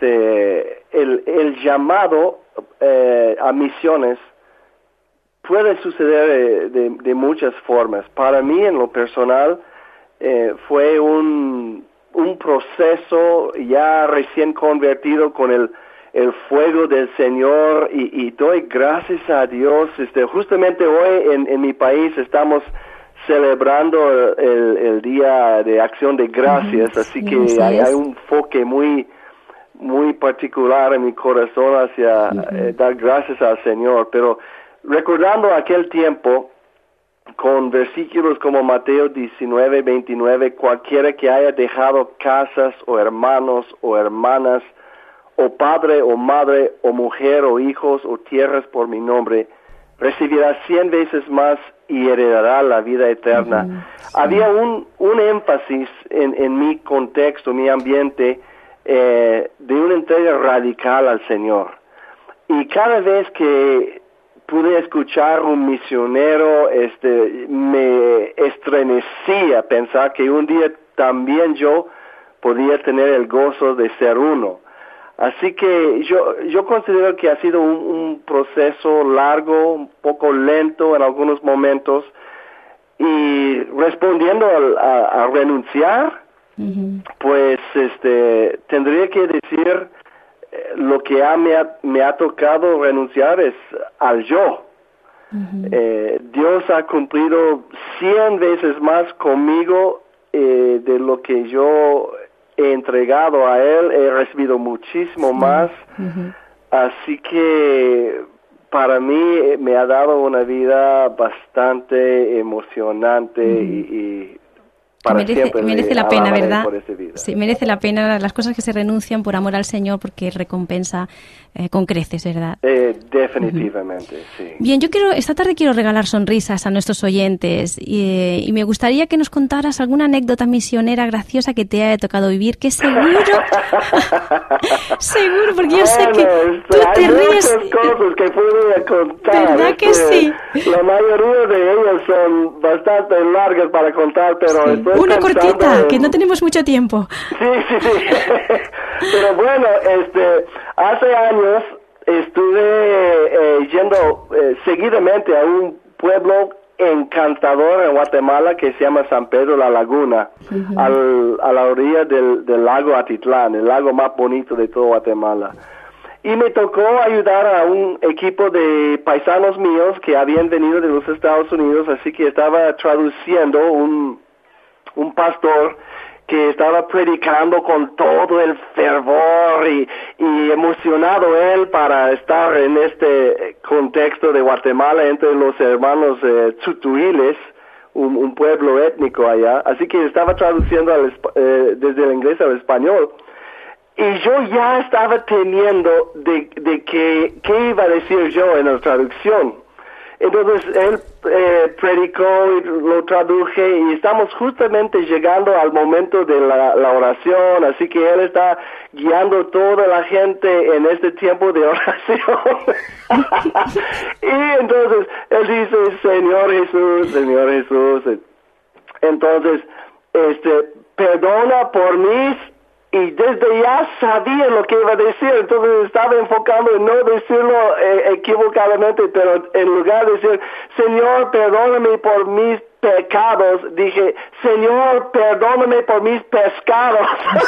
el llamado a misiones puede suceder de muchas formas. Para mí, en lo personal, fue un proceso ya recién convertido con el fuego del Señor, y doy gracias a Dios. Justamente hoy en mi país estamos celebrando el Día de Acción de Gracias, así que hay un enfoque muy muy particular en mi corazón hacia dar gracias al Señor. Pero recordando aquel tiempo, con versículos como Mateo 19:29, cualquiera que haya dejado casas o hermanos o hermanas, o padre o madre, o mujer o hijos o tierras por mi nombre, recibirá 100 veces más y heredará la vida eterna. Había un énfasis en mi contexto, mi ambiente, de una entrega radical al Señor. Y cada vez que pude escuchar un misionero, me estremecía pensar que un día también yo podía tener el gozo de ser uno. Así que yo considero que ha sido un proceso largo, un poco lento en algunos momentos, y respondiendo a renunciar, pues tendría que decir lo que me ha tocado renunciar es al yo. Dios ha cumplido 100 veces más conmigo de lo que yo he entregado a Él. He recibido muchísimo más. Así que para mí me ha dado una vida bastante emocionante y para merece siempre la pena, alabaré ¿verdad? por esta vida. Sí, merece la pena las cosas que se renuncian por amor al Señor, porque recompensa con creces, ¿verdad? Definitivamente, sí. Bien, esta tarde quiero regalar sonrisas a nuestros oyentes y me gustaría que nos contaras alguna anécdota misionera graciosa que te haya tocado vivir, que seguro, porque yo sé que tú te ríes. Hay muchas cosas que puedo contar. ¿Verdad que sí? La mayoría de ellas son bastante largas para contar, pero estoy una cortita, en... que no tenemos mucho tiempo. Sí. Pero bueno, hace años estuve yendo seguidamente a un pueblo encantador en Guatemala que se llama San Pedro La Laguna, a la orilla del lago Atitlán, el lago más bonito de todo Guatemala. Y me tocó ayudar a un equipo de paisanos míos que habían venido de los Estados Unidos, así que estaba traduciendo un pastor que estaba predicando con todo el fervor y emocionado él para estar en este contexto de Guatemala entre los hermanos tzutuiles, un pueblo étnico allá. Así que estaba traduciendo desde el inglés al español. Y yo ya estaba temiendo de qué iba a decir yo en la traducción. Entonces él predicó y lo traduje y estamos justamente llegando al momento de la oración, así que él está guiando toda la gente en este tiempo de oración. Y entonces él dice, Señor Jesús. Entonces, perdona por mis... Y desde ya sabía lo que iba a decir, entonces estaba enfocando en no decirlo equivocadamente, pero en lugar de decir, Señor, perdóname por mis pecados, dije, Señor, perdóname por mis pescados.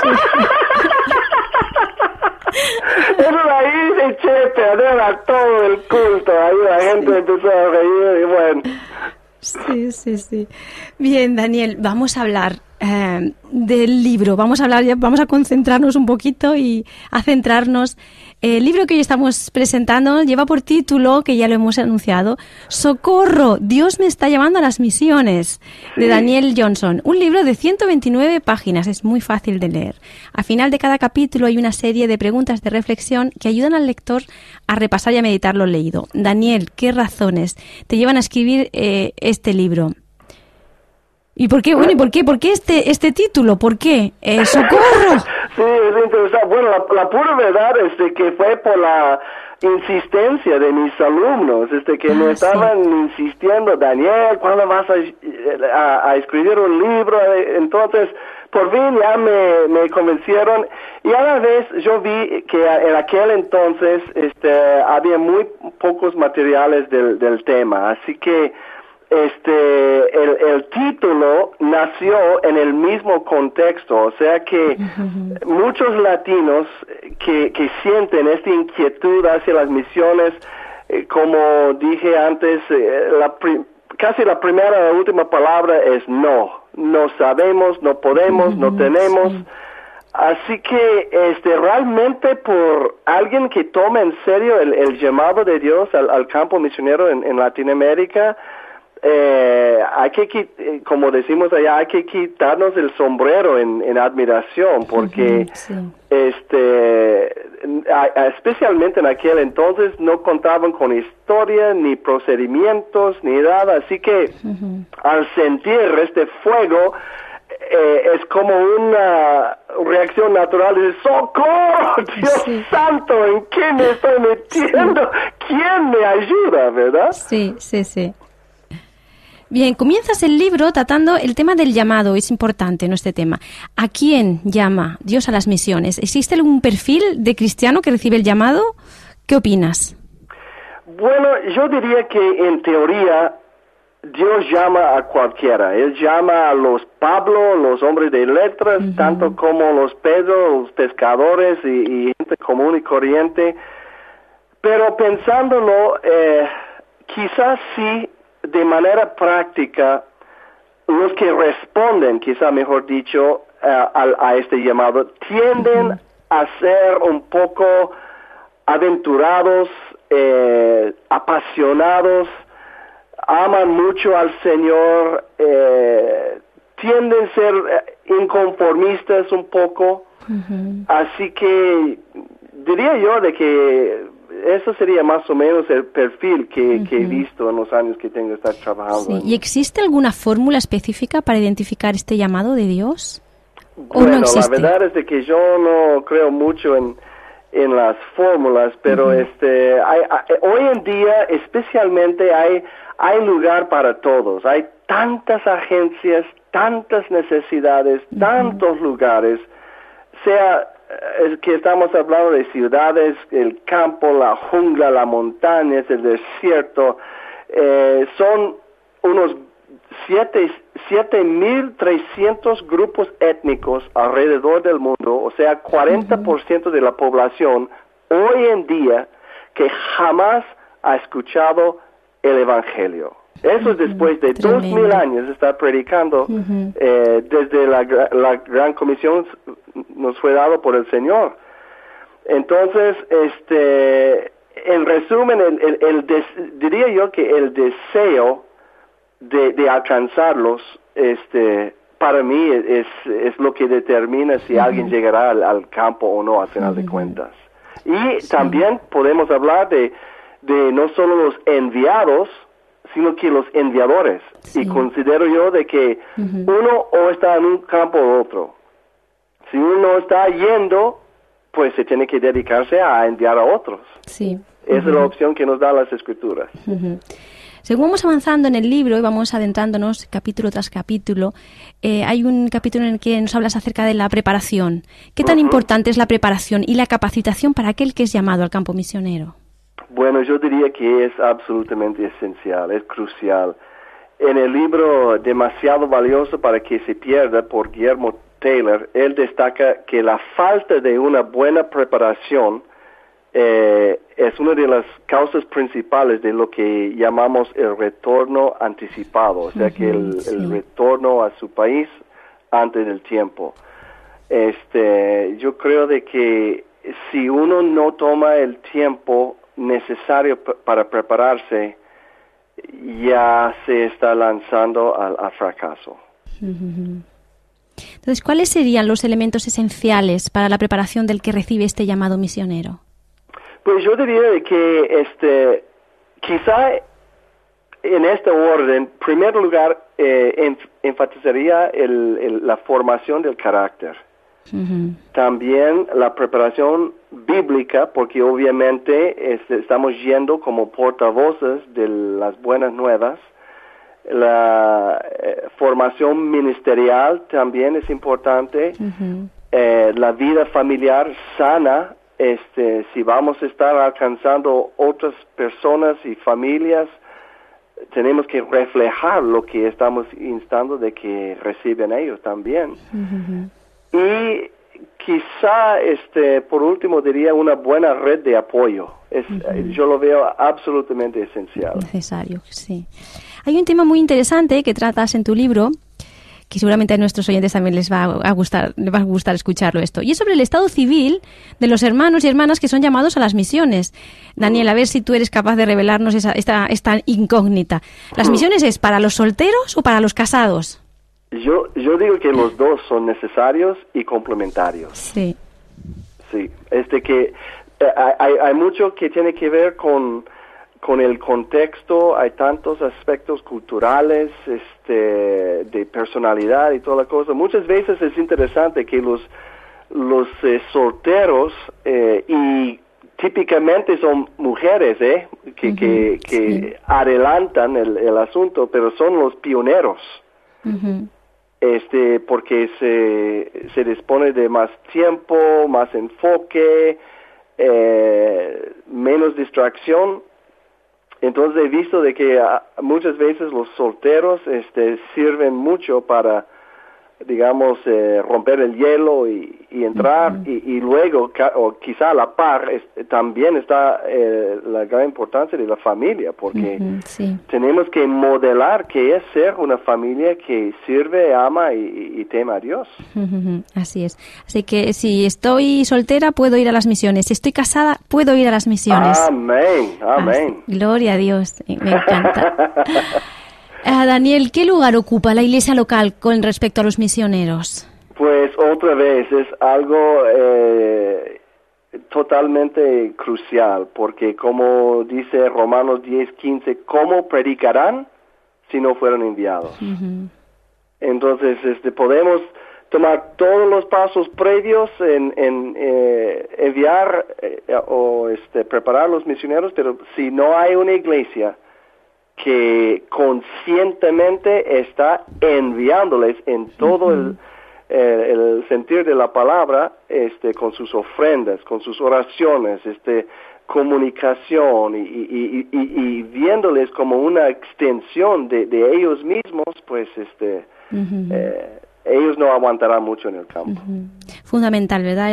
Entonces ahí eché a perder a todo el culto, ahí la gente empezó a reír y bueno. Sí. Bien, Daniel, vamos a hablar del libro. Vamos a concentrarnos un poquito y a centrarnos. El libro que hoy estamos presentando lleva por título, que ya lo hemos anunciado, Socorro, Dios me está llamando a las misiones, de Daniel Johnson. Un libro de 129 páginas, es muy fácil de leer. Al final de cada capítulo hay una serie de preguntas de reflexión que ayudan al lector a repasar y a meditar lo leído. Daniel, ¿qué razones te llevan a escribir este libro? ¿Y por qué? Bueno, ¿y por qué este título? ¿Por qué? ¡Socorro! Sí, es interesante. Bueno, la pura verdad es que fue por la insistencia de mis alumnos, que me estaban insistiendo, Daniel, ¿cuándo vas a escribir un libro? Entonces, por fin ya me convencieron y a la vez yo vi que en aquel entonces había muy pocos materiales del tema, así que el título nació en el mismo contexto, o sea que muchos latinos que sienten esta inquietud hacia las misiones, como dije antes, casi la primera y la última palabra es no sabemos, no podemos, no tenemos. Así que realmente por alguien que toma en serio el llamado de Dios al campo misionero en Latinoamérica, hay que, como decimos allá, hay que quitarnos el sombrero en admiración, porque especialmente en aquel entonces no contaban con historia, ni procedimientos, ni nada, así que al sentir este fuego, es como una reacción natural de ¡socorro! ¡Dios santo! ¿En qué me estoy metiendo? ¿Quién me ayuda? ¿Verdad? Sí. Bien, comienzas el libro tratando el tema del llamado, es importante, ¿no?, este tema. ¿A quién llama Dios a las misiones? ¿Existe algún perfil de cristiano que recibe el llamado? ¿Qué opinas? Bueno, yo diría que en teoría Dios llama a cualquiera. Él llama a los Pablo, los hombres de letras, tanto como los Pedro, los pescadores y gente común y corriente. Pero pensándolo, quizás sí, de manera práctica, los que responden, quizá mejor dicho, a este llamado, tienden a ser un poco aventurados, apasionados, aman mucho al Señor, tienden a ser inconformistas un poco. Así que diría yo de que eso sería más o menos el perfil que he visto en los años que tengo de estar trabajando. Sí. ¿Y existe alguna fórmula específica para identificar este llamado de Dios? Bueno, no existe? La verdad es de que yo no creo mucho en las fórmulas, pero hoy en día especialmente hay lugar para todos. Hay tantas agencias, tantas necesidades, tantos lugares, sea que estamos hablando de ciudades, el campo, la jungla, la montaña, el desierto, son unos 7.300 grupos étnicos alrededor del mundo, o sea, 40% de la población hoy en día que jamás ha escuchado el Evangelio. Eso es después de 2.000 años de estar predicando, desde la Gran Comisión nos fue dado por el Señor. Entonces, en resumen, diría yo que el deseo de alcanzarlos, para mí es lo que determina si alguien llegará al campo o no, al final de cuentas. Y también podemos hablar de no solo los enviados, sino que los enviadores. Y considero yo de que uno o está en un campo o otro. Si uno está yendo, pues se tiene que dedicarse a enviar a otros. Sí. Esa es la opción que nos dan las Escrituras. Según vamos avanzando en el libro y vamos adentrándonos capítulo tras capítulo, hay un capítulo en el que nos hablas acerca de la preparación. ¿Qué tan importante es la preparación y la capacitación para aquel que es llamado al campo misionero? Bueno, yo diría que es absolutamente esencial, es crucial. En el libro Demasiado valioso para que se pierda, por Guillermo Taylor, él destaca que la falta de una buena preparación es una de las causas principales de lo que llamamos el retorno anticipado, o sea que el retorno a su país antes del tiempo. Yo creo de que si uno no toma el tiempo necesario para prepararse, ya se está lanzando al fracaso. Entonces, ¿cuáles serían los elementos esenciales para la preparación del que recibe este llamado misionero? Pues yo diría que quizá en este orden, en primer lugar, enfatizaría la formación del carácter. También la preparación bíblica, porque obviamente estamos yendo como portavoces de las buenas nuevas. La formación ministerial también es importante. La vida familiar sana. Si vamos a estar alcanzando otras personas y familias, tenemos que reflejar lo que estamos instando de que reciben ellos también. Y quizá, por último, diría una buena red de apoyo. Yo lo veo absolutamente esencial. Necesario, sí. Hay un tema muy interesante que tratas en tu libro, que seguramente a nuestros oyentes también les va a gustar escucharlo esto. Y es sobre el estado civil de los hermanos y hermanas que son llamados a las misiones. Daniel, a ver si tú eres capaz de revelarnos esta incógnita. ¿Las misiones es para los solteros o para los casados? Yo digo que los dos son necesarios y complementarios. Sí. Sí, que hay mucho que tiene que ver con el contexto, hay tantos aspectos culturales, de personalidad y toda la cosa. Muchas veces es interesante que los solteros, y típicamente son mujeres, que adelantan el asunto, pero son los pioneros. Porque se dispone de más tiempo, más enfoque, menos distracción. Entonces he visto de que muchas veces los solteros sirven mucho para, digamos, romper el hielo y entrar, y luego, o quizá a la par, también está la gran importancia de la familia, porque tenemos que modelar que es ser una familia que sirve, ama y teme a Dios. Así es. Así que si estoy soltera, puedo ir a las misiones. Si estoy casada, puedo ir a las misiones. Amén, amén. Gloria a Dios. Me encanta. Daniel, ¿qué lugar ocupa la iglesia local con respecto a los misioneros? Pues otra vez es algo totalmente crucial, porque como dice Romanos 10:15, ¿cómo predicarán si no fueron enviados? Uh-huh. Entonces, podemos tomar todos los pasos previos en enviar o preparar los misioneros, pero si no hay una iglesia que conscientemente está enviándoles en todo el sentido de la palabra, con sus ofrendas, con sus oraciones, comunicación y viéndoles como una extensión de ellos mismos, pues ellos no aguantarán mucho en el campo. Fundamental, ¿verdad?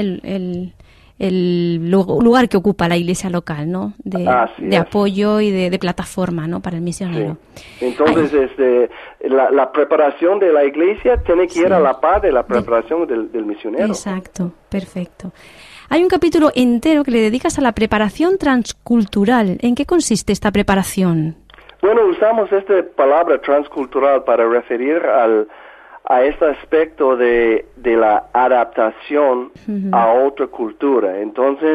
El lugar que ocupa la iglesia local, ¿no? De apoyo y de plataforma, ¿no? Para el misionero. Sí. Entonces, la preparación de la iglesia tiene que ir a la par de la preparación del misionero. Exacto, perfecto. Hay un capítulo entero que le dedicas a la preparación transcultural. ¿En qué consiste esta preparación? Bueno, usamos esta palabra transcultural para referir a este aspecto de la adaptación a otra cultura. Entonces,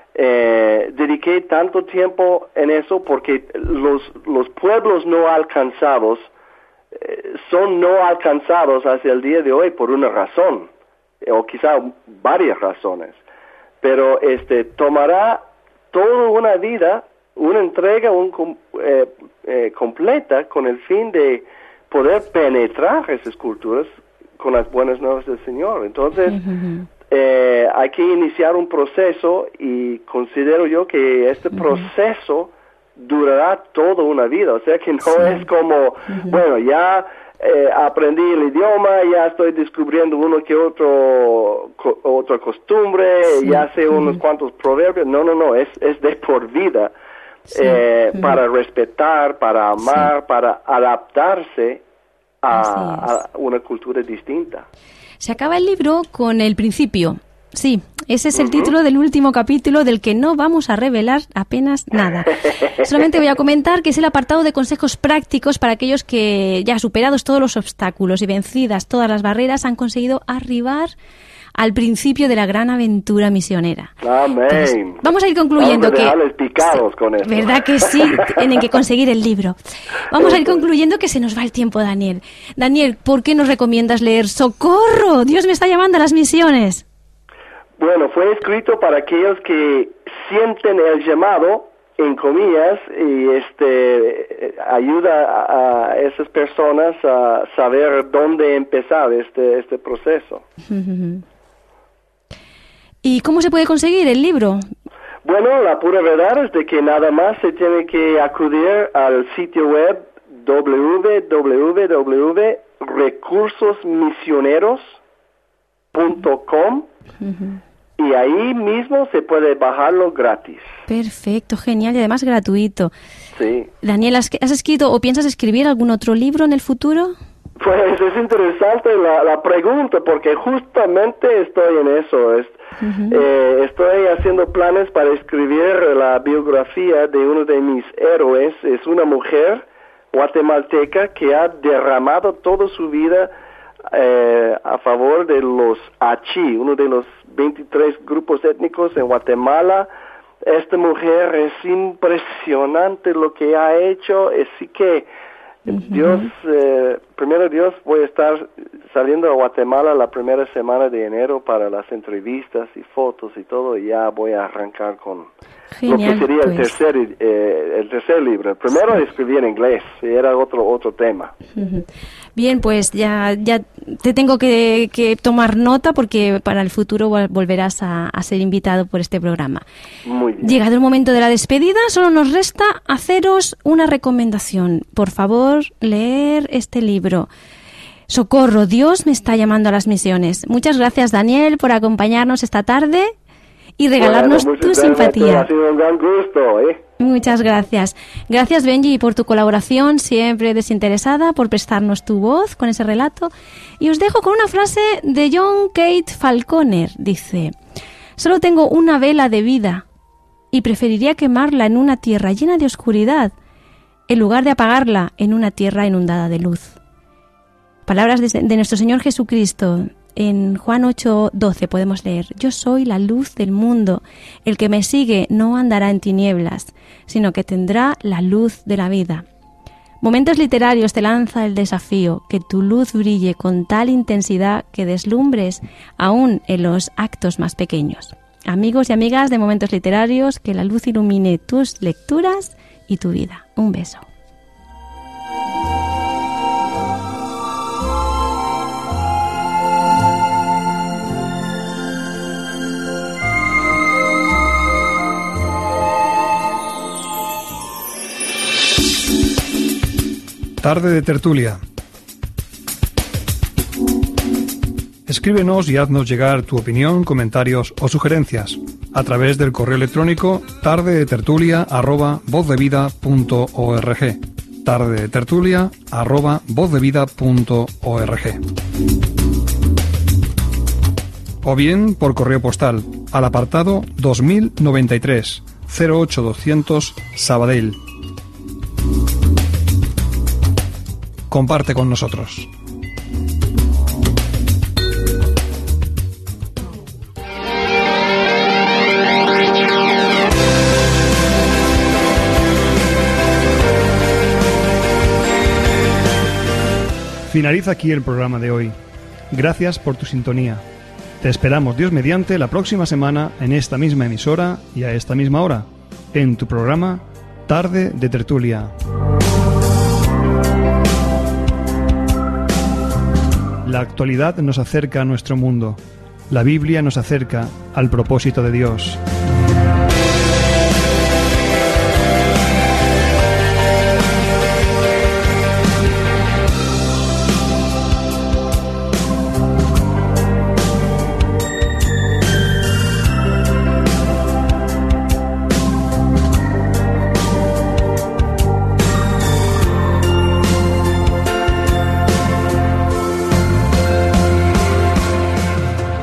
dediqué tanto tiempo en eso porque los pueblos no alcanzados son no alcanzados hacia el día de hoy por una razón, o quizá varias razones. Pero tomará toda una vida, una entrega completa con el fin de poder penetrar esas culturas con las buenas nuevas del Señor. Entonces, hay que iniciar un proceso y considero yo que este proceso durará toda una vida. O sea que no es como, bueno, ya aprendí el idioma, ya estoy descubriendo uno que otra costumbre, ya sé unos cuantos proverbios. No, es de por vida. Para respetar, para amar, para adaptarse a una cultura distinta. Se acaba el libro con el principio. Sí, ese es el título del último capítulo del que no vamos a revelar apenas nada. Solamente voy a comentar que es el apartado de consejos prácticos para aquellos que, ya superados todos los obstáculos y vencidas todas las barreras, han conseguido arribar al principio de la gran aventura misionera. Amén. Entonces, vamos a ir concluyendo vamos a dejarles picados con esto. ¿Verdad que sí? Tienen que conseguir el libro. Vamos a ir concluyendo que se nos va el tiempo, Daniel. Daniel, ¿por qué nos recomiendas leer ¡Socorro! Dios me está llamando a las misiones. Bueno, fue escrito para aquellos que sienten el llamado, en comillas, y ayuda a esas personas a saber dónde empezar este proceso. ¿Y cómo se puede conseguir el libro? Bueno, la pura verdad es de que nada más se tiene que acudir al sitio web www.recursosmisioneros.com y ahí mismo se puede bajarlo gratis. Perfecto, genial y además gratuito. Sí. Daniel, ¿has escrito o piensas escribir algún otro libro en el futuro? Pues es interesante la pregunta porque justamente estoy en eso. Estoy haciendo planes para escribir la biografía de uno de mis héroes. Es una mujer guatemalteca que ha derramado toda su vida a favor de los Achi, uno de los 23 grupos étnicos en Guatemala. Esta mujer es impresionante lo que ha hecho, así que primero Dios, voy a estar saliendo a Guatemala la primera semana de enero para las entrevistas y fotos y todo, y ya voy a arrancar con genial, lo que sería el tercer libro. Primero escribí en inglés, era otro tema. Bien, pues ya te tengo que tomar nota porque para el futuro volverás a ser invitado por este programa. Muy bien. Llegado el momento de la despedida, solo nos resta haceros una recomendación. Por favor, leer este libro. Socorro, Dios me está llamando a las misiones. Muchas gracias, Daniel, por acompañarnos esta tarde y regalarnos tu simpatía. Ha sido un gran gusto, Muchas gracias. Gracias, Benji, por tu colaboración, siempre desinteresada, por prestarnos tu voz con ese relato. Y os dejo con una frase de John Kate Falconer. Dice: solo tengo una vela de vida y preferiría quemarla en una tierra llena de oscuridad en lugar de apagarla en una tierra inundada de luz. Palabras de nuestro Señor Jesucristo. En Juan 8:12 podemos leer: Yo soy la luz del mundo. El que me sigue no andará en tinieblas, sino que tendrá la luz de la vida. Momentos Literarios te lanza el desafío, que tu luz brille con tal intensidad que deslumbres aún en los actos más pequeños. Amigos y amigas de Momentos Literarios, que la luz ilumine tus lecturas y tu vida. Un beso. Tarde de tertulia. Escríbenos y haznos llegar tu opinión, comentarios o sugerencias a través del correo electrónico tardedetertulia@vozdevida.org. tardedetertulia@vozdevida.org. O bien por correo postal al apartado 2093 08200 Sabadell. Comparte con nosotros. Finaliza aquí el programa de hoy. Gracias por tu sintonía. Te esperamos, Dios mediante, la próxima semana en esta misma emisora y a esta misma hora, en tu programa Tarde de Tertulia. La actualidad nos acerca a nuestro mundo. La Biblia nos acerca al propósito de Dios.